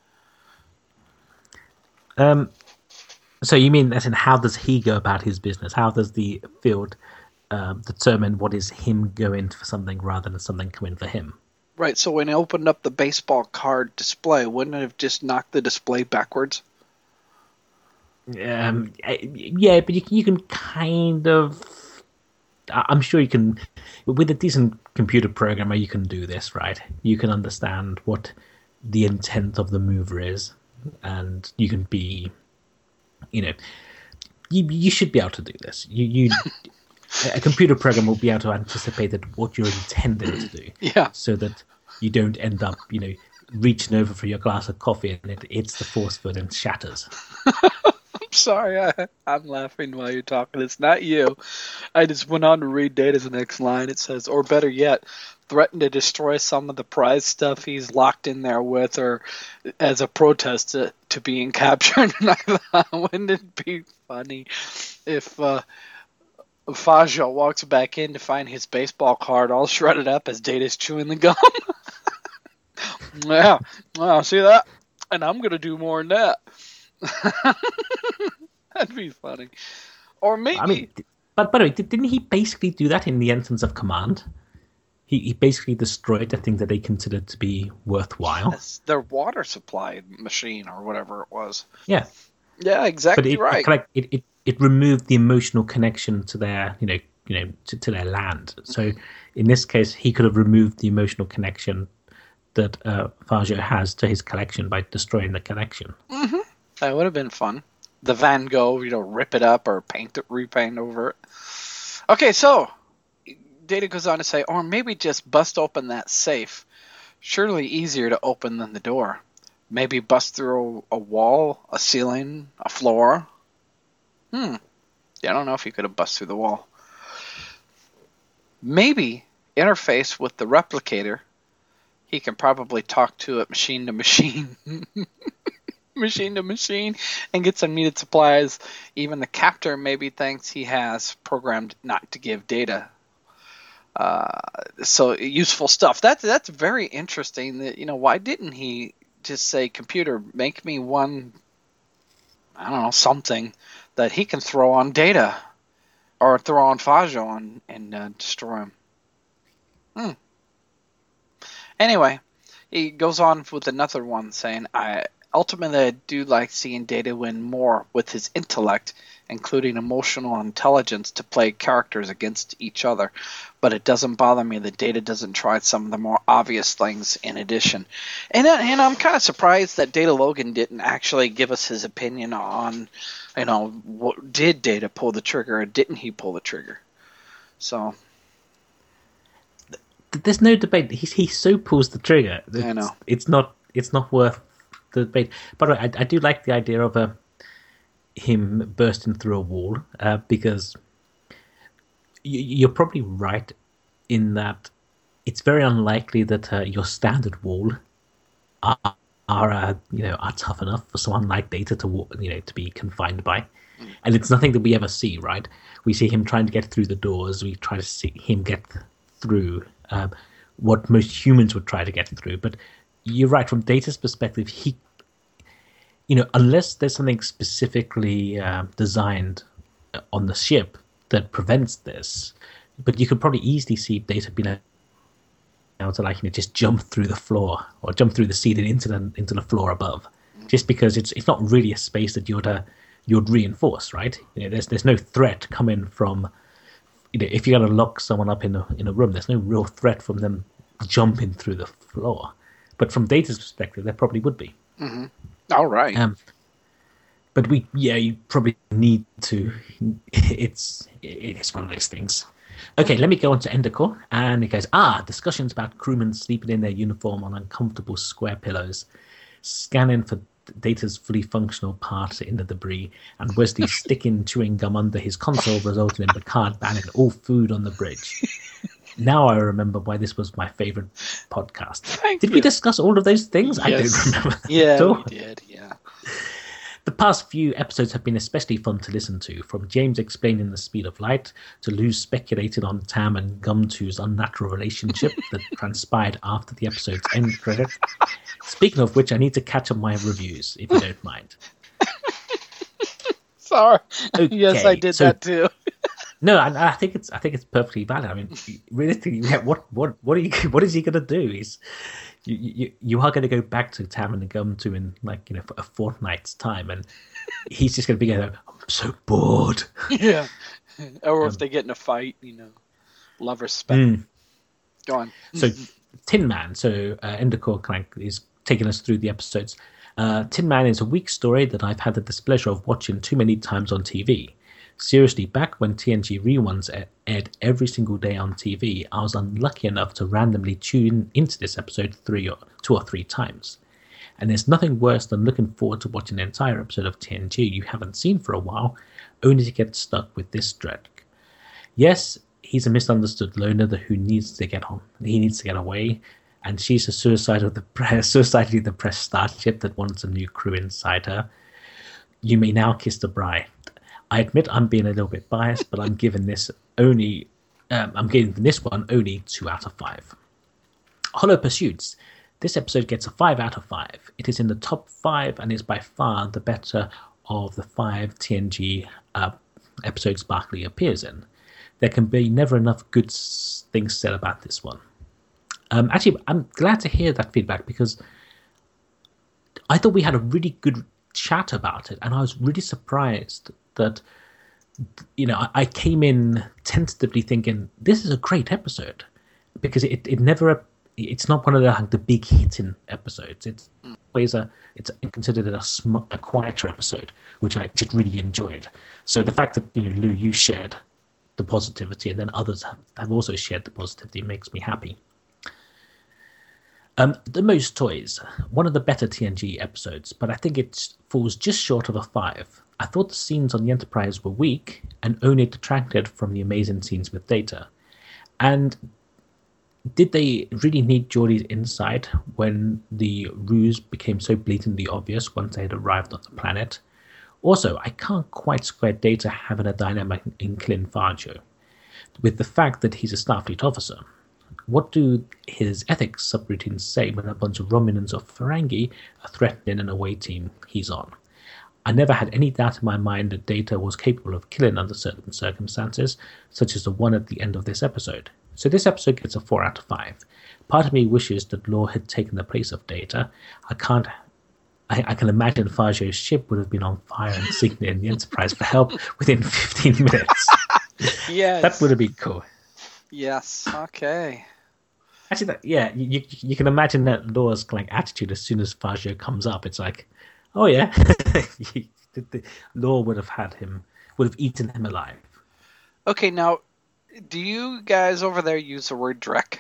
Speaker 7: So you mean, as in, how does he go about his business? How does the field determine what is him going for something rather than something coming for him?
Speaker 2: Right, so when he opened up the baseball card display, wouldn't it have just knocked the display backwards?
Speaker 7: Yeah, but you can kind of... I'm sure you can... With a decent computer programmer, you can do this, right? You can understand what the intent of the mover is, and you can be... You should be able to do this. A computer program will be able to anticipate what you're intending to do.
Speaker 2: Yeah.
Speaker 7: So that you don't end up, reaching over for your glass of coffee and it hits the force field and shatters.
Speaker 2: I'm sorry, I'm laughing while you're talking. It's not you. I just went on to read Data's next line. It says, or better yet, threaten to destroy some of the prize stuff he's locked in there with, or as a protest to being captured. And I thought, wouldn't it be funny if Fajo walks back in to find his baseball card all shredded up as Data's chewing the gum? Yeah, well, see that? And I'm going to do more than that. That'd be funny. Or maybe...
Speaker 7: I mean, but by the way, didn't he basically do that in the Ensigns of Command? He basically destroyed the thing that they considered to be worthwhile.
Speaker 2: Yes, their water supply machine or whatever it was.
Speaker 7: Yeah.
Speaker 2: Yeah, exactly right.
Speaker 7: It removed the emotional connection to their, to their land. So in this case, he could have removed the emotional connection that Fajo has to his collection by destroying the connection.
Speaker 2: Mm-hmm. That would have been fun. The Van Gogh, rip it up or repaint over it. Okay, so Data goes on to say, or maybe just bust open that safe. Surely easier to open than the door. Maybe bust through a wall, a ceiling, a floor. Yeah, I don't know if he could have busted through the wall. Maybe interface with the replicator. He can probably talk to it machine to machine. Machine to machine, and get some needed supplies. Even the captor maybe thinks he has programmed not to give data. So useful stuff. That's very interesting. That, why didn't he just say, computer, make me one, I don't know, something that he can throw on Data or throw on Fajo and destroy him. Anyway, he goes on with another one saying, Ultimately, I do like seeing Data win more with his intellect, including emotional intelligence, to play characters against each other. But it doesn't bother me that Data doesn't try some of the more obvious things in addition. And I'm kind of surprised that Data Logan didn't actually give us his opinion on, what did Data pull the trigger or didn't he pull the trigger? So
Speaker 7: there's no debate. He so pulls the trigger.
Speaker 2: I know.
Speaker 7: It's not worth the debate. By the way, I do like the idea of him bursting through a wall, because you're probably right in that it's very unlikely that your standard wall are tough enough for someone like Data to be confined by, and it's nothing that we ever see. Right? We see him trying to get through the doors. We try to see him get through what most humans would try to get through, but. You're right. From Data's perspective, he, unless there's something specifically designed on the ship that prevents this, but you could probably easily see Data being able to just jump through the floor or jump through the ceiling into the floor above, just because it's not really a space that you'd reinforce, right? There's no threat coming from, if you're going to lock someone up in a room, there's no real threat from them jumping through the floor. But from Data's perspective, there probably would be.
Speaker 2: Mm-hmm. All right.
Speaker 7: But you probably need to. It's one of those things. Okay, let me go on to Endicott, and it goes, discussions about crewmen sleeping in their uniform on uncomfortable square pillows, scanning for Data's fully functional part in the debris, and Wesley sticking chewing gum under his console, resulting in Picard banning all food on the bridge. Now I remember why this was my favorite podcast. Did we discuss all of those things? Yes. I don't remember that at all.
Speaker 2: We did, yeah.
Speaker 7: The past few episodes have been especially fun to listen to, from James explaining the speed of light, to Lou speculating on Tam and Gumtoo's unnatural relationship that transpired after the episode's end credit. Speaking of which, I need to catch up my reviews, if you don't mind.
Speaker 2: Sorry. Okay, yes, I did that too.
Speaker 7: No, I think it's perfectly valid. I mean, realistically, what is he going to do? You are going to go back to Tam and Gumtoo in for a fortnight's time, and he's just going to be I'm so bored.
Speaker 2: Yeah, or if they get in a fight, love respect. Go on.
Speaker 7: So Tin Man. So Endicott is taking us through the episodes. Tin Man is a weak story that I've had the displeasure of watching too many times on TV. Seriously, back when TNG reruns aired every single day on TV, I was unlucky enough to randomly tune into this episode 2 or 3 times. And there's nothing worse than looking forward to watching an entire episode of TNG you haven't seen for a while, only to get stuck with this dread. Yes, he's a misunderstood loner who needs to get on. He needs to get away, and she's a suicidally depressed starship that wants a new crew inside her. You may now kiss the bride. I admit I'm being a little bit biased, but I'm giving this one only 2 out of 5. Hollow Pursuits. This episode gets a 5 out of 5. It is in the top 5 and is by far the better of the 5 TNG episodes Barclay appears in. There can be never enough good things said about this one. Actually, I'm glad to hear that feedback, because I thought we had a really good chat about it, and I was really surprised that I came in tentatively thinking this is a great episode, because it's not one of the big hitting episodes. It's always considered a quieter episode, which I just really enjoyed. So the fact that Lou, you shared the positivity, and then others have also shared the positivity, makes me happy. The Most Toys, one of the better TNG episodes, but I think it falls just short of a 5. I thought the scenes on the Enterprise were weak and only detracted from the amazing scenes with Data. And did they really need Geordie's insight when the ruse became so blatantly obvious once they had arrived on the planet? Also, I can't quite square Data having a dynamic in Clint Farjo with the fact that he's a Starfleet officer. What do his ethics subroutines say when a bunch of Romulans or Ferengi are threatening an away team he's on? I never had any doubt in my mind that Data was capable of killing under certain circumstances, such as the one at the end of this episode. So this episode gets a 4 out of 5. Part of me wishes that Lore had taken the place of Data. I can imagine Farjo's ship would have been on fire and signaling the Enterprise for help within 15 minutes.
Speaker 2: Yes.
Speaker 7: That would have been cool.
Speaker 2: Yes, okay.
Speaker 7: Actually, you can imagine that Lore's attitude as soon as Farjo comes up. It's like, oh yeah, Lore would have eaten him alive.
Speaker 2: Okay, now, do you guys over there use the word Drek?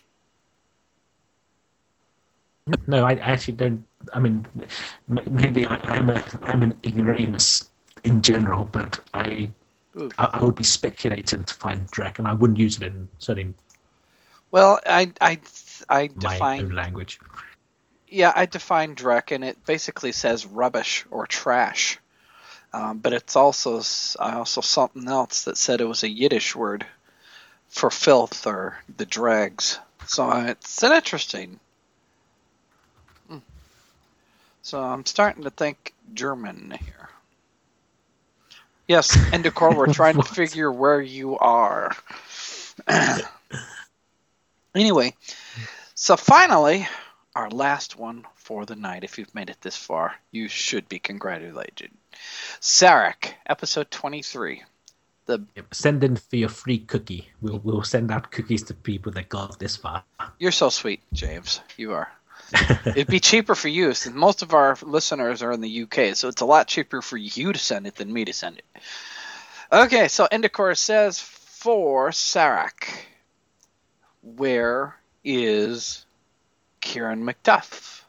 Speaker 7: No, I actually don't. I mean, maybe I'm an ignoramus in general, but I would be speculating to find Drek, and I wouldn't use it in certainly.
Speaker 2: Well, I define
Speaker 7: my own language.
Speaker 2: Yeah, I define Drek, and it basically says rubbish or trash. But it's also something else that said it was a Yiddish word for filth or the dregs. So it's an interesting. So I'm starting to think German here. Yes, Endicor, we're trying to figure where you are. Anyway, so finally, our last one for the night. If you've made it this far, you should be congratulated. Sarek, episode 23.
Speaker 7: Send in for your free cookie. We'll send out cookies to people that got this far.
Speaker 2: You're so sweet, James. You are. It'd be cheaper for you, since most of our listeners are in the UK, so it's a lot cheaper for you to send it than me to send it. Okay, so Endicor says, for Sarek, where is Kieran McDuff?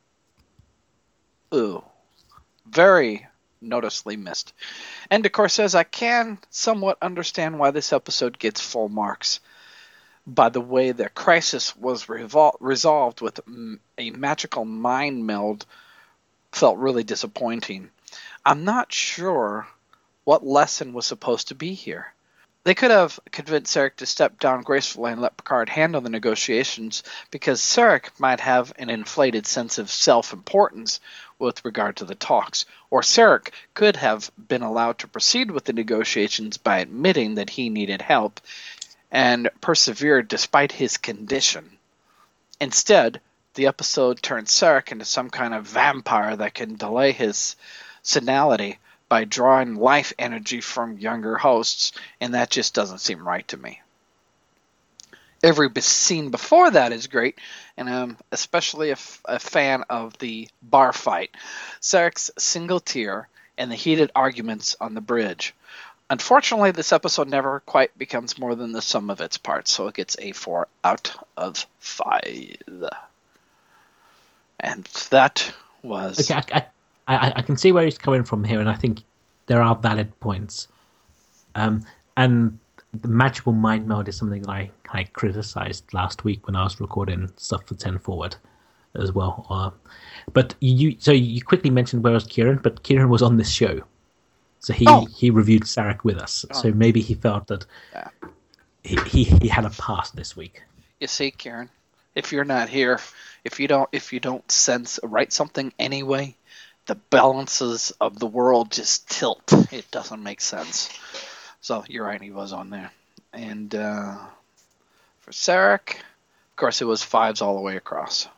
Speaker 2: Ooh. Very noticeably missed. Endicor says, I can somewhat understand why this episode gets full marks. By the way the crisis was resolved with a magical mind meld felt really disappointing. I'm not sure what lesson was supposed to be here. They could have convinced Sarek to step down gracefully and let Picard handle the negotiations, because Sarek might have an inflated sense of self-importance with regard to the talks. Or Sarek could have been allowed to proceed with the negotiations by admitting that he needed help and persevered despite his condition. Instead, the episode turns Sarek into some kind of vampire that can delay his senility by drawing life energy from younger hosts, and that just doesn't seem right to me. Every scene before that is great, and I'm especially a fan of the bar fight, Sarek's single tear, and the heated arguments on the bridge. Unfortunately, this episode never quite becomes more than the sum of its parts, so it gets a 4 out of 5. And that was...
Speaker 7: Okay, I can see where he's coming from here, and I think there are valid points. And the magical mind meld is something that I criticized last week when I was recording stuff for 10 Forward as well. But you quickly mentioned where was Kieran, but Kieran was on this show. So he reviewed Sarek with us. So maybe he felt that he had a pass this week.
Speaker 2: You see, Kieran, if you're not here, if you don't write something anyway, the balances of the world just tilt. It doesn't make sense. So you're right, he was on there. And for Sarek, of course, it was 5s all the way across.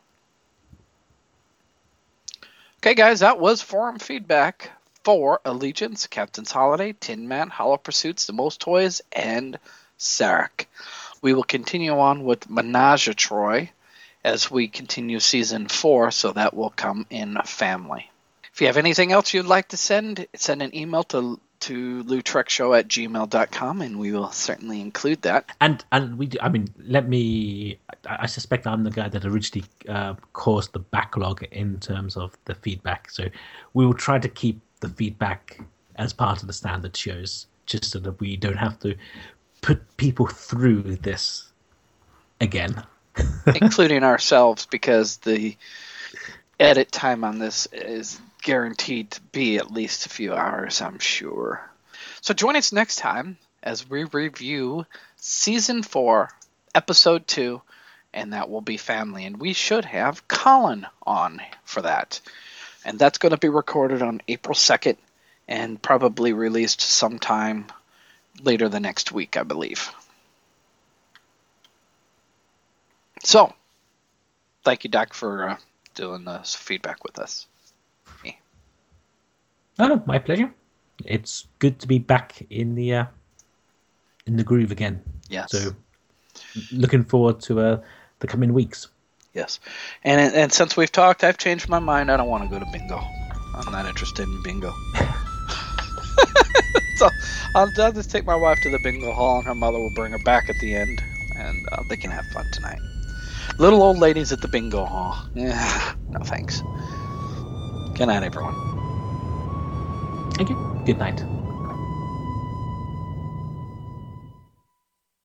Speaker 2: Okay, guys, that was forum feedback for Allegiance, Captain's Holiday, Tin Man, Hollow Pursuits, The Most Toys, and Sarek. We will continue on with Menage a Troy as we continue Season 4, so that will come in family. If you have anything else you'd like to send an email to to LouTrekShow@gmail.com, and we will certainly include that.
Speaker 7: And we do, I suspect I'm the guy that originally caused the backlog in terms of the feedback. So we will try to keep the feedback as part of the standard shows, just so that we don't have to put people through this again.
Speaker 2: Including ourselves, because the edit time on this is guaranteed to be at least a few hours, I'm sure. So join us next time as we review Season 4, Episode 2, and that will be Family. And we should have Colin on for that. And that's going to be recorded on April 2nd and probably released sometime later the next week, I believe. So, thank you, Doc, for doing this feedback with us.
Speaker 7: Oh, my pleasure. It's good to be back in the groove again.
Speaker 2: Yes.
Speaker 7: So, looking forward to the coming weeks.
Speaker 2: Yes. And since we've talked, I've changed my mind. I don't want to go to bingo. I'm not interested in bingo. So I'll just take my wife to the bingo hall, and her mother will bring her back at the end, and they can have fun tonight. Little old ladies at the bingo hall. Yeah, no thanks. Good night, everyone.
Speaker 7: Thank you. Good night.